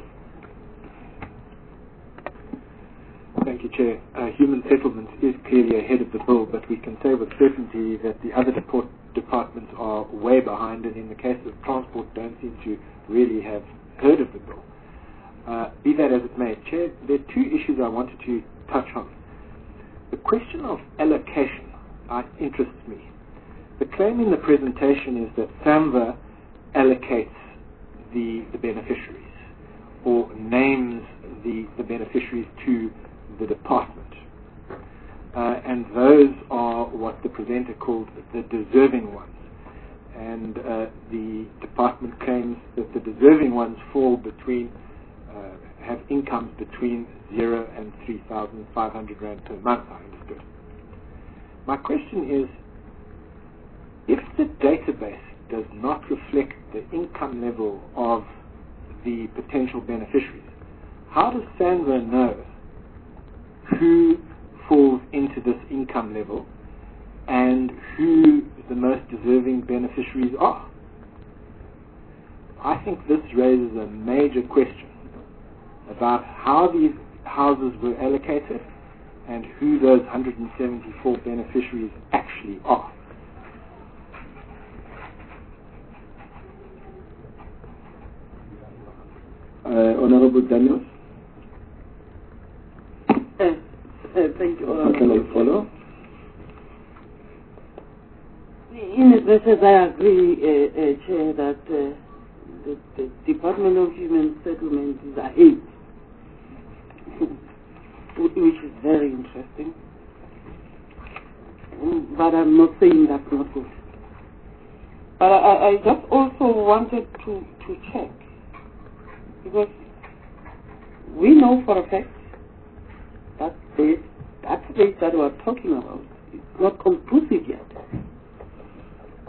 [SPEAKER 6] Thank you, Chair. Uh, human settlements is clearly ahead of the bill, but we can say with certainty that the other deport departments are way behind, and in the case of transport, don't seem to really have heard of the bill. Uh, be that as it may, Chair, there are two issues I wanted to touch on. The question of allocation uh, interests me. The claim in the presentation is that SAMVA allocates the, the beneficiaries, or names the, the beneficiaries to the department. Uh, and those are what the presenter called the deserving ones. And uh, the department claims that the deserving ones fall between, uh, have incomes between zero and three thousand five hundred rand per month, I understood. My question is, if the database does not reflect the income level of the potential beneficiaries, how does SAMVA know who falls into this income level and who the most deserving beneficiaries are? I think this raises a major question about how these houses were allocated and who those one hundred seventy-four beneficiaries actually are.
[SPEAKER 4] Uh, Honorable Daniels.
[SPEAKER 11] Uh, uh, thank you, Honorable.
[SPEAKER 4] Can I follow?
[SPEAKER 11] In as much as I agree, uh, uh, Chair, that uh, the, the Department of Human Settlement is ahead, which is very interesting. Um, but I'm not saying that's not good. But I, I just also wanted to, to check, because we know for a fact that the database that we are talking about is not conclusive yet.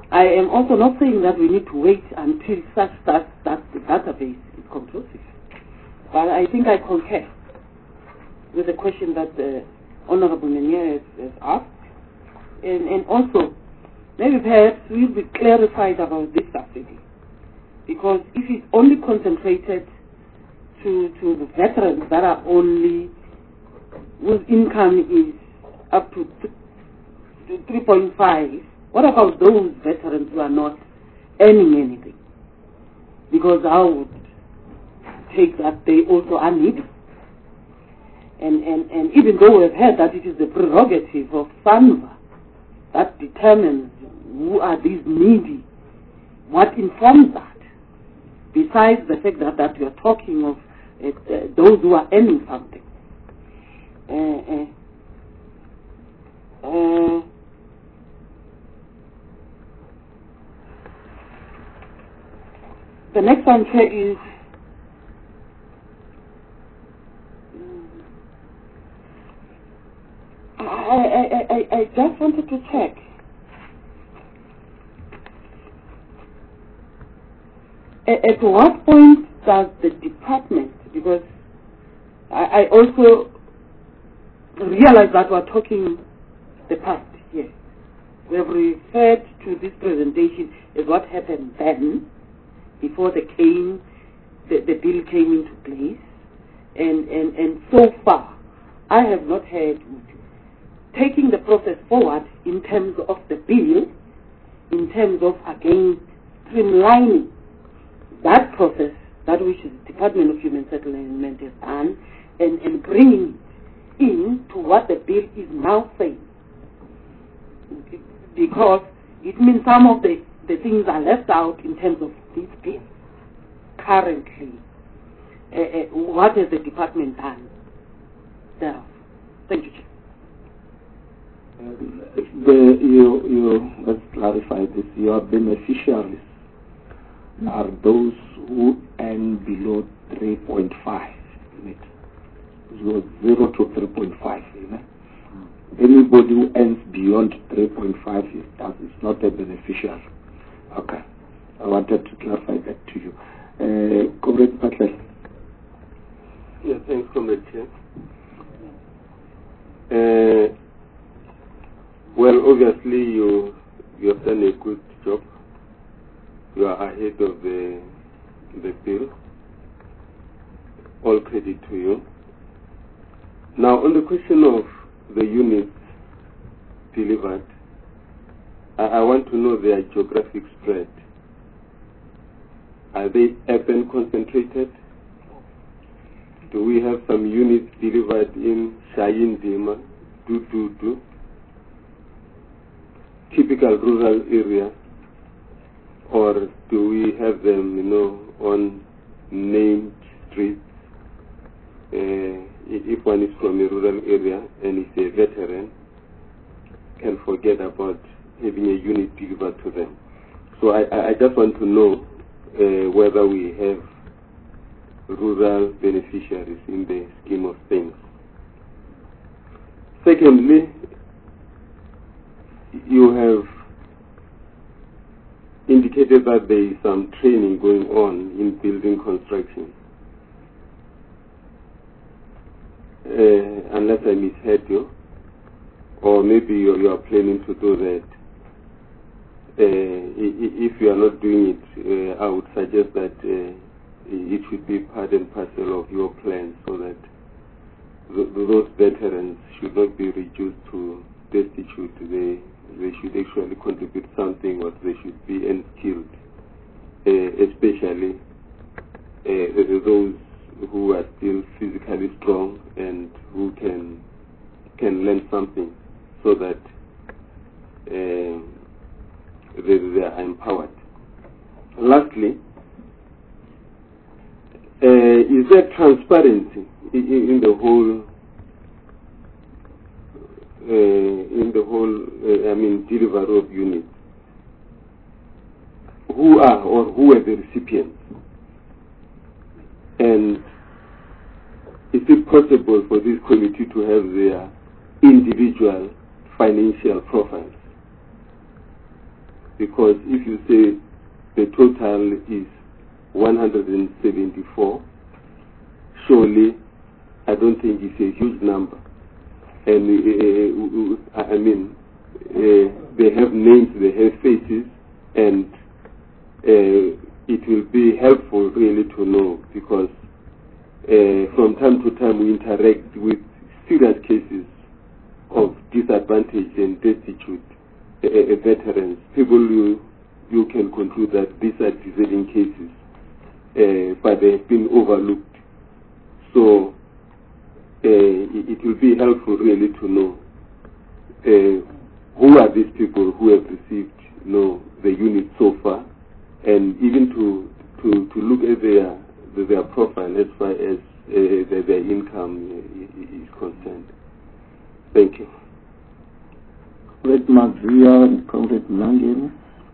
[SPEAKER 11] I am also not saying that we need to wait until such that, that the database is conclusive. But I think I concur with the question that the Honorable Menier has, has asked. And, and also, maybe perhaps we'll be clarified about this subsidy. Because if it's only concentrated to, to the veterans that are only, whose income is up to three point five, what about those veterans who are not earning anything? Because I would take that they also are needy. And, and, and even though we've heard that it is the prerogative of SANVA that determines who are these needy, what informs that? Besides the fact that, that we are talking of uh, uh, those who are earning something. Uh, uh, uh, the next one here is I, I, I, I just wanted to check. At what point does the department, because I, I also realize that we're talking the past here. We have referred to this presentation as what happened then, before the came, the, the bill came into place, and, and, and so far I have not heard taking the process forward in terms of the bill, in terms of again streamlining that process, that which the Department of Human Settlement has done, and, and bringing it in to what the bill is now saying. Because it means some of the, the things are left out in terms of this bill currently. Uh, uh, what has the department done thereof? Thank you, Chair.
[SPEAKER 17] Um, the, you, you, let's clarify this. Your beneficiaries are those who earn below three point five, isn't it? So zero to three point five, isn't it? Mm. Anybody who earns beyond three point five is, is not a beneficiary. Okay. I wanted to clarify that to you. Uh, Comrade Patel.
[SPEAKER 5] Yeah, thanks, Comrade Chair. Uh, well, obviously, you, you have done a good job. You are ahead of the, the bill. All credit to you. Now, on the question of the units delivered, I, I want to know their geographic spread. Are they urban concentrated? Do we have some units delivered in Shayin Dima, Dududu, typical rural area? Or do we have them, you know, on named streets? Uh, if one is from a rural area and is a veteran, can forget about having a unit delivered to them. So I, I just want to know uh, whether we have rural beneficiaries in the scheme of things. Secondly, you have indicated that there is some training going on in building construction. Uh, unless I misheard you, or maybe you, you are planning to do that. Uh, if you are not doing it, uh, I would suggest that uh, it should be part and parcel of your plan, so that th those veterans should not be reduced to destitute. They they should actually contribute something, or they should be unskilled, uh, especially uh, those who are still physically strong and who can can learn something, so that uh, they, they are empowered. Lastly, uh, is there transparency in, in the whole uh, in the whole uh, I mean delivery of units? Who are or who are the recipients? And is it possible for this committee to have their individual financial profiles? Because if you say the total is one hundred seventy-four, surely I don't think it's a huge number. And uh, I mean, uh, they have names, they have faces, and uh, it will be helpful really to know, because uh, from time to time we interact with serious cases of disadvantage and destitute uh, uh, veterans. People you, you can conclude that these are deserving cases, uh, but they have been overlooked. So uh, it, it will be helpful really to know uh, who are these people who have received you know, the unit so far, and even to to, to look at their their profile as far as uh, their, their income is concerned. Thank you.
[SPEAKER 1] Comrade Mazia and Comrade Mlangeni.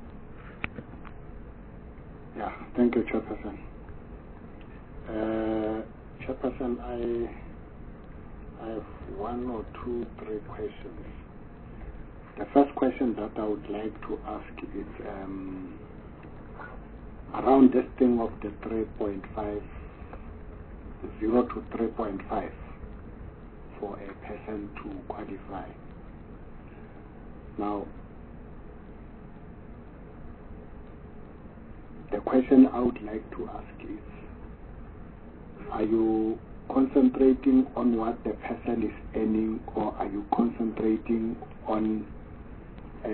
[SPEAKER 15] Yeah, thank you, Chairperson. Uh, Chairperson, I, I have one or two, three questions. The first question that I would like to ask is um, around this thing of the three point five, zero to three point five for a person to qualify. Now, the question I would like to ask is, are you concentrating on what the person is earning, or are you concentrating on uh,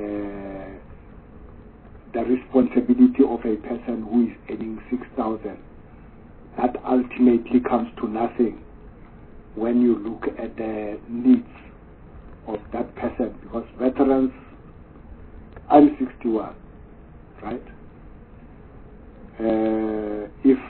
[SPEAKER 15] the responsibility of a person who is earning six thousand? That ultimately comes to nothing when you look at the needs of that person, because veterans, I'm sixty-one, right? Uh, if,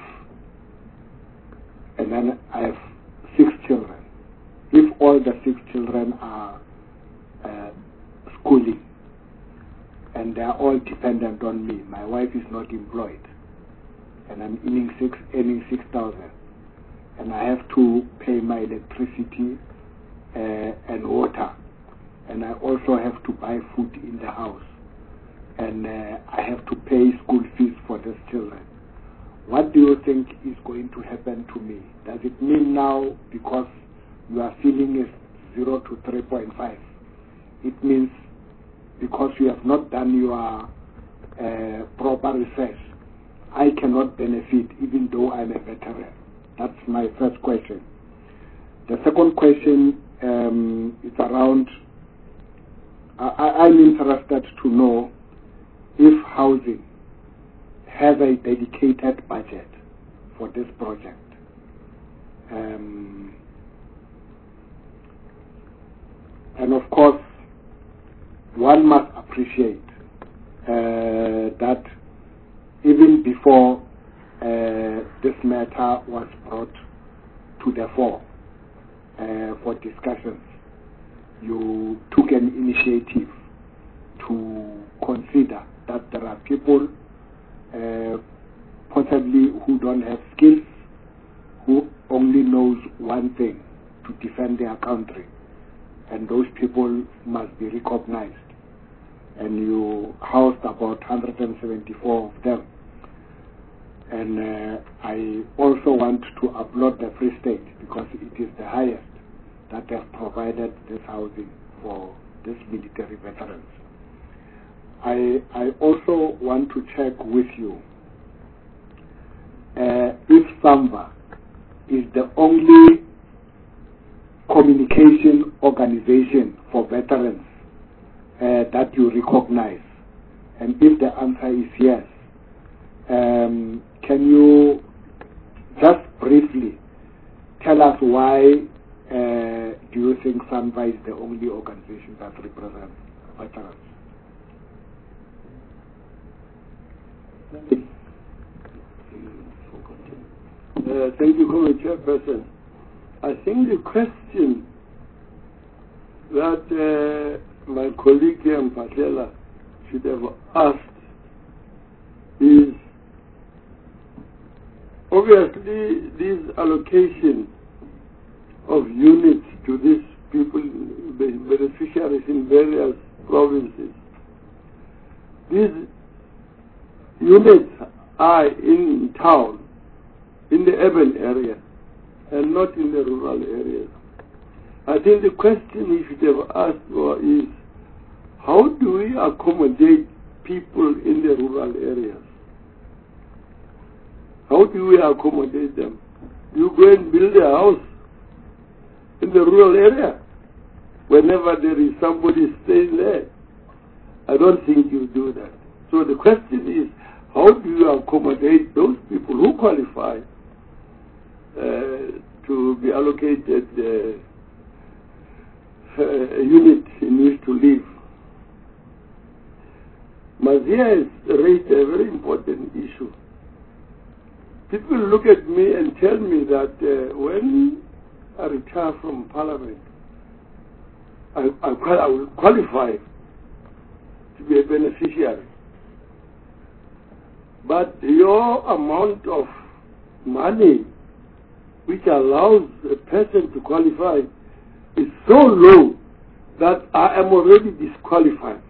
[SPEAKER 15] and then I have six children. If all the six children are uh, schooling, and they are all dependent on me, my wife is not employed, and I'm earning six, earning six thousand, and I have to pay my electricity uh, and water, and I also have to buy food in the house, and uh, I have to pay school fees for these children. What do you think is going to happen to me? Does it mean now, because you are feeling is zero to three point five, it means because you have not done your uh, proper research, I cannot benefit even though I'm a veteran? That's my first question. The second question um, is around, I, I'm interested to know if housing has a dedicated budget for this project. Um, and of course, one must appreciate uh, that even before uh, this matter was brought to the fore uh, for discussions, you took an initiative to consider that there are people uh, possibly who don't have skills, who only knows one thing, to defend their country, and those people must be recognized. And you housed about one hundred seventy-four of them. And uh, I also want to applaud the Free State, because it is the highest that have provided this housing for these military veterans. I, I also want to check with you uh, if SAMVA is the only communication organization for veterans uh, that you recognize. And if the answer is yes, um, can you just briefly tell us why uh, do you think SAMVA is the only organization that represents veterans?
[SPEAKER 4] Uh, thank you, Comrade Chairperson. I think the question that uh, my colleague here, Mpatlela, should have asked is, obviously, this allocation of units to these people, the beneficiaries in various provinces, these units are in town, in the urban area, and not in the rural areas. I think the question we should have asked for is, how do we accommodate people in the rural areas? How do we accommodate them? Do you go and build a house in the rural area whenever there is somebody staying there? I don't think you do that. So the question is, how do you accommodate those people who qualify uh, to be allocated uh, a unit in which to live? Mazia has raised a very important issue. People look at me and tell me that uh, when I retire from Parliament, I, I, I will qualify to be a beneficiary. But your amount of money which allows a person to qualify is so low that I am already disqualified.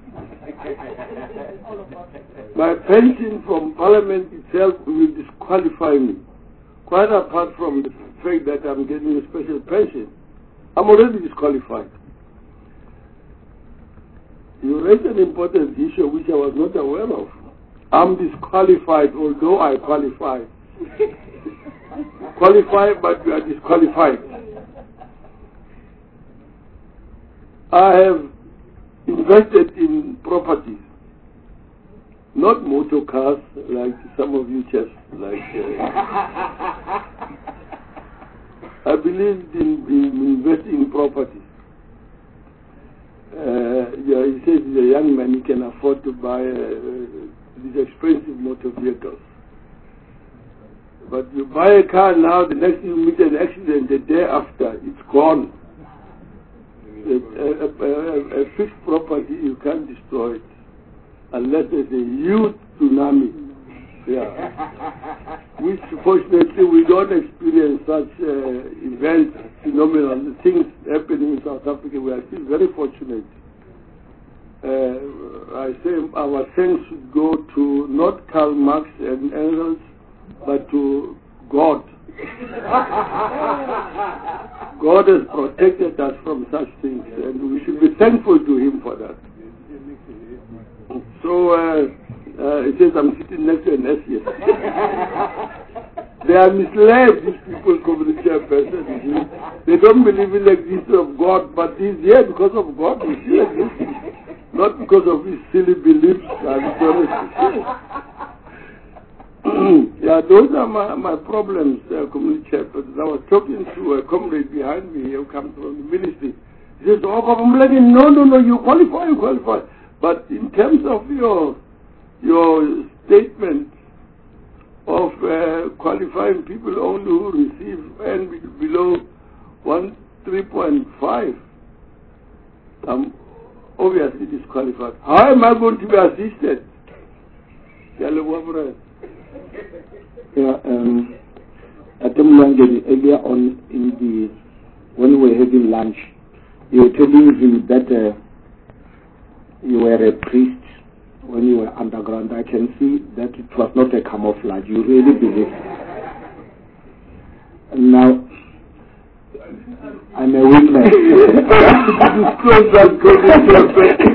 [SPEAKER 4] My pension from Parliament itself will disqualify me. Quite apart from the fact that I'm getting a special pension, I'm already disqualified. You raised an important issue which I was not aware of. I'm disqualified although I qualify. Qualified, but you are disqualified. I have invested in properties, not motor cars like some of you just like. Uh, I believed in, in investing in properties. Uh, yeah, he says he's a young man, he can afford to buy uh, these expensive motor vehicles. But you buy a car now, the next you meet an accident, the day after, it's gone. A, a, a, a fixed property, you can't destroy it unless there's a huge tsunami. Yeah. Which fortunately we don't experience such uh, events, phenomenal things happening in South Africa. We are still very fortunate. Uh, I say our thanks should go to not Karl Marx and Engels, but to God. God has protected us from such things, and we should be thankful to Him for that. So, uh, uh, it says I'm sitting next to an S E S. They are misled, these people, community chairpersons. They don't believe in the existence of God, but He's here because of God. He still exists, not because of His silly beliefs and yeah, those are my, my problems, uh, community chairpersons. I was talking to a comrade behind me who comes from the ministry. He says, oh, no, no, no, you qualify, you qualify. But in terms of your your statement of uh, qualifying people only who receive and below one three point five, I'm obviously disqualified. How am I going to be assisted?
[SPEAKER 17] Yeah, um, earlier on in the when we were having lunch, you were telling him that uh, you were a priest when you were underground. I can see that it was not a camouflage. You really believe. And now, I'm a witness. Disclose that.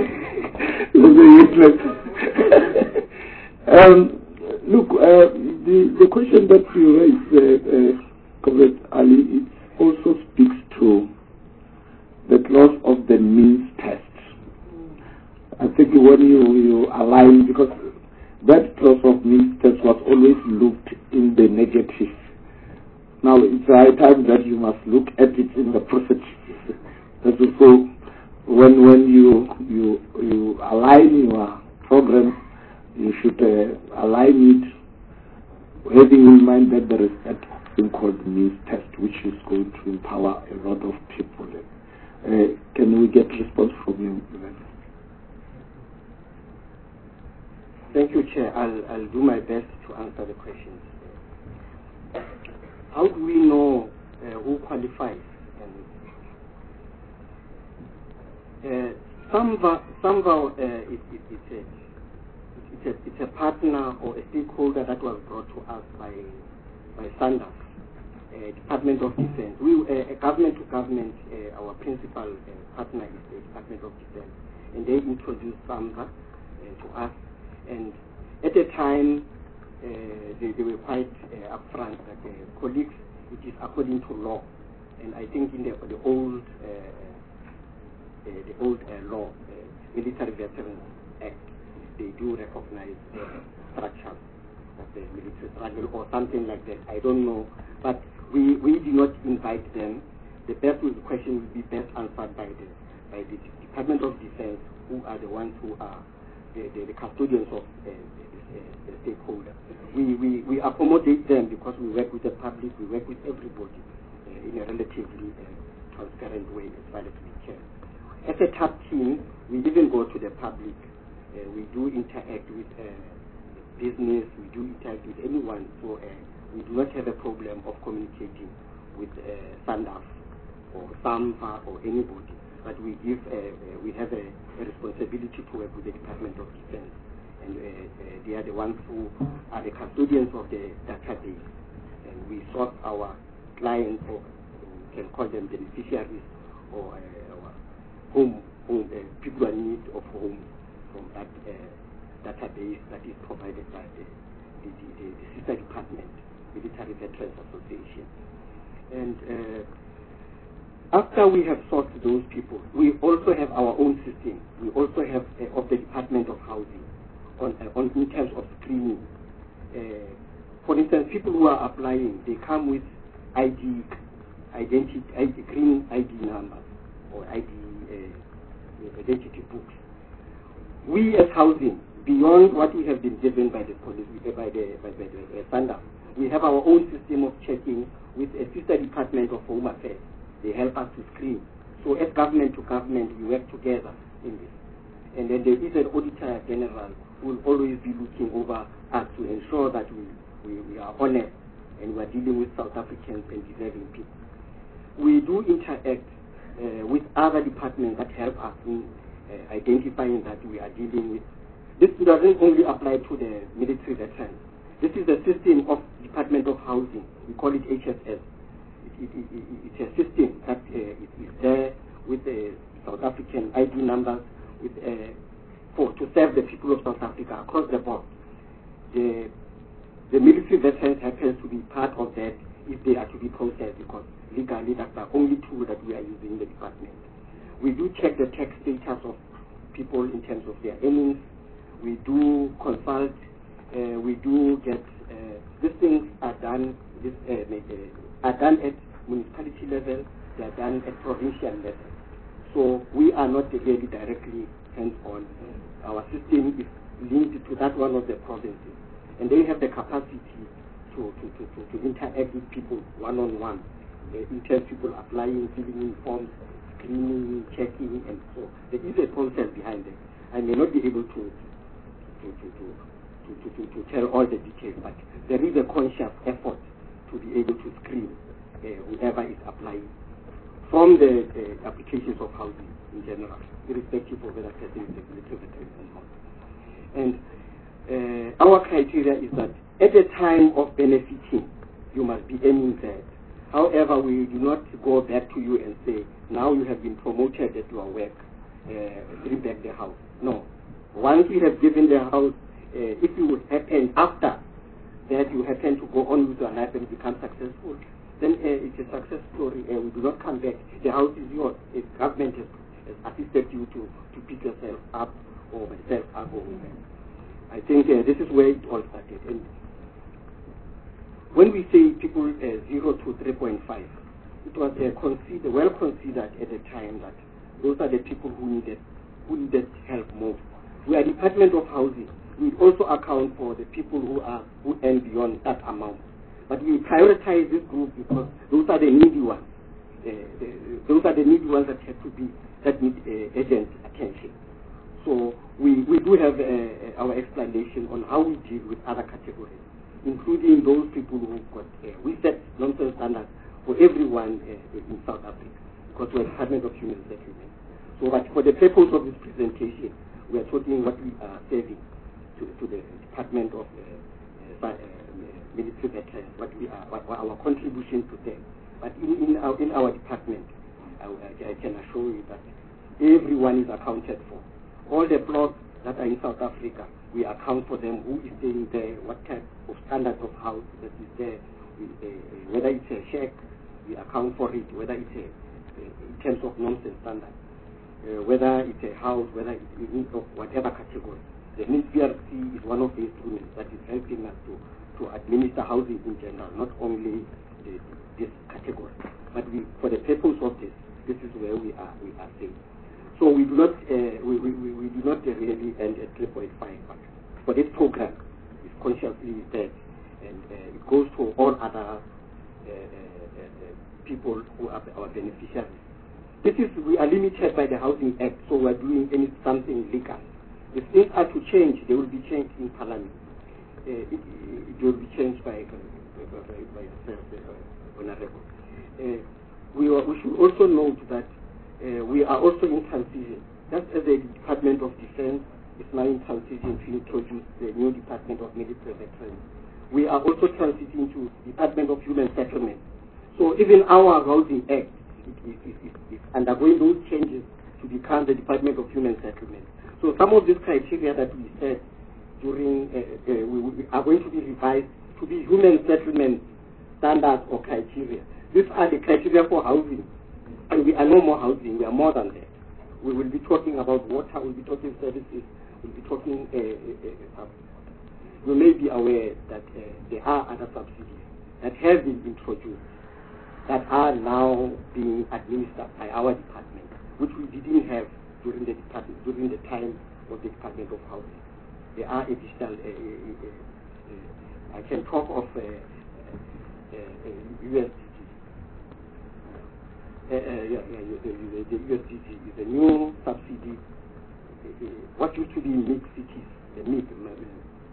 [SPEAKER 17] Witness. um, look, uh, the the question that you raised, uh, uh, Comrade Ali, it also speaks to the clause of the means test. I think when you, you align, because that clause of means test was always looked in the negative. Now it's high time that you must look at it in the positive. That's also when when you you you align your program, you should uh, align it having in mind that there is that thing called means test, which is going to empower a lot of people. Uh, can we get response from you?
[SPEAKER 10] Thank you, Chair. I'll, I'll do my best to answer the questions. How do we know uh, who qualifies? And, uh, somehow, somehow uh, it, it, it,
[SPEAKER 8] it's a, it's a partner or a stakeholder that was brought to us by by SANDF, uh, Department of Defense. We, uh, government to government, uh, our principal uh, partner is the Department of Defense, and they introduced SAMVA uh, to us. And at the time, uh, they, they were quite uh, upfront that uh, colleagues, it is according to law, and I think in the, the old uh, uh, the old uh, law, uh, Military Veterans Act, they do recognize the structure of the military struggle or something like that. I don't know, but we we do not invite them. The best question will be best answered by the by the Department of Defense, who are the ones who are the, the, the custodians of uh, the, the stakeholder. We, we we accommodate them because we work with the public, we work with everybody uh, in a relatively uh, transparent way as far as we can. As a TAP team, we even go to the public. Uh, we do interact with uh, business, we do interact with anyone, so uh, we do not have a problem of communicating with uh, SANDF or SAMVA or anybody, but we give, uh, uh, we have a, a responsibility to work with the Department of Defense, and uh, uh, they are the ones who are the custodians of the database, and we sort our clients, or we can call them beneficiaries, or uh, our home, home uh, people in need of homes from that uh, database that is provided by the, the, the, the sister department, Military Veterans Association. And uh, after we have sought those people, we also have our own system. We also have uh, of the Department of Housing on, uh, on in terms of screening. Uh, for instance, people who are applying, they come with I D, identity, I D, green I D numbers or I D uh, identity books. We as housing, beyond what we have been given by the police, by the by, by the uh, SANDF, we have our own system of checking with a sister department of Home Affairs. They help us to screen. So as government to government, we work together in this. And then there is an auditor general who will always be looking over us to ensure that we, we, we are honest and we are dealing with South Africans and deserving people. We do interact uh, with other departments that help us in uh, identifying that we are dealing with. This doesn't only apply to the military veterans. This is the system of Department of Housing. We call it H S S. It, it, it, it's a system that uh, is there with the South African I D numbers with, uh, for, to serve the people of South Africa across the board. The, the military veterans happens to be part of that if they are to be processed, because legally that's the only tool that we are using in the department. We do check the tax status of people in terms of their earnings. We do consult. Uh, we do get uh, these things are done. This uh, uh, are done at municipality level. They are done at provincial level. So we are not really directly hands-on. Our system is linked to that one of the provinces, and they have the capacity to to, to, to, to interact with people one-on-one. Uh, in terms of people applying, filling in forms, screening, checking, and so there is a process behind it. I may not be able to to to, to To, to, to tell all the details, but there is a conscious effort to be able to screen uh, whoever is applying from the uh, applications of housing in general, irrespective of whether person is a military veteran or not. And uh, our criteria is that at the time of benefiting, you must be earning that. However, we do not go back to you and say, now you have been promoted at your work, uh, bring back the house. No. Once we have given the house, Uh, if you happen after that you happen to go on with your life and become successful, then uh, it's a success story. Uh, we do not come back. The house is yours. The government has, has assisted you to, to pick yourself up or myself up or women. I think uh, this is where it all started. And when we say people uh, zero to three point five, it was uh, consider, well considered at the time that those are the people who needed who needed help most. We are Department of Housing. We also account for the people who are who earn beyond that amount. But we prioritize this group because those are the needy ones. Uh, the, those are the needy ones that have to be that need uh, urgent attention. So we, we do have uh, our explanation on how we deal with other categories, including those people who got uh, we set long-term standards for everyone uh, in South Africa, because we're a Department of Human Settlement. So, but for the purpose of this presentation, we are talking what we are serving to, to the Department of uh, uh, Military Veterans, what we are, what, what our contribution to them. But in, in, our, in our department, I, I can assure you that everyone is accounted for. All the blocks that are in South Africa, we account for them, who is staying there, what type of standards of house that is there, we, uh, whether it's a shack, we account for it, whether it's a, uh, in terms of norms and standards, uh, whether it's a house, whether it's in of whatever category. The N I S V R C is one of the instruments that is helping us to, to administer housing in general, not only the, this category. But we, for the purpose of this, this is where we are, we are saying. So we do not, uh, we, we, we do not really end at three point five, but for this program, it's consciously there, and uh, it goes to all other uh, uh, uh, people who are our beneficiaries. This is, we are limited by the Housing Act, so we are doing any, something legal. If things are to change, they will be changed in Parliament. Uh, it, it will be changed by by, by, by yourself, uh, Honorable. Uh, we, are, we should also note that uh, we are also in transition. Just as the Department of Defense is now in transition to introduce the new Department of Military Veterans, we are also transitioning to Department of Human Settlement. So even our Housing Act is, is, is, is undergoing those changes to become the Department of Human Settlement. So some of these criteria that we said during, uh, uh, we, we are going to be revised to be human settlement standards or criteria. These are the criteria for housing. And we are no more housing, we are more than that. We will be talking about water, we'll be talking services, we'll be talking, uh, uh, uh, you may be aware that uh, there are other subsidies that have been introduced that are now being administered by our department, which we didn't have during the department, during the time of the Department of Housing. There are additional, uh, uh, uh, I can talk of uh, uh, uh, U S D T. Uh, uh, yeah, yeah, the, the, the U S D T is a new subsidy. Uh, uh, what used to be M I C cities, the M I C, uh,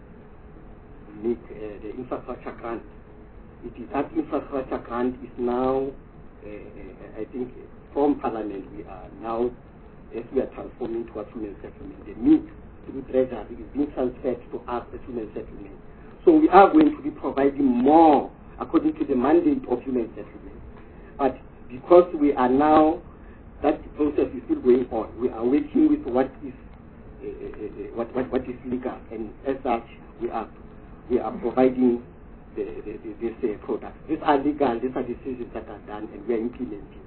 [SPEAKER 8] M I C uh, the infrastructure grant. It is that infrastructure grant is now, uh, uh, I think, from Parliament we are now, as we are transforming towards human settlement, the M I C through Treasury is being transferred to us as human settlement. So we are going to be providing more according to the mandate of human settlement. But because we are now, that process is still going on, we are working with what is uh, uh, what, what what is legal, and as such we are we are providing the, the, the, this uh, product. These are legal, these are decisions that are done, and we are implementing.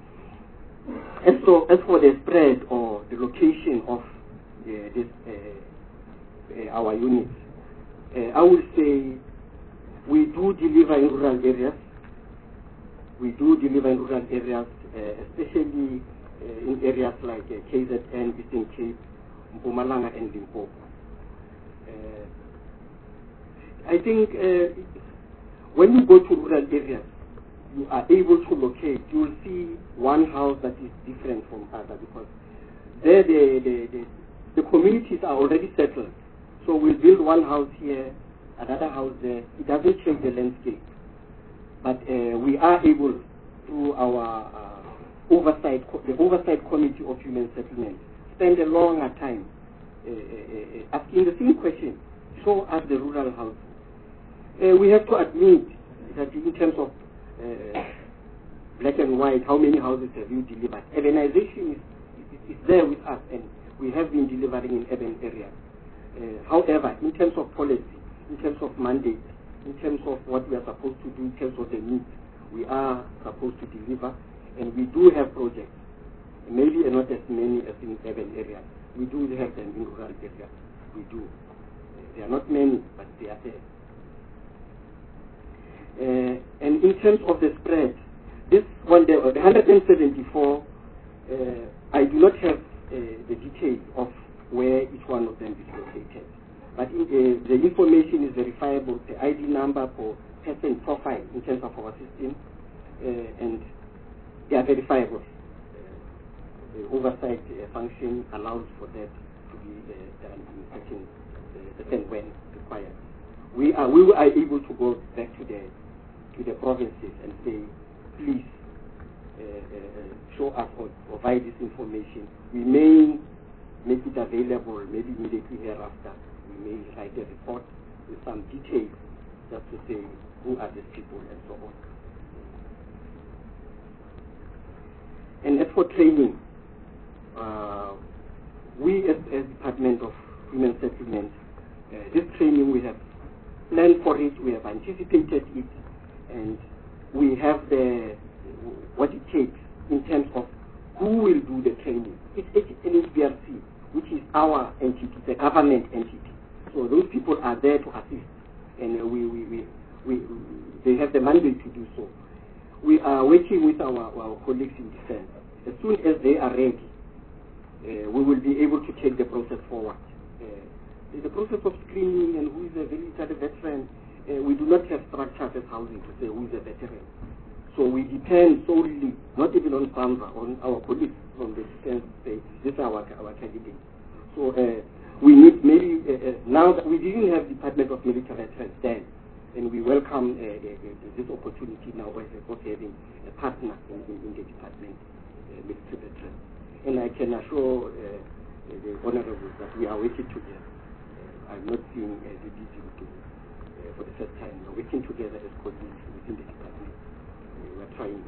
[SPEAKER 8] As so, as for the spread or the location of uh, this, uh, uh, our units, uh, I would say we do deliver in rural areas. We do deliver in rural areas, uh, especially uh, in areas like uh, K Z N, Eastern Cape, Mpumalanga, and Limpopo. Uh, I think uh, when you go to rural areas, you are able to locate, you will see one house that is different from other, because there the, the, the, the communities are already settled. So we build one house here, another house there. It doesn't change the landscape. But uh, we are able, through our uh, oversight, the Oversight Committee of Human Settlement, spend a longer time uh, uh, uh, asking the same question, show us the rural house. Uh, we have to admit that in terms of uh, black and white, how many houses have you delivered? Urbanization is, is, is there with us, and we have been delivering in urban areas. Uh, however, in terms of policy, in terms of mandate, in terms of what we are supposed to do, in terms of the needs, we are supposed to deliver, and we do have projects. Maybe not as many as in urban areas. We do have them in rural areas. We do. Uh, they are not many, but they are there. Uh, and in terms of the spread, this one, the, the one hundred seventy-four, uh, I do not have uh, the details of where each one of them is located. But in, uh, the information is verifiable, the I D number for person profile in terms of our system, uh, and they are verifiable. Uh, the oversight uh, function allows for that to be uh, done in certain, uh, certain when required. We are, we are able to go back to the to the provinces and say, please uh, uh, show us or provide this information. We may make it available maybe immediately hereafter. We may write a report with some details just to say who are these people and so on. And as for training, uh, we as, as Department of Human Settlement, uh, this training we have planned for it, we have anticipated it, and we have the what it takes in terms of who will do the training. It's N H B R C, which is our entity, the government entity. So those people are there to assist, and uh, we, we, we, we, they have the mandate to do so. We are working with our, our colleagues in defense. As soon as they are ready, uh, we will be able to take the process forward. Uh, the process of screening and who is a military veteran, uh, we do not have structured as housing to say who is a veteran. So we depend solely, not even on SAMVA, on our colleagues from the defense say, this is our, our candidate. So uh, we need maybe, uh, uh, now that we didn't have Department of Military Veterans then, and we welcome uh, uh, this opportunity now by having a partner in, in, in the Department, uh, Military Veterans. And I can assure uh, the Honourable that we are working together. Uh, I'm not seeing uh, the D G to, uh, for the first time. We're working together as colleagues within the Department. Uh, we're trying.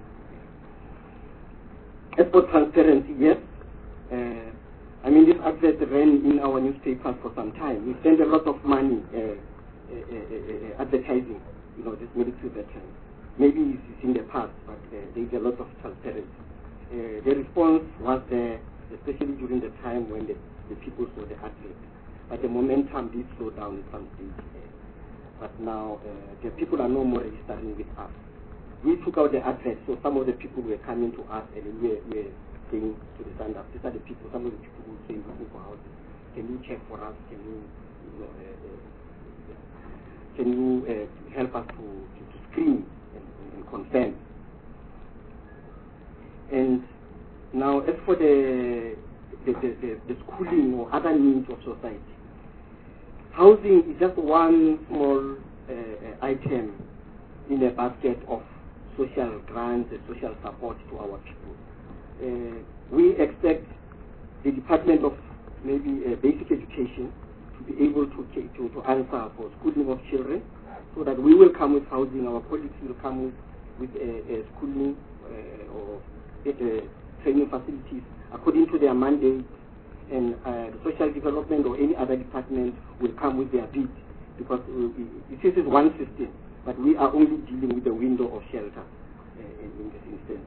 [SPEAKER 8] As for transparency, yes. Uh, I mean, this advert ran in our newspapers for some time. We spend a lot of money uh, uh, uh, uh, advertising, you know, this military veterans. Maybe it's in the past, but uh, there's a lot of transparency. Uh, the response was there, especially during the time when the, the people saw the advert. But the momentum did slow down at some stage. Uh, but now uh, the people are no more registering with us. We took out the advert, so some of the people were coming to us and we were, we were saying to the stand-up, these are the people, some of the people who say looking for houses. Can you check for us? Can you, you know, uh, uh, can you uh, help us to, to, to screen and, and confirm? And now, as for the the, the, the the schooling or other needs of society, housing is just one small uh, item in a basket of social grants and social support to our people. Uh, we expect the Department of maybe uh, Basic Education to be able to, to to answer for schooling of children, so that we will come with housing, our colleagues will come with, with uh, uh, schooling uh, or uh, training facilities according to their mandate, and uh, the social development or any other department will come with their bid, because we, this is one system, but we are only dealing with the window of shelter uh, in, in this instance.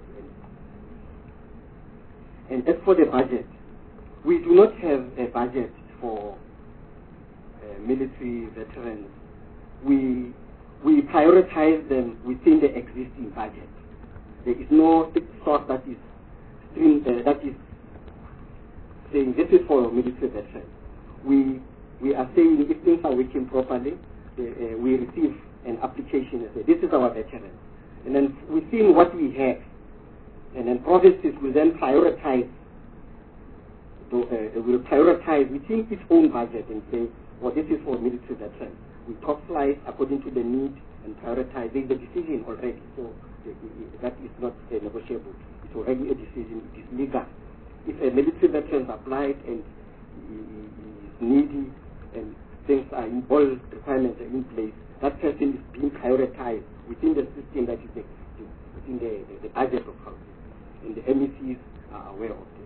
[SPEAKER 8] And as for the budget, we do not have a budget for uh, military veterans. We we prioritize them within the existing budget. There is no source that is stream, uh, that is saying this is for military veterans. We we are saying if things are working properly, uh, uh, we receive an application and say this is our veteran, and then within what we have, and then provinces will then prioritize. To, uh, will prioritize within its own budget and say, well, this is for military veterans. We top slice according to the need and prioritize. There is a decision already, so that is not uh, negotiable. It's already a decision. It is legal. If a military veteran applied and is needy and things are in, all requirements are in place, that person is being prioritized within the system that is existing, within the, the, the budget of housing. And the M E Cs are aware of this.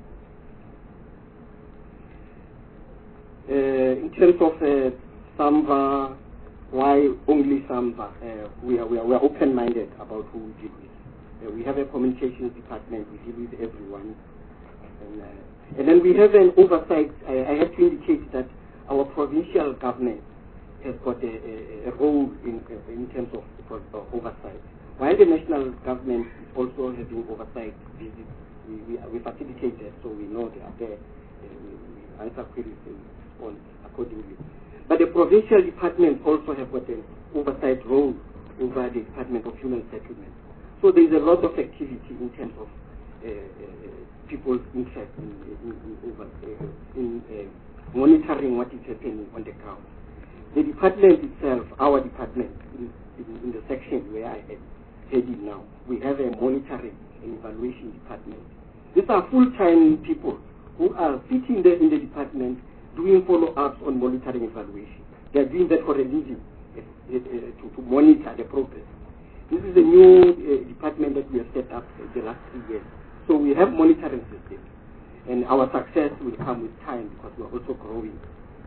[SPEAKER 8] Uh, in terms of uh, SAMVA, why only SAMVA? Uh, we are we are, we are open-minded about who we deal with. Uh, we have a communications department. We deal with everyone, and, uh, and then we have an oversight. I, I have to indicate that our provincial government has got a, a, a role in in terms of uh, oversight. While the national government is also having oversight visits, we we, we facilitate that, so we know they are there. Uh, we, we answer queries and respond accordingly. But the provincial department also have got an oversight role over the Department of Human Settlement. So there is a lot of activity in terms of uh, uh, people's interest in, in, in, over, uh, in uh, monitoring what is happening on the ground. The department itself, our department, in, in, in the section where I am heading now, we have a monitoring and evaluation department. These are full-time people who are sitting there in the department doing follow-ups on monitoring evaluation. They are doing that for a living, uh, uh, to, to monitor the progress. This is a new uh, department that we have set up uh, the last three years. So we have monitoring systems, and our success will come with time because we are also growing.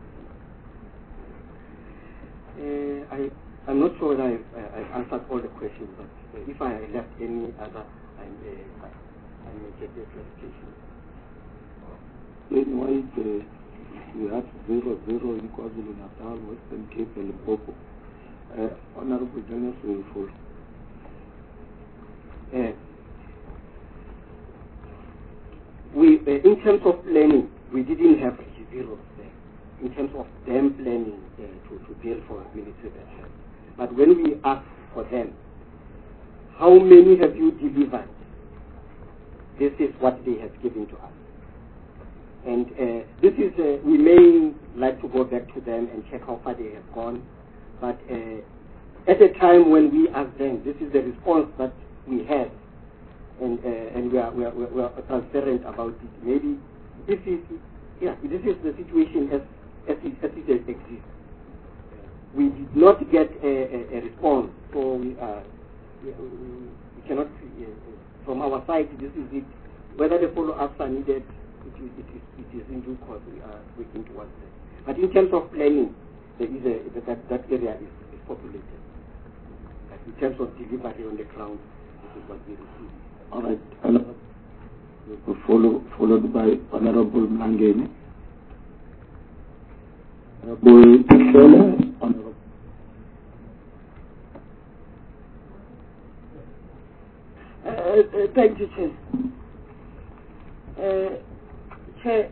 [SPEAKER 8] Uh, I, I'm not sure whether I've, uh, I've answered all the questions, but uh, if I left any other, I'm, uh, I may get the clarification.
[SPEAKER 17] Then why the, we have zero zero in KwaZulu-Natal, Western Cape, and Limpopo? Uh, Honorable General Sulfur.
[SPEAKER 8] Uh, we, uh, in terms of planning, we didn't have zeros there. In terms of them planning uh, to, to build for military veterans. But when we ask for them, how many have you delivered? This is what they have given to us. And uh, this is, uh, we may like to go back to them and check how far they have gone. But uh, at a time when we ask them, this is the response that we have. And, uh, and we, are, we, are, we are transparent about it. Maybe this is, yeah, this is the situation as, as, it, as it exists. We did not get a, a, a response, so we, uh, we, we cannot, uh, from our side, this is it. Whether the follow-ups are needed, it is, it is, it is in due course, we are working towards that. But in terms of planning, there is a, that, that area is, is populated. But in terms of delivery on the ground, this is what we receive.
[SPEAKER 17] All right. Hello. Follow, followed by Honorable Mangeni. Honorable Pixela. Honorable.
[SPEAKER 11] Uh, uh, thank you, Chair. Uh, Chair,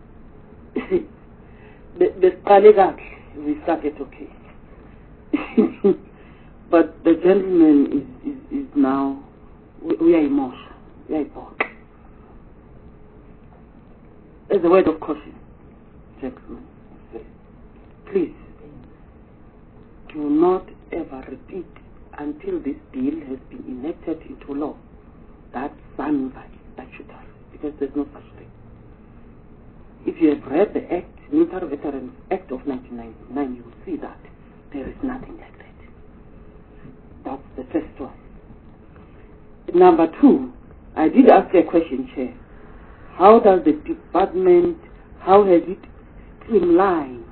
[SPEAKER 11] the, the Palegak, we started okay. But the gentleman is, is, is now, we, we are emotional. We are emotional. As a word of caution, gentlemen, please do not ever repeat until this bill has been enacted into law that Sanva is statutory, because there's no such thing. If you have read the Act, Military Veterans Act of nineteen ninety-nine, you will see that there is nothing like that. That's the first one. Number two, I did ask a question, Chair. How does the department, how has it streamlined?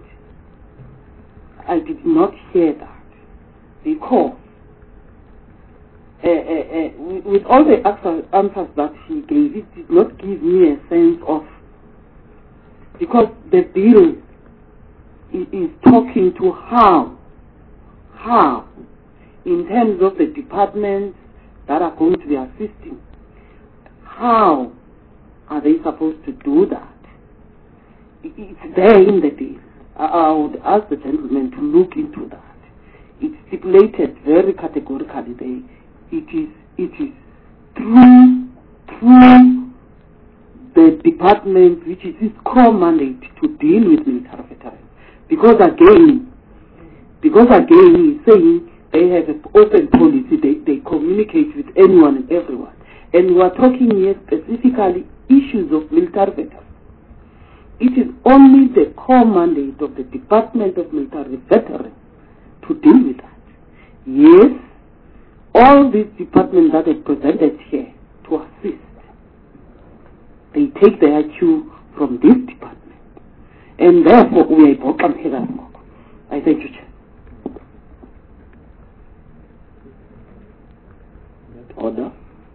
[SPEAKER 11] I did not hear that, because uh, uh, uh, with, with all the answers that he gave, it did not give me a sense of, because the bill is, is talking to how, how, in terms of the departments that are going to be assisting, how are they supposed to do that? It's there in the bill. I would ask the gentleman to look into that. It's stipulated very categorically there. It is, it is through, through the department which is its core mandate to deal with military veterans. Because again, because again he's saying they have an open policy, they, they communicate with anyone and everyone. And we are talking here specifically issues of military veterans. It is only the core mandate of the Department of Military Veterans to deal with that. Yes, all these departments that are presented here to assist, they take their cue from this department. And therefore, we are both on here. I thank you, Chair.
[SPEAKER 17] Order.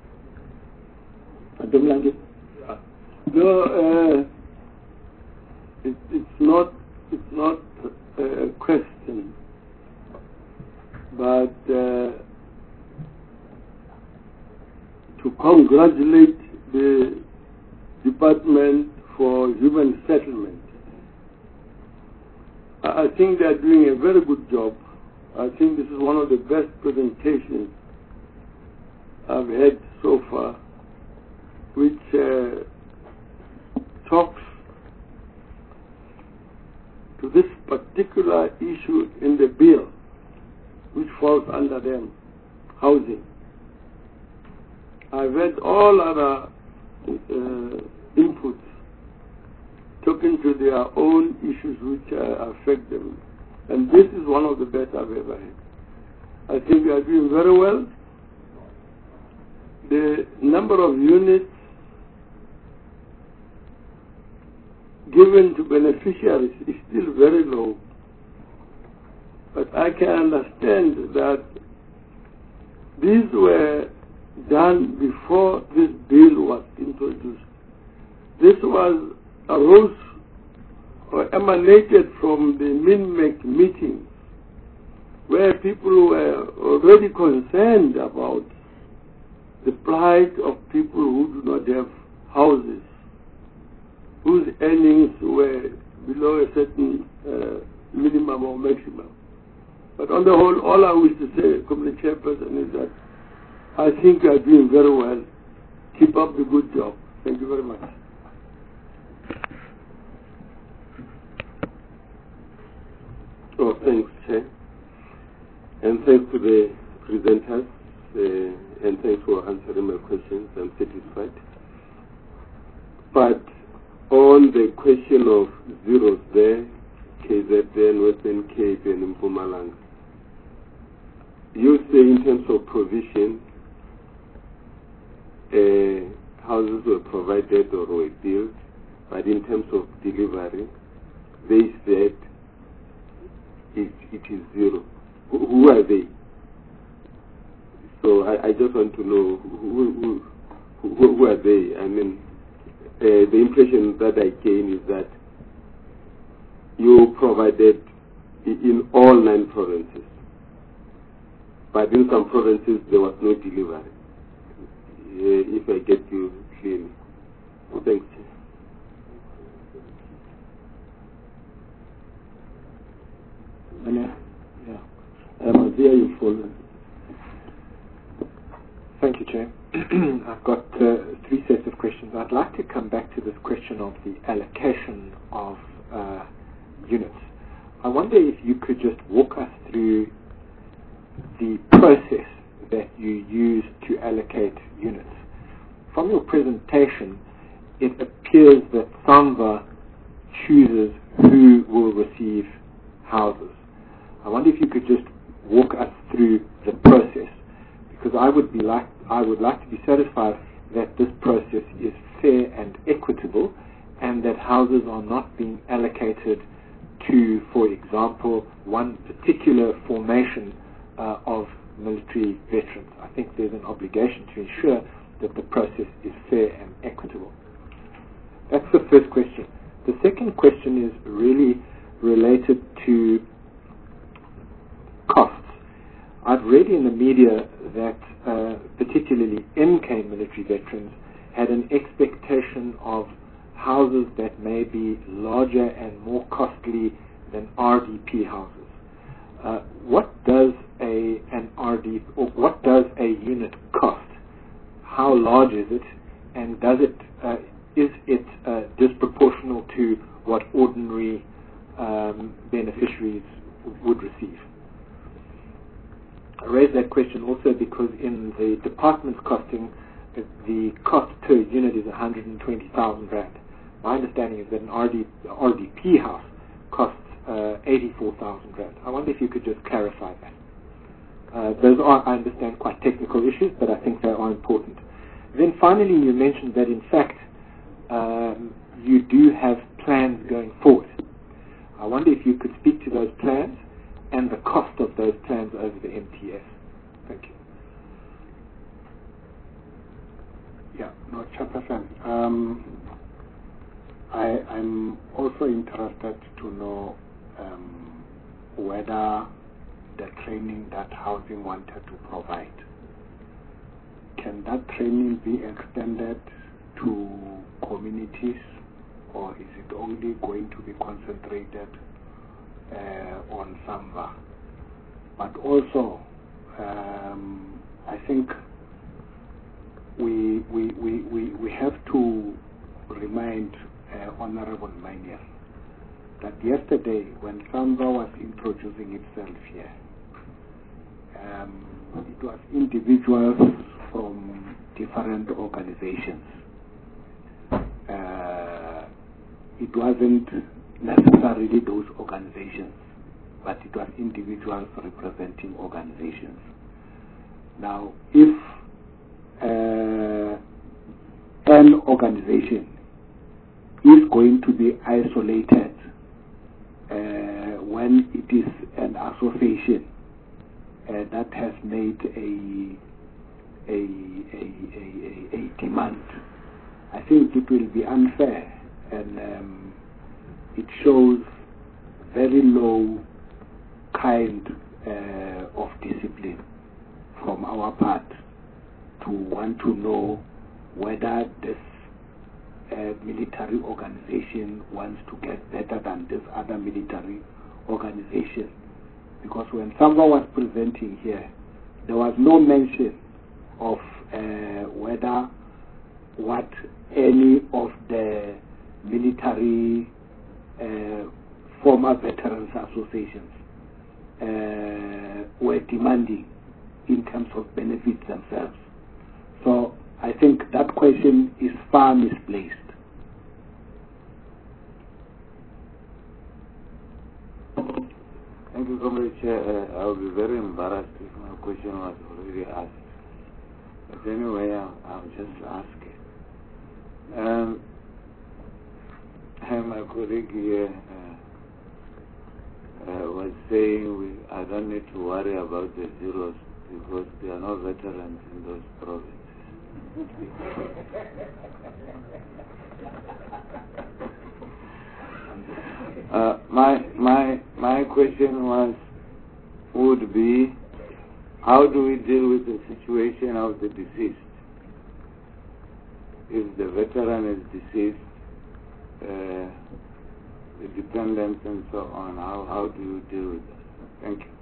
[SPEAKER 17] Madam Lange.
[SPEAKER 4] No, uh, it, it's not, it's not a question, but uh, to congratulate the Department for Human Settlement. I think they are doing a very good job. I think this is one of the best presentations I've had so far, which uh, talks to this particular issue in the bill, which falls under them, housing. I've had all other uh, inputs talking to their own issues which uh, affect them. And this is one of the best I've ever had. I think we are doing very well. The number of units given to beneficiaries is still very low. But I can understand that these were done before this bill was introduced. This was arose or emanated from the MINMEC meeting, where people were already concerned about the plight of people who do not have houses, whose earnings were below a certain uh, minimum or maximum. But on the whole, all I wish to say, Committee Chairperson, is that I think you are doing very well. Keep up the good job. Thank you very much.
[SPEAKER 5] Oh, thanks, Chair. And thanks to the presenters, uh, and thanks for answering my questions. I'm satisfied. But on the question of zeros there, K Z N, Western Cape, and Mpumalanga, you say in terms of provision, uh, houses were provided or were built, but in terms of delivery, they said it, it is zero. Who, who are they? So I, I just want to know who, who, who, who are they? I mean, uh, the impression that I gain is that you provided in all nine provinces, but in some provinces there was no delivery. Uh, if I get you clearly. Thanks.
[SPEAKER 17] Yeah, yeah. Um, there you follow.
[SPEAKER 6] Thank you, Chair. I've got uh, three sets of questions. I'd like to come back to this question of the allocation of uh, units. I wonder if you could just walk us through the process that you use to allocate units. From your presentation, it appears that SAMVA chooses who will receive houses. I wonder if you could just walk us through the process, because I would be like I would like to be satisfied that this process is fair and equitable, and that houses are not being allocated to, for example, one particular formation uh, of military veterans. I think there's an obligation to ensure that the process is fair and equitable. That's the first question. The second question is really related to costs. I've read in the media that uh, particularly M K military veterans had an expectation of houses that may be larger and more costly than R D P houses. Uh, what does a an R D or what does a unit cost? How large is it, and does it uh, is it uh, disproportional to what ordinary um, beneficiaries would receive? I raise that question also because in the department's costing, the cost per unit is one hundred twenty thousand rand. My understanding is that an R D, R D P house costs uh, eighty-four thousand rand. I wonder if you could just clarify that. Uh, those are, I understand, quite technical issues, but I think they are important. Then finally, you mentioned that in fact um, you do have plans going forward. I wonder if you could speak to those plans and the cost of those plans over the M T S. Thank you.
[SPEAKER 15] Yeah, no, Chairperson, um, I, I'm also interested to know um, whether the training that housing wanted to provide, can that training be extended to communities, or is it only going to be concentrated uh, on SAMVA? But also, um, I think we, we, we, we, we have to remind uh, Honorable Mainier that yesterday when SAMVA was introducing itself here, um, it was individuals from different organizations uh, it wasn't necessarily those organizations, but it was individuals representing organizations. Now, if uh, an organization is going to be isolated uh, when it is an association uh, that has made a a, a, a, a demand, I think it will be unfair, and um, it shows very low kind uh, of discipline from our part to want to know whether this uh, military organization wants to get better than this other military organization. Because when someone was presenting here, there was no mention of uh, whether what any of the military uh, former veterans associations uh, were demanding in terms of benefits themselves. So I think that question is far misplaced.
[SPEAKER 7] Thank you, Comrade Chair. Uh, I would be very embarrassed if my question was already asked. But anyway, I'll, I'll just ask it. Um, my colleague here uh, uh, was saying we, I don't need to worry about the zeros because there are no veterans in those provinces. uh, my my my question was would be, how do we deal with the situation of the deceased? If the veteran is deceased, uh, the dependents and so on, how how do you deal with that? Thank you.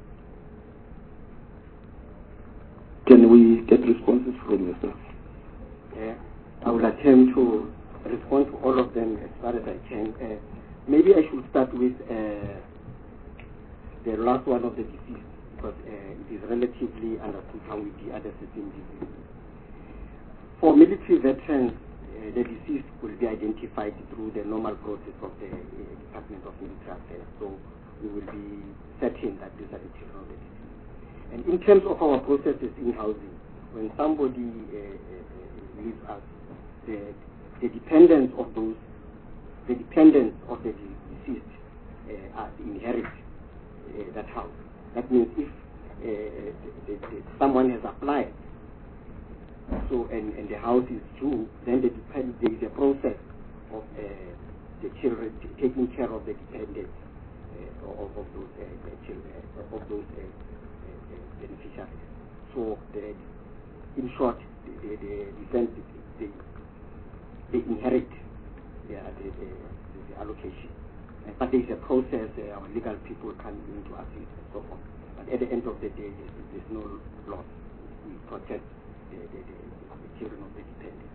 [SPEAKER 17] Can we get responses from yourself?
[SPEAKER 8] Uh, I will attempt to respond to all of them as far as I can. Uh, maybe I should start with uh, the last one of the deceased, because uh, it is relatively understood how we deal with certain disease. For military veterans, uh, the deceased will be identified through the normal process of the uh, Department of Military Affairs. So we will be certain that these are the children of the deceased. And in terms of our processes in housing, when somebody uh, uh, leaves us, the, the dependents of those, the dependents of the deceased uh, are inherit uh, that house. That means if uh, the, the, the, someone has applied, so and, and the house is due, then the depend, there is a process of uh, the children taking care of the dependents uh, of, of those uh, children, uh, of those uh, uh, beneficiaries. So the, in short, the, the, the defense, they, they inherit yeah, the, the, the allocation. Uh, but there is a process, uh, our legal people come in to assist and so on. But at the end of the day, there's, there's no loss. We protect the, the, the, the children of the dependents.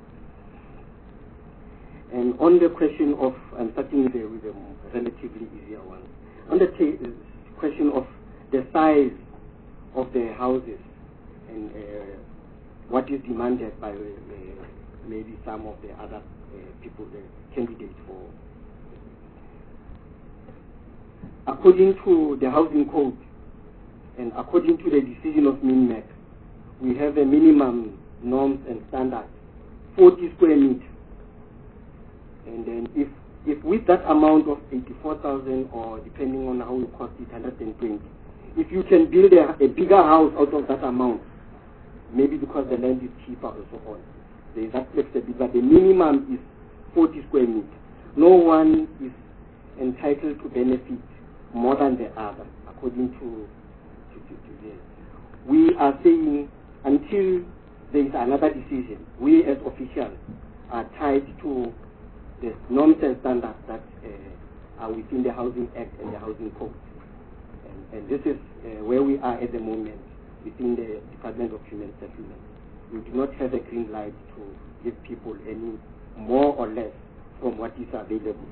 [SPEAKER 8] And on the question of, I'm starting with a, with a relatively easier one. On the t- question of the size of the houses and uh, what is demanded by uh, maybe some of the other uh, people, the candidates for. According to the housing code and according to the decision of MINMEC, we have a minimum norms and standards, forty square meters. And then if if with that amount of eighty-four thousand, or depending on how you cost it, one hundred twenty, if you can build a, a bigger house out of that amount, maybe because the land is cheaper or so on, there is that flexibility, but the minimum is forty square meters. No one is entitled to benefit more than the other, according to, to, to, to this. We are saying until there is another decision, we as officials are tied to the norms and standards that uh, are within the Housing Act and the Housing Code. And, and this is uh, where we are at the moment within the Department of Human Settlement. We do not have a green light to give people any more or less from what is available.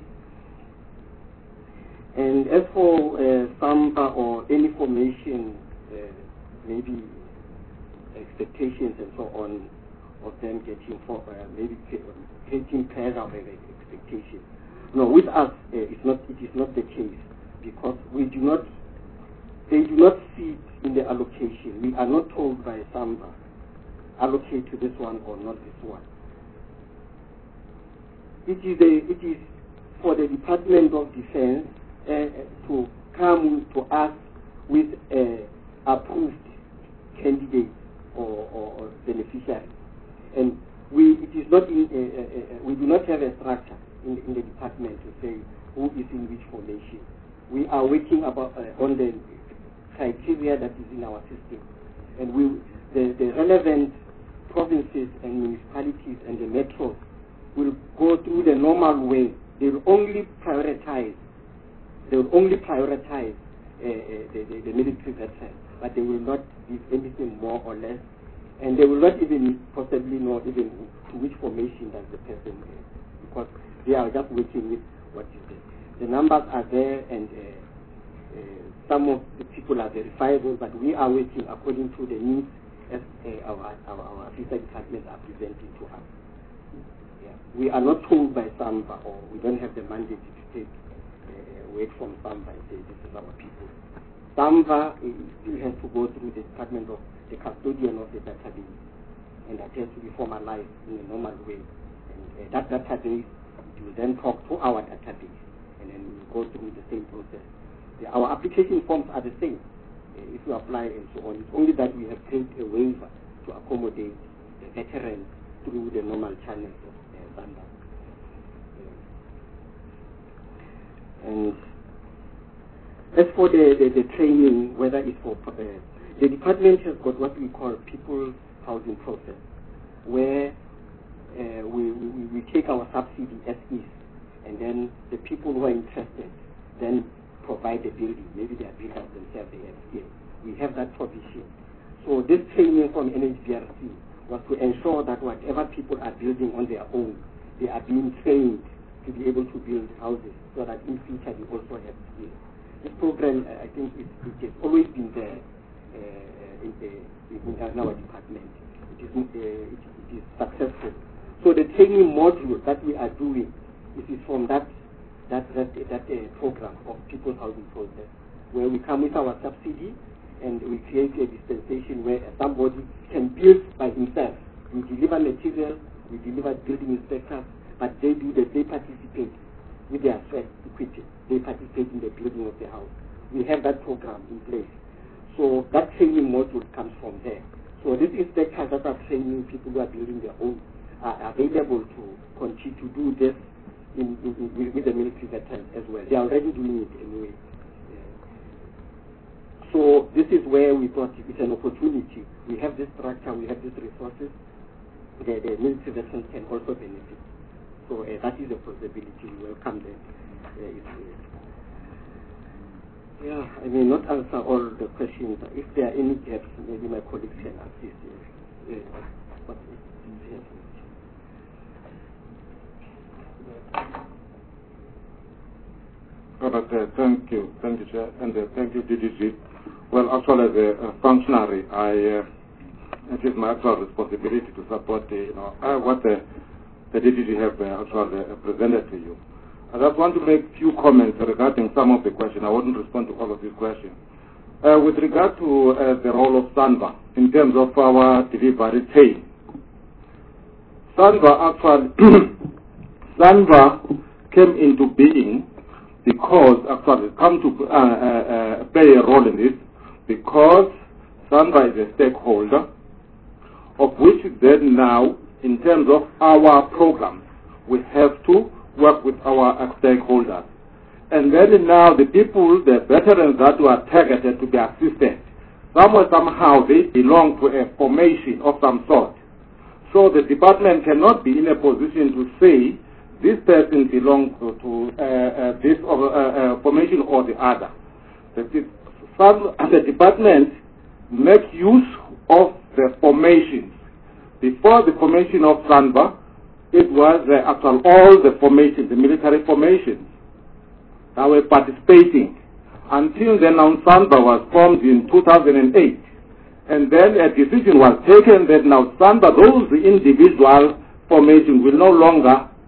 [SPEAKER 8] And as for uh, SAMPA or any formation, uh, maybe expectations and so on of them getting for uh, maybe getting pressure of expectation. No, with us, uh, it's not, it is not the case, because we do not, they do not see it in the allocation. We are not told by SAMVA, allocate to this one or not this one. It is, a, it is for the Department of Defense uh, to come to us with uh, approved candidates or, or, or beneficiaries. And we, it is not in, uh, uh, we do not have a structure in, in the department to say who is in which formation. We are working about, uh, on the criteria that is in our system. And we, the, the relevant provinces and municipalities and the metros will go through the normal way. They will only prioritize, they will only prioritize uh, uh, the, the, the military veterans, but they will not give anything more or less. And they will not even possibly know even to which formation does the person is, because they are just working with what is there. The numbers are there, and uh, uh, some of the people are verifiable, but we are working according to the needs as uh, our, our, our officer departments are presenting to us. Yeah. We are not told by SAMVA, or we don't have the mandate to take uh, work from SAMVA and say this is our people. SAMVA uh, still has to go through the Department of the custodian of the database, and that has to be formalized in a normal way. And uh, that database will then talk to our database, and then we will go through the same process. The, our application forms are the same uh, if you apply and so on. It's only that we have created a waiver to accommodate the veterans through the normal channels of uh, SAMVA. Uh, and as for the, the, the training, whether it's for uh, the department has got what we call people housing process, where uh, we, we, we take our subsidy as is, and then the people who are interested then provide the building. Maybe they are builders themselves, they have skill. We have that provision. So this training from N H B R C was to ensure that whatever people are building on their own, they are being trained to be able to build houses, so that in future they also have skill. This program, uh, I think, it, it has always been there. Uh, in, the, in our department. It is, uh, it, it is successful. So the training module that we are doing, it is from that that that, that uh, program of People's Housing Process, where we come with our subsidy and we create a dispensation where somebody can build by himself. We deliver material, we deliver building inspectors, but they do that, they participate with their sweat equity. They participate in the building of the house. We have that program in place. So that training module comes from there. So these inspectors that are training people who are building their own are available to continue to do this in, in, in, with the military veterans as well. They are already doing it anyway. Yeah. So this is where we thought it's an opportunity. We have this structure, we have these resources. The, the military veterans can also benefit. So uh, that is a possibility. We welcome that. Uh, it's, uh, Yeah, I may not answer all the questions. If there are any gaps, maybe my colleagues can assist. Yes. Yes. But yes.
[SPEAKER 18] Robert, uh, thank you. Thank you, Chair. And uh, thank you, D D G. Well, actually, as a, a functionary, I, uh, it is my actual responsibility to support uh, you know, uh, what the, the D D G have uh, actually uh, presented to you. I just want to make a few comments regarding some of the questions. I wouldn't respond to all of these questions. Uh, with regard to uh, the role of SANVA in terms of our delivery chain, SANVA actually, SANVA came into being because, actually, come to uh, uh, uh, play a role in this, because SANVA is a stakeholder, of which then now, in terms of our programs, we have to work with our stakeholders. And then now the people, the veterans that were targeted to be assisted, somewhere somehow they belong to a formation of some sort. So the department cannot be in a position to say this person belongs to, to uh, uh, this or, uh, uh, formation or the other. The, some, the department make use of the formations. Before the formation of SANVA, it was uh, actual all the formations, the military formations that were participating until then now SANVA was formed in two thousand eight. And then a decision was taken that now SANVA, those individual formations will no longer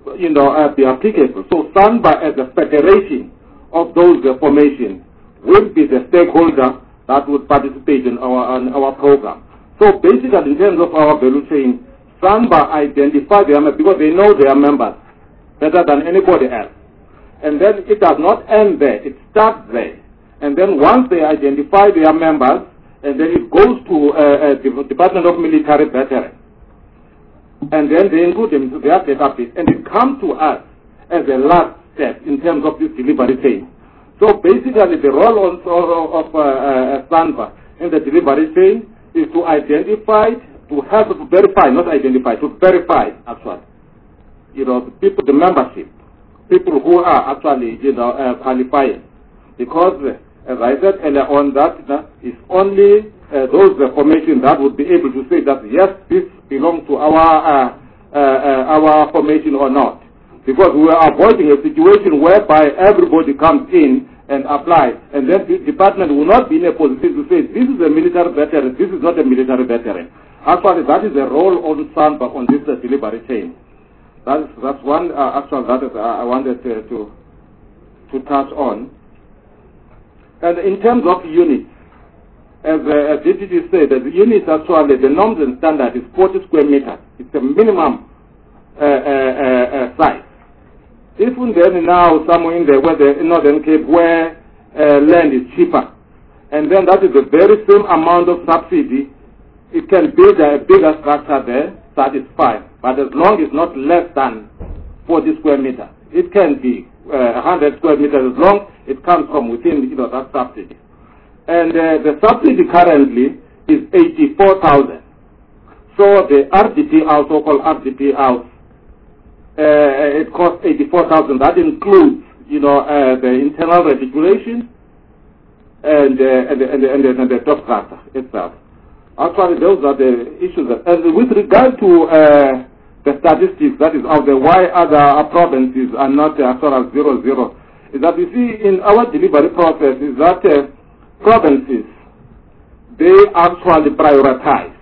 [SPEAKER 18] you know, uh, be applicable. So SANBA as a federation of those uh, formations will be the stakeholder that would participate in our, in our program. So basically, in terms of our value chain, SANBA identify their members because they know their members better than anybody else. And then it does not end there. It starts there. And then once they identify their members, and then it goes to uh, uh, the Department of Military Veterans. And then they include them into their database. And it comes to us as a last step in terms of this delivery chain. So basically the role also of uh, uh, SANBA in the delivery chain is to identify, to help to verify, not identify, to verify actually, you know, the people, the membership, people who are actually, you know, uh, qualifying. Because, uh, as I said earlier on, that uh, is only uh, those uh, formations that would be able to say that, yes, this belongs to our, uh, uh, uh, our formation or not. Because we are avoiding a situation whereby everybody comes in and applies, and then the department will not be in a position to say, this is a military veteran, this is not a military veteran. Actually, that is the role of SANBA on this uh, delivery chain. That is, that's one uh, actual that is, uh, I wanted uh, to, to touch on. And in terms of units, as uh, D T G said, the units actually, the norms and standard is forty square meters. It's a minimum uh, uh, uh, size. Even then now, somewhere in the, where the Northern Cape, where uh, land is cheaper, and then that is the very same amount of subsidy, it can build a bigger structure there, that is fine. But as long as it's not less than forty square meters, it can be uh, one hundred square meters as long as it comes from within, you know, that subsidy. And uh, the subsidy currently is eighty-four thousand. So the R D P house, so-called R D P house, Uh, it costs eighty-four thousand. That includes, you know, uh, the internal reticulation and, uh, and, the, and, the, and, the, and the top structure itself. Actually, those are the issues. That, and with regard to uh, the statistics, that is out there, why other provinces are not uh, sort of zero zero, is that you see in our delivery process is that uh, provinces, they actually prioritize.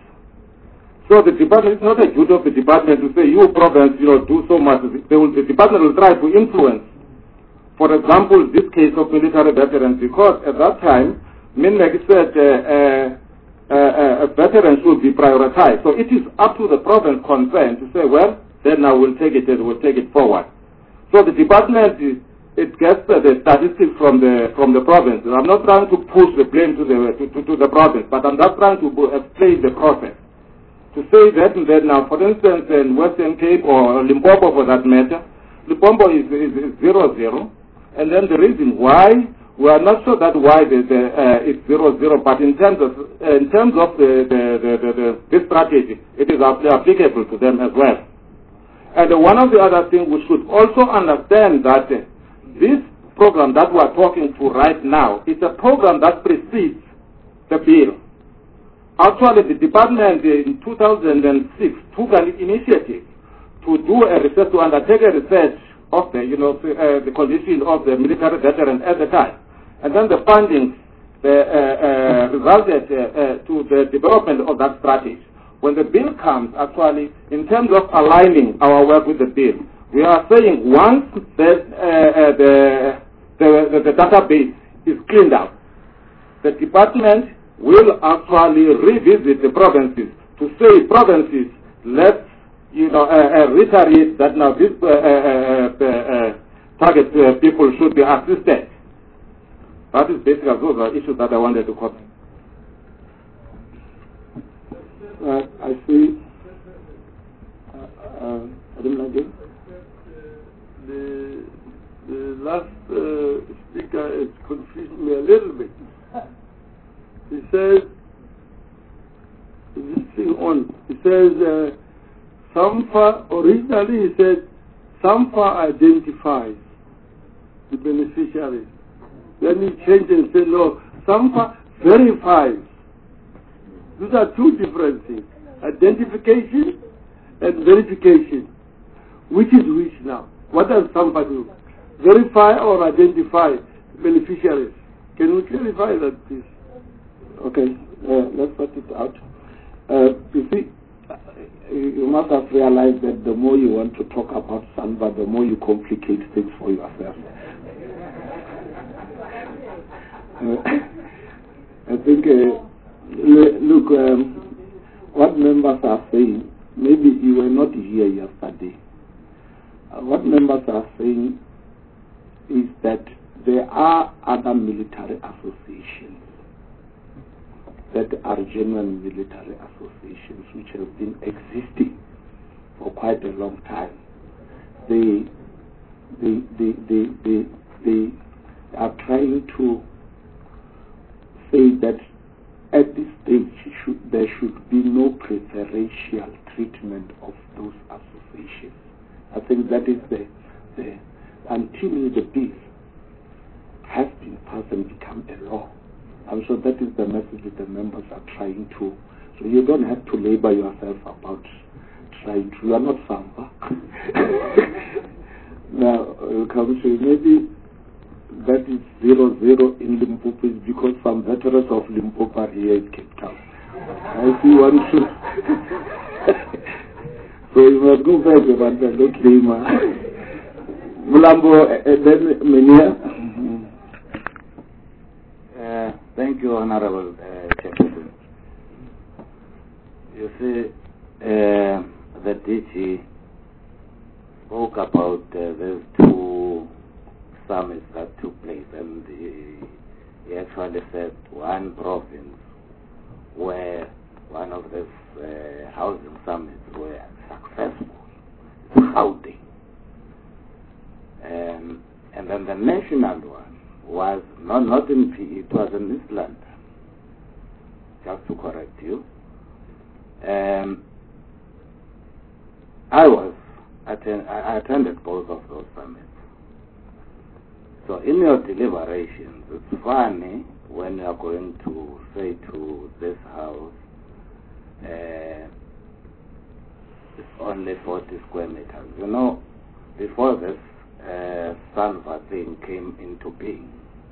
[SPEAKER 18] So the department, it's not a duty of the department to say, you province, you know, do so much. They will, the department will try to influence, for example, this case of military veterans, because at that time, MINMEC said uh, uh, uh, uh, veterans should be prioritized. So it is up to the province concerned to say, well, then I will take it and we'll take it forward. So the department, is, it gets uh, the statistics from the from the province. I'm not trying to push the blame to the, to, to, to the province, but I'm just trying to explain the process. To say that and that now, for instance, in Western Cape or Limpopo for that matter, Limpopo is, is, is zero zero, and then the reason why we are not sure that why the, the, uh, it's zero zero, but in terms of uh, in terms of the the, the, the, the this strategy, it is applicable to them as well. And uh, one of the other things we should also understand that uh, this program that we are talking to right now is a program that precedes the bill. Actually, the department in two thousand six took an initiative to do a research, to undertake a research of the, you know, uh, the condition of the military veterans at the time. And then the funding uh, uh, resulted uh, uh, to the development of that strategy. When the bill comes, actually, in terms of aligning our work with the bill, we are saying once the, uh, uh, the, the, the, the database is cleaned up, the department will actually revisit the provinces to say, provinces, let's, you know, uh, uh, reiterate that now these uh, uh, uh, uh, target uh, people should be assisted. That is basically those are issues that I wanted to cover.
[SPEAKER 4] Uh, I see. Uh, uh, I don't like it. The, the last uh, speaker has confused me a little bit. He says, is this thing on? He says, uh, SANBA, originally he said, SANBA identifies the beneficiaries. Then he changed and said, no, SANBA verifies. These are two different things. Identification and verification. Which is which now? What does SANBA do? Verify or identify beneficiaries? Can we clarify that, please?
[SPEAKER 1] Okay, uh, let's sort it out. Uh, you see, uh, you
[SPEAKER 17] must have realized that the more you want to talk about SANVA, the more you complicate things for yourself. uh, I think, uh, look, um, what members are saying, maybe you were not here yesterday. Uh, what members are saying is that there are other military associations that are genuine military associations which have been existing for quite a long time. They, they, they, they, they, they are trying to say that at this stage should, there should be no preferential treatment of those associations. I think that is the, the until the bill has been passed and become a law. I'm sure that is the message that the members are trying to. So you don't have to labor yourself about trying to. You are not SANVA. Now, come to maybe that is zero zero in Limpopo is because some veterans of Limpopo are here in Cape Town. I see one should. So you must go back about that. Don't blame her. Mulambo, then Menia.
[SPEAKER 7] Uh, thank you, Honorable uh, Chairperson. You see, uh, the D G spoke about uh, those two summits that took place, and he, he actually said one province where one of these uh, housing summits were successful, Gauteng. Um, and then the national one was not, not in P E, it was in East London, just to correct you. Um, I was, attend, I attended both of those summits. So in your deliberations, it's funny when you are going to say to this house, uh, it's only forty square meters. You know, before this uh, SANVA thing came into being,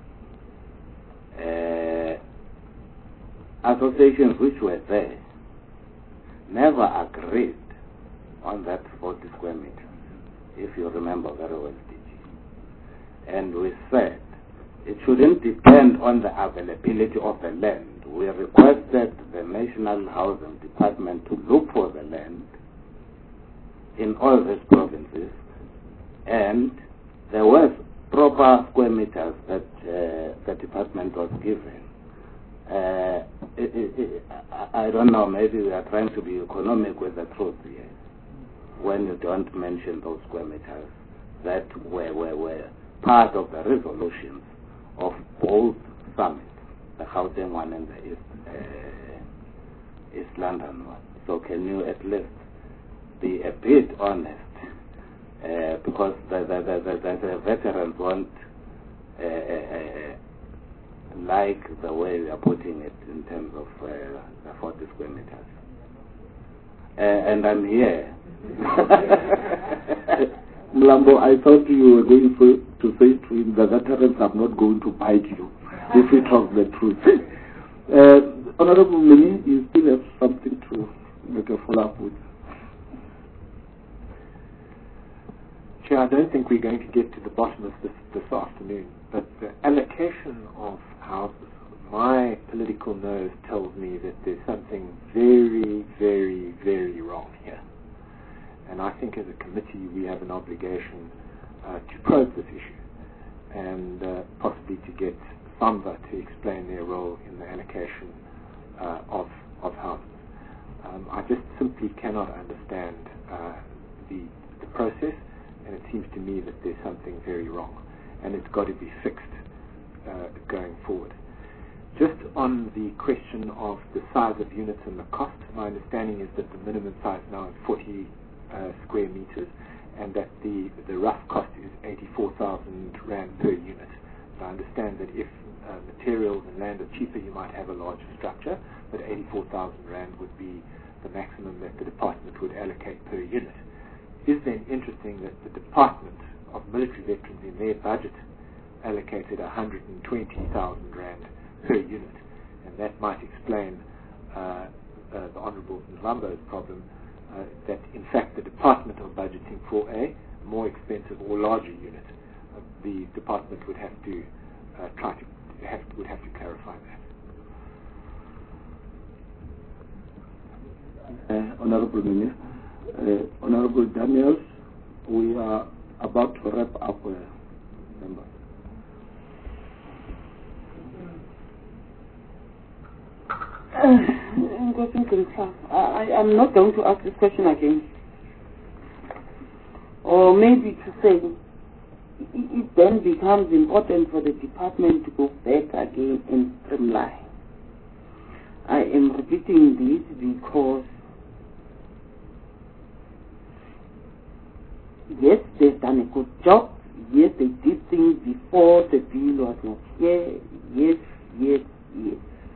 [SPEAKER 7] uh, associations which were there never agreed on that forty square meters, if you remember very well, D G. And we said it shouldn't depend on the availability of the land. We requested the National Housing Department to look for the land in all these provinces, and there was proper square meters that uh, the department was given. Uh, it, it, it, I, I don't know, maybe we are trying to be economic with the truth here when you don't mention those square meters that were, were, were part of the resolutions of both summits, the Gauteng one and the East, uh, East London one. So can you at least be a bit honest? Uh, because the, the, the, the, the veterans won't uh, uh, like the way we are putting it in terms of uh, the forty square meters. Uh, and I'm here.
[SPEAKER 17] Mlambo, I thought you were going to, to say to him the veterans are not going to bite you if you talk the truth. uh, Honorable Mini, you still have something to make a follow-up with.
[SPEAKER 6] Chair, I don't think we're going to get to the bottom of this this afternoon, but the allocation of houses, my political nose tells me that there's something very, very, very wrong here. And I think as a committee we have an obligation uh, to probe this issue and uh, possibly to get SANVA to explain their role in the allocation uh, of, of houses. Um, I just simply cannot understand uh, the, the process, and it seems to me that there's something very wrong, and it's got to be fixed uh, going forward. Just on the question of the size of units and the cost, my understanding is that the minimum size now is forty uh, square meters, and that the, the rough cost is eighty-four thousand rand per unit. So I understand that if uh, materials and land are cheaper, you might have a larger structure, but eighty-four thousand rand would be the maximum that the department would allocate per unit. It is then interesting that the Department of Military Veterans in their budget allocated one hundred twenty thousand rand per unit, and that might explain uh, uh, the Honourable Mlambo's problem uh, that in fact the department are budgeting for a more expensive or larger unit. Uh, the department would have to uh, try to have, would have to clarify that.
[SPEAKER 1] Uh, Honorable Minister, uh, Honorable Daniels, we are about to wrap up, uh, member.
[SPEAKER 11] Uh, I am not going to ask this question again. Or maybe to say, it then becomes important for the department to go back again and streamline. I am repeating this because yes, they've done a good job. Yes, they did things before the bill was not here. Yes, yes, yes.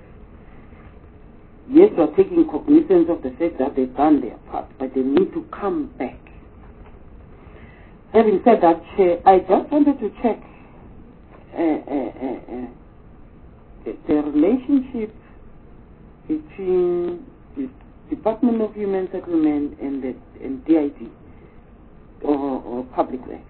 [SPEAKER 11] Yes, we are taking cognizance of the fact that they've done their part, but they need to come back. Having said that, Chair, I just wanted to check uh, uh, uh, uh, the, the relationship between the Department of Human Settlement and the and D I D or, or Public Works.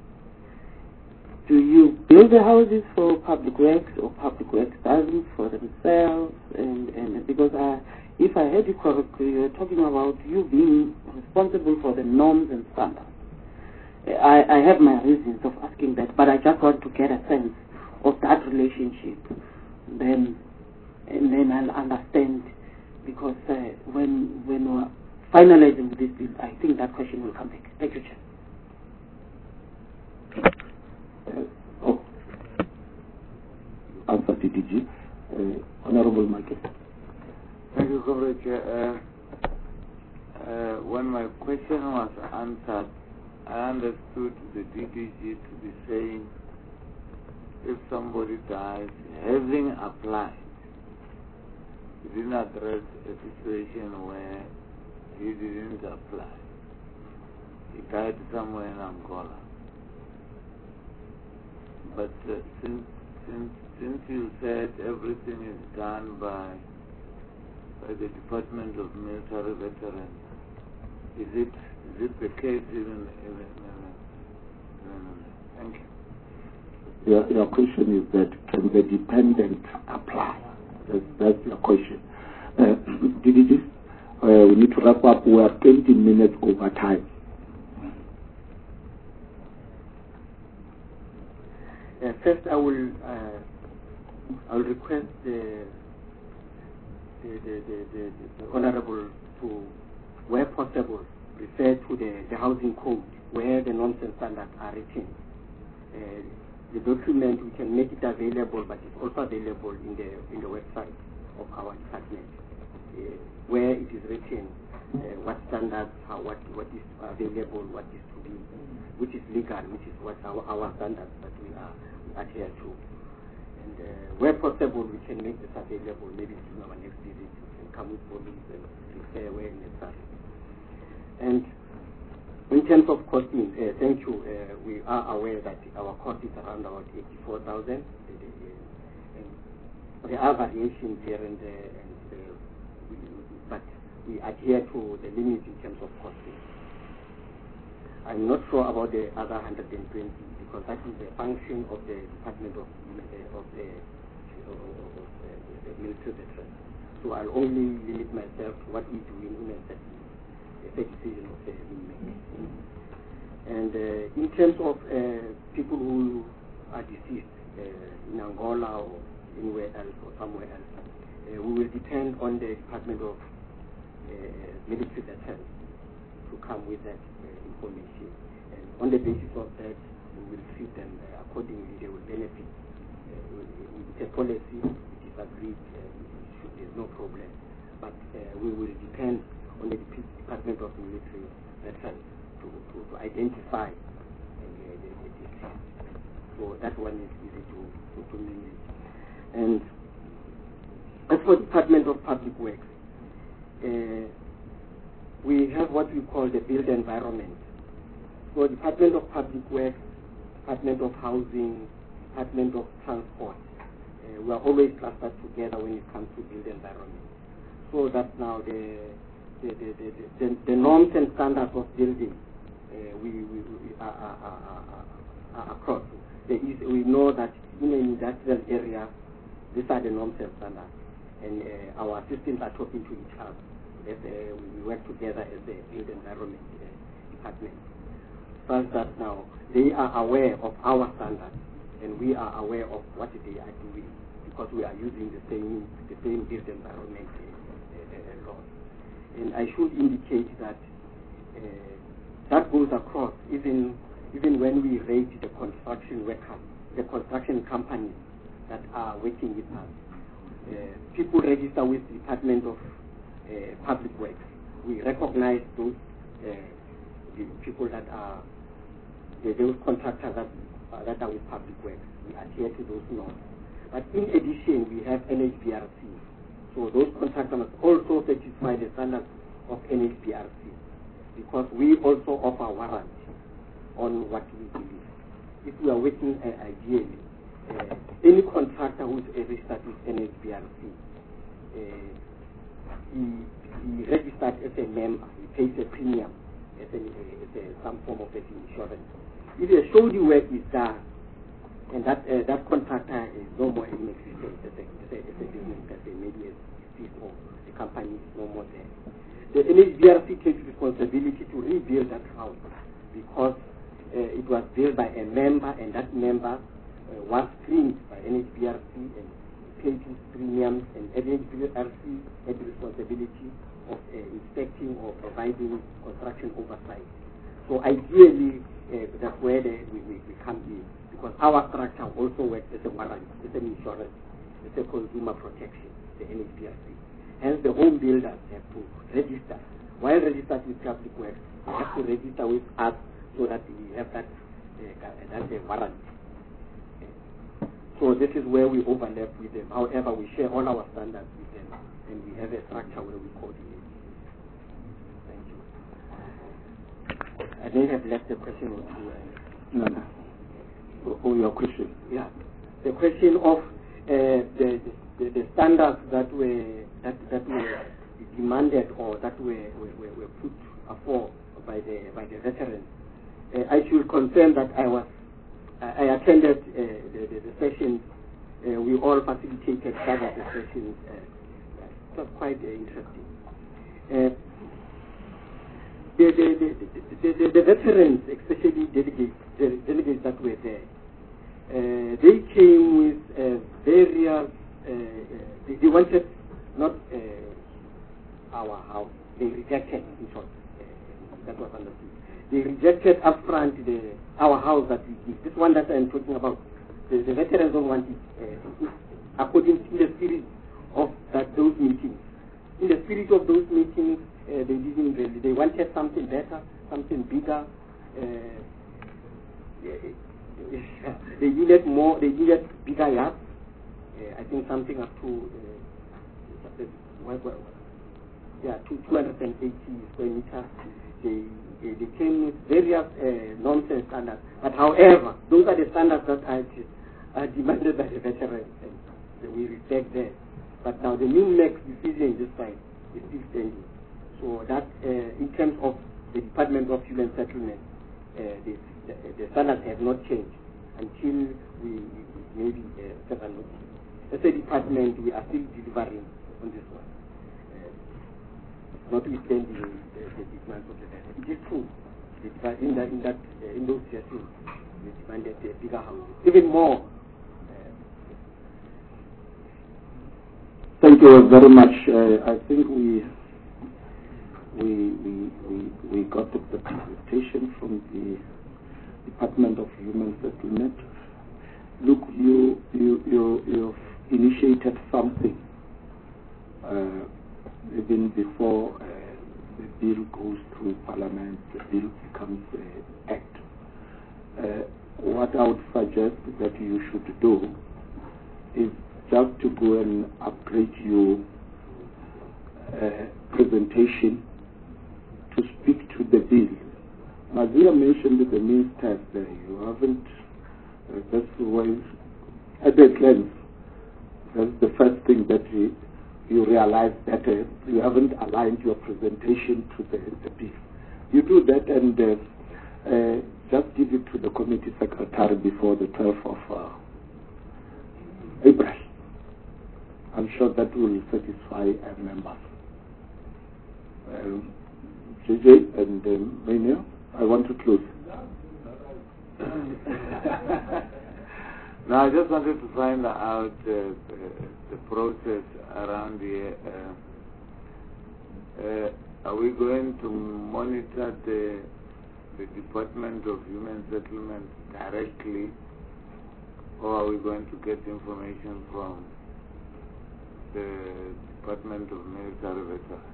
[SPEAKER 11] Do you build the houses for Public Works, or Public Works does it for themselves? And, and because I, if I heard you correctly, you're talking about you being responsible for the norms and standards. I, I have my reasons of asking that, but I just want to get a sense of that relationship. Then, and then I'll understand, because uh, when when we're finalizing this bill, I think that question will come back. Thank you, Chair.
[SPEAKER 1] Uh, oh. Answer T D G. Uh, Honorable Michael.
[SPEAKER 7] Thank you, Comrade Chair. Uh, uh, when my question was answered, I understood the D D G to be saying if somebody dies having applied, he didn't address a situation where he didn't apply. He died somewhere in Angola. But uh, since, since, since you said everything is done by, by the Department of Military Veterans, is it Is it the case even? even, even, even thank you.
[SPEAKER 1] Your, your question is that can the dependent apply? That's, that's your question. Uh, D D G, uh, we need to wrap up. We are twenty minutes over time.
[SPEAKER 10] Uh, first, I will uh, I will request the the, the, the, the, the honourable to, where possible, refer to the, the housing code where the norms and standards are written. Uh, the document, we can make it available, but it's also available in the in the website of our department, uh, where it is written uh, what standards, how, what what is available, what is to be, which is legal, which is what our, our standards that we are adhere to. And uh, where possible, we can make this available. Maybe during our next visit, we can come with volumes and refer where necessary. And in terms of costing, uh, thank you. Uh, we are aware that our cost is around about eighty-four thousand. There are variations here and there, and, uh, we, but we adhere to the limits in terms of costing. I'm not sure about the other one hundred twenty, because that is a function of the Department of, uh, of, the, of, of the, the military veterans. So I'll only limit myself to what we do in human settlement. The decision of the inmate. And uh, in terms of uh, people who are deceased uh, in Angola or anywhere else or somewhere else, uh, we will depend on the Department of uh, Military Veterans to come with that uh, information. And on the basis of that, we will treat them uh, accordingly. They will benefit. Uh, it's a policy, it is agreed, uh, there's no problem. But uh, we will depend on the Department of Military Veterans to, to, to identify uh, the, the, the deceased. So that one is easy to, to, to manage. And as for Department of Public Works, uh, we have what we call the built environment. So Department of Public Works, Department of Housing, Department of Transport, uh, we are always clustered together when it comes to built environment. So that now the
[SPEAKER 8] the, the, the, the, the norms and standards of building uh, we, we, we are, are, are, are, are across. There is, we know that in an industrial area, these are the norms and standards, and uh, our systems are talking to each other. As, uh, we work together as a build environment uh, department. Such that now they are aware of our standards, and we are aware of what they are doing, because we are using the same the same build environment uh, uh, law. And I should indicate that uh, that goes across even even when we rate the construction workers, the construction companies that are working with us. Uh, people register with the Department of uh, Public Works. We recognize those uh, the people that are the, those contractors that, uh, that are with Public Works. We adhere to those norms. But in addition, we have N H B R C. So those contractors must also satisfy the standards of N H B R C, because we also offer warranty on what we believe. If we are working uh, ideally, uh, any contractor who is registered with N H B R C, uh, he, he registered as a member, he pays a premium as, a, as a, some form of insurance. If a shoddy work is done, and that uh, that contractor is no more in existence as a, as a, as a business person, maybe as people, the company is no more there. The N H B R C takes responsibility to rebuild that house, because uh, it was built by a member, and that member uh, was screened by N H B R C and paid his premiums, and N H B R C had the responsibility of uh, inspecting or providing construction oversight. So ideally, uh, that's where the, we, we, we come in, because our structure also works as a warranty, as an insurance, as a consumer protection, the N H B R C. Hence, the home builders have to register. While registered with Public Works, they have to register with us so that we have that, uh, that uh, warranty. So this is where we overlap with them. However, we share all our standards with them, and we have a structure where we coordinate. Thank you. I may have left the question or two. Uh,
[SPEAKER 17] no, no. Oh, your question.
[SPEAKER 8] Yeah. The question of uh, the, the the standards that were that that were demanded or that were were, were put forth by the by the veterans. Uh, I should confirm that I was I attended uh, the, the, the sessions. Uh, we all facilitated some of the sessions. Uh, it was quite uh, interesting. Uh, the, the, the, the, the, the veterans, especially delegates, the delegates that were there, uh, they came with uh, various. Uh, uh, they, they wanted not uh, our house. They rejected, in short. Uh, that was understood. They rejected upfront the our house that we give. This one that I'm talking about, the, the veterans don't want it, uh, according to the spirit of that those meetings. In the spirit of those meetings, uh, they didn't really. They wanted something better, something bigger. Uh, they needed more. They needed bigger yards. Uh, I think something up to uh, well, well, yeah, to two hundred eighty square meters. They, they, they came with various uh, norms and standards. But however, those are the standards that are, are demanded by the veterans, and we respect them. But now the new next decision this time is still standing. So that uh, in terms of the Department of Human Settlement, uh, the, the, the standards have not changed until we, we maybe uh, seven months. As a department, we are still delivering on this one. Notwithstanding the, the demands of the veterans. It is true. In, that, in, that, uh, in those sessions, we demanded a bigger house, even more. Uh,
[SPEAKER 17] Thank you very much. Uh, I think we we we we, we got the, the presentation from the Department of Human Settlement. Look, you you you you've initiated something. Uh, Even before uh, the bill goes through Parliament, the bill becomes an uh, act. Uh, what I would suggest that you should do is just to go and upgrade your uh, presentation to speak to the bill. Mazia mentioned the ministers there. You haven't, uh, that's the way, at a glance, that's the first thing that we
[SPEAKER 1] you realize that uh, you haven't aligned your presentation to the, the bill. You do that and uh, uh, just give it to the committee secretary before the twelfth of uh, April. I'm sure that will satisfy uh, members. Um, J J and um, Mania, I want to close.
[SPEAKER 7] No, I just wanted to find out uh, the, the process around here. Uh, uh, are we going to monitor the, the Department of Human Settlement directly, or are we going to get information from the Department of Military Veterans?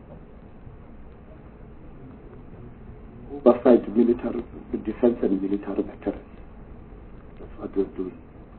[SPEAKER 1] Oversight military, defense and military veterans. That's what we're doing.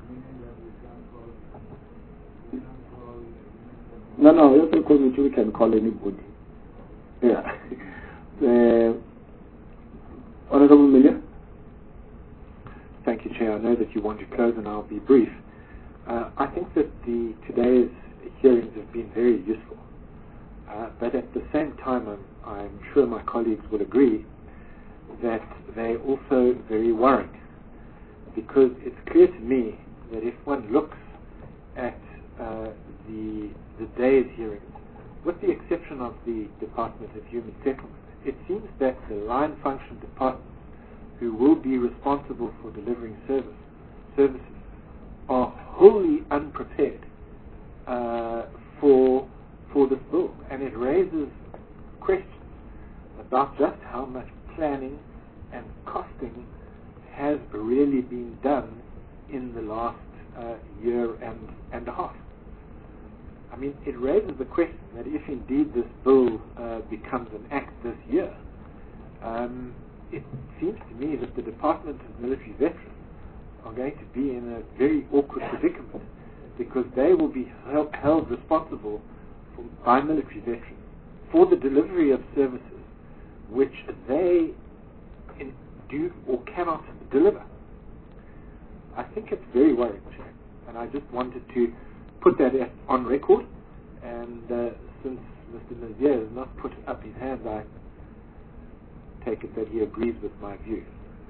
[SPEAKER 1] No, no, that's a committee, we can call anybody. Yeah. uh, Honorable Miller?
[SPEAKER 6] Thank you, Chair. I know that you want to close and I'll be brief. Uh, I think that the today's hearings have been very useful. Uh, but at the same time, I'm, I'm sure my colleagues will agree that they're also very worrying, because it's clear to me that if one looks at uh, the the day's hearings, with the exception of the Department of Human Settlement, it seems that the line function departments who will be responsible for delivering service services are wholly unprepared uh, for for this bill, and it raises questions about just how much planning and costing has really been done in the last uh, year and, and a half. I mean, it raises the question that if indeed this bill uh, becomes an act this year, um, it seems to me that the Department of Military Veterans are going to be in a very awkward predicament, because they will be held, held responsible for, by military veterans for the delivery of services which they in, do or cannot deliver. I think it's very worrying, Chair, and I just wanted to put that on record. And uh, since Mister Nazier has not put up his hand, I take it that he agrees with my view.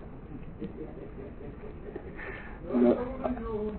[SPEAKER 1] No.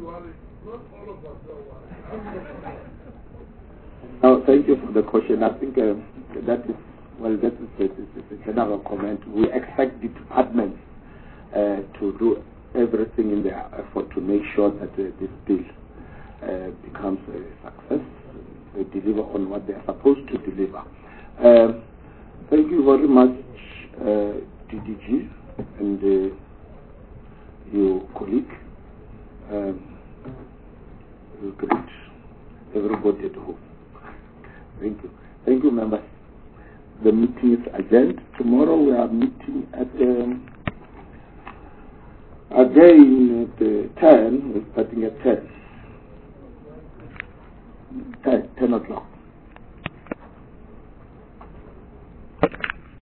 [SPEAKER 1] No, thank you for the question. I think uh, that is, well, that is a, is a general comment. We expect the departments uh, to do everything in their effort to make sure that uh, this bill uh, becomes a success. They deliver on what they are supposed to deliver. Uh, thank you very much, uh, D D G and uh, your colleague. Um, you greet everybody at home. Thank you. Thank you, members. The meeting is adjourned. Tomorrow we are meeting at um, again at uh, ten. We're starting at ten. ten, ten o'clock.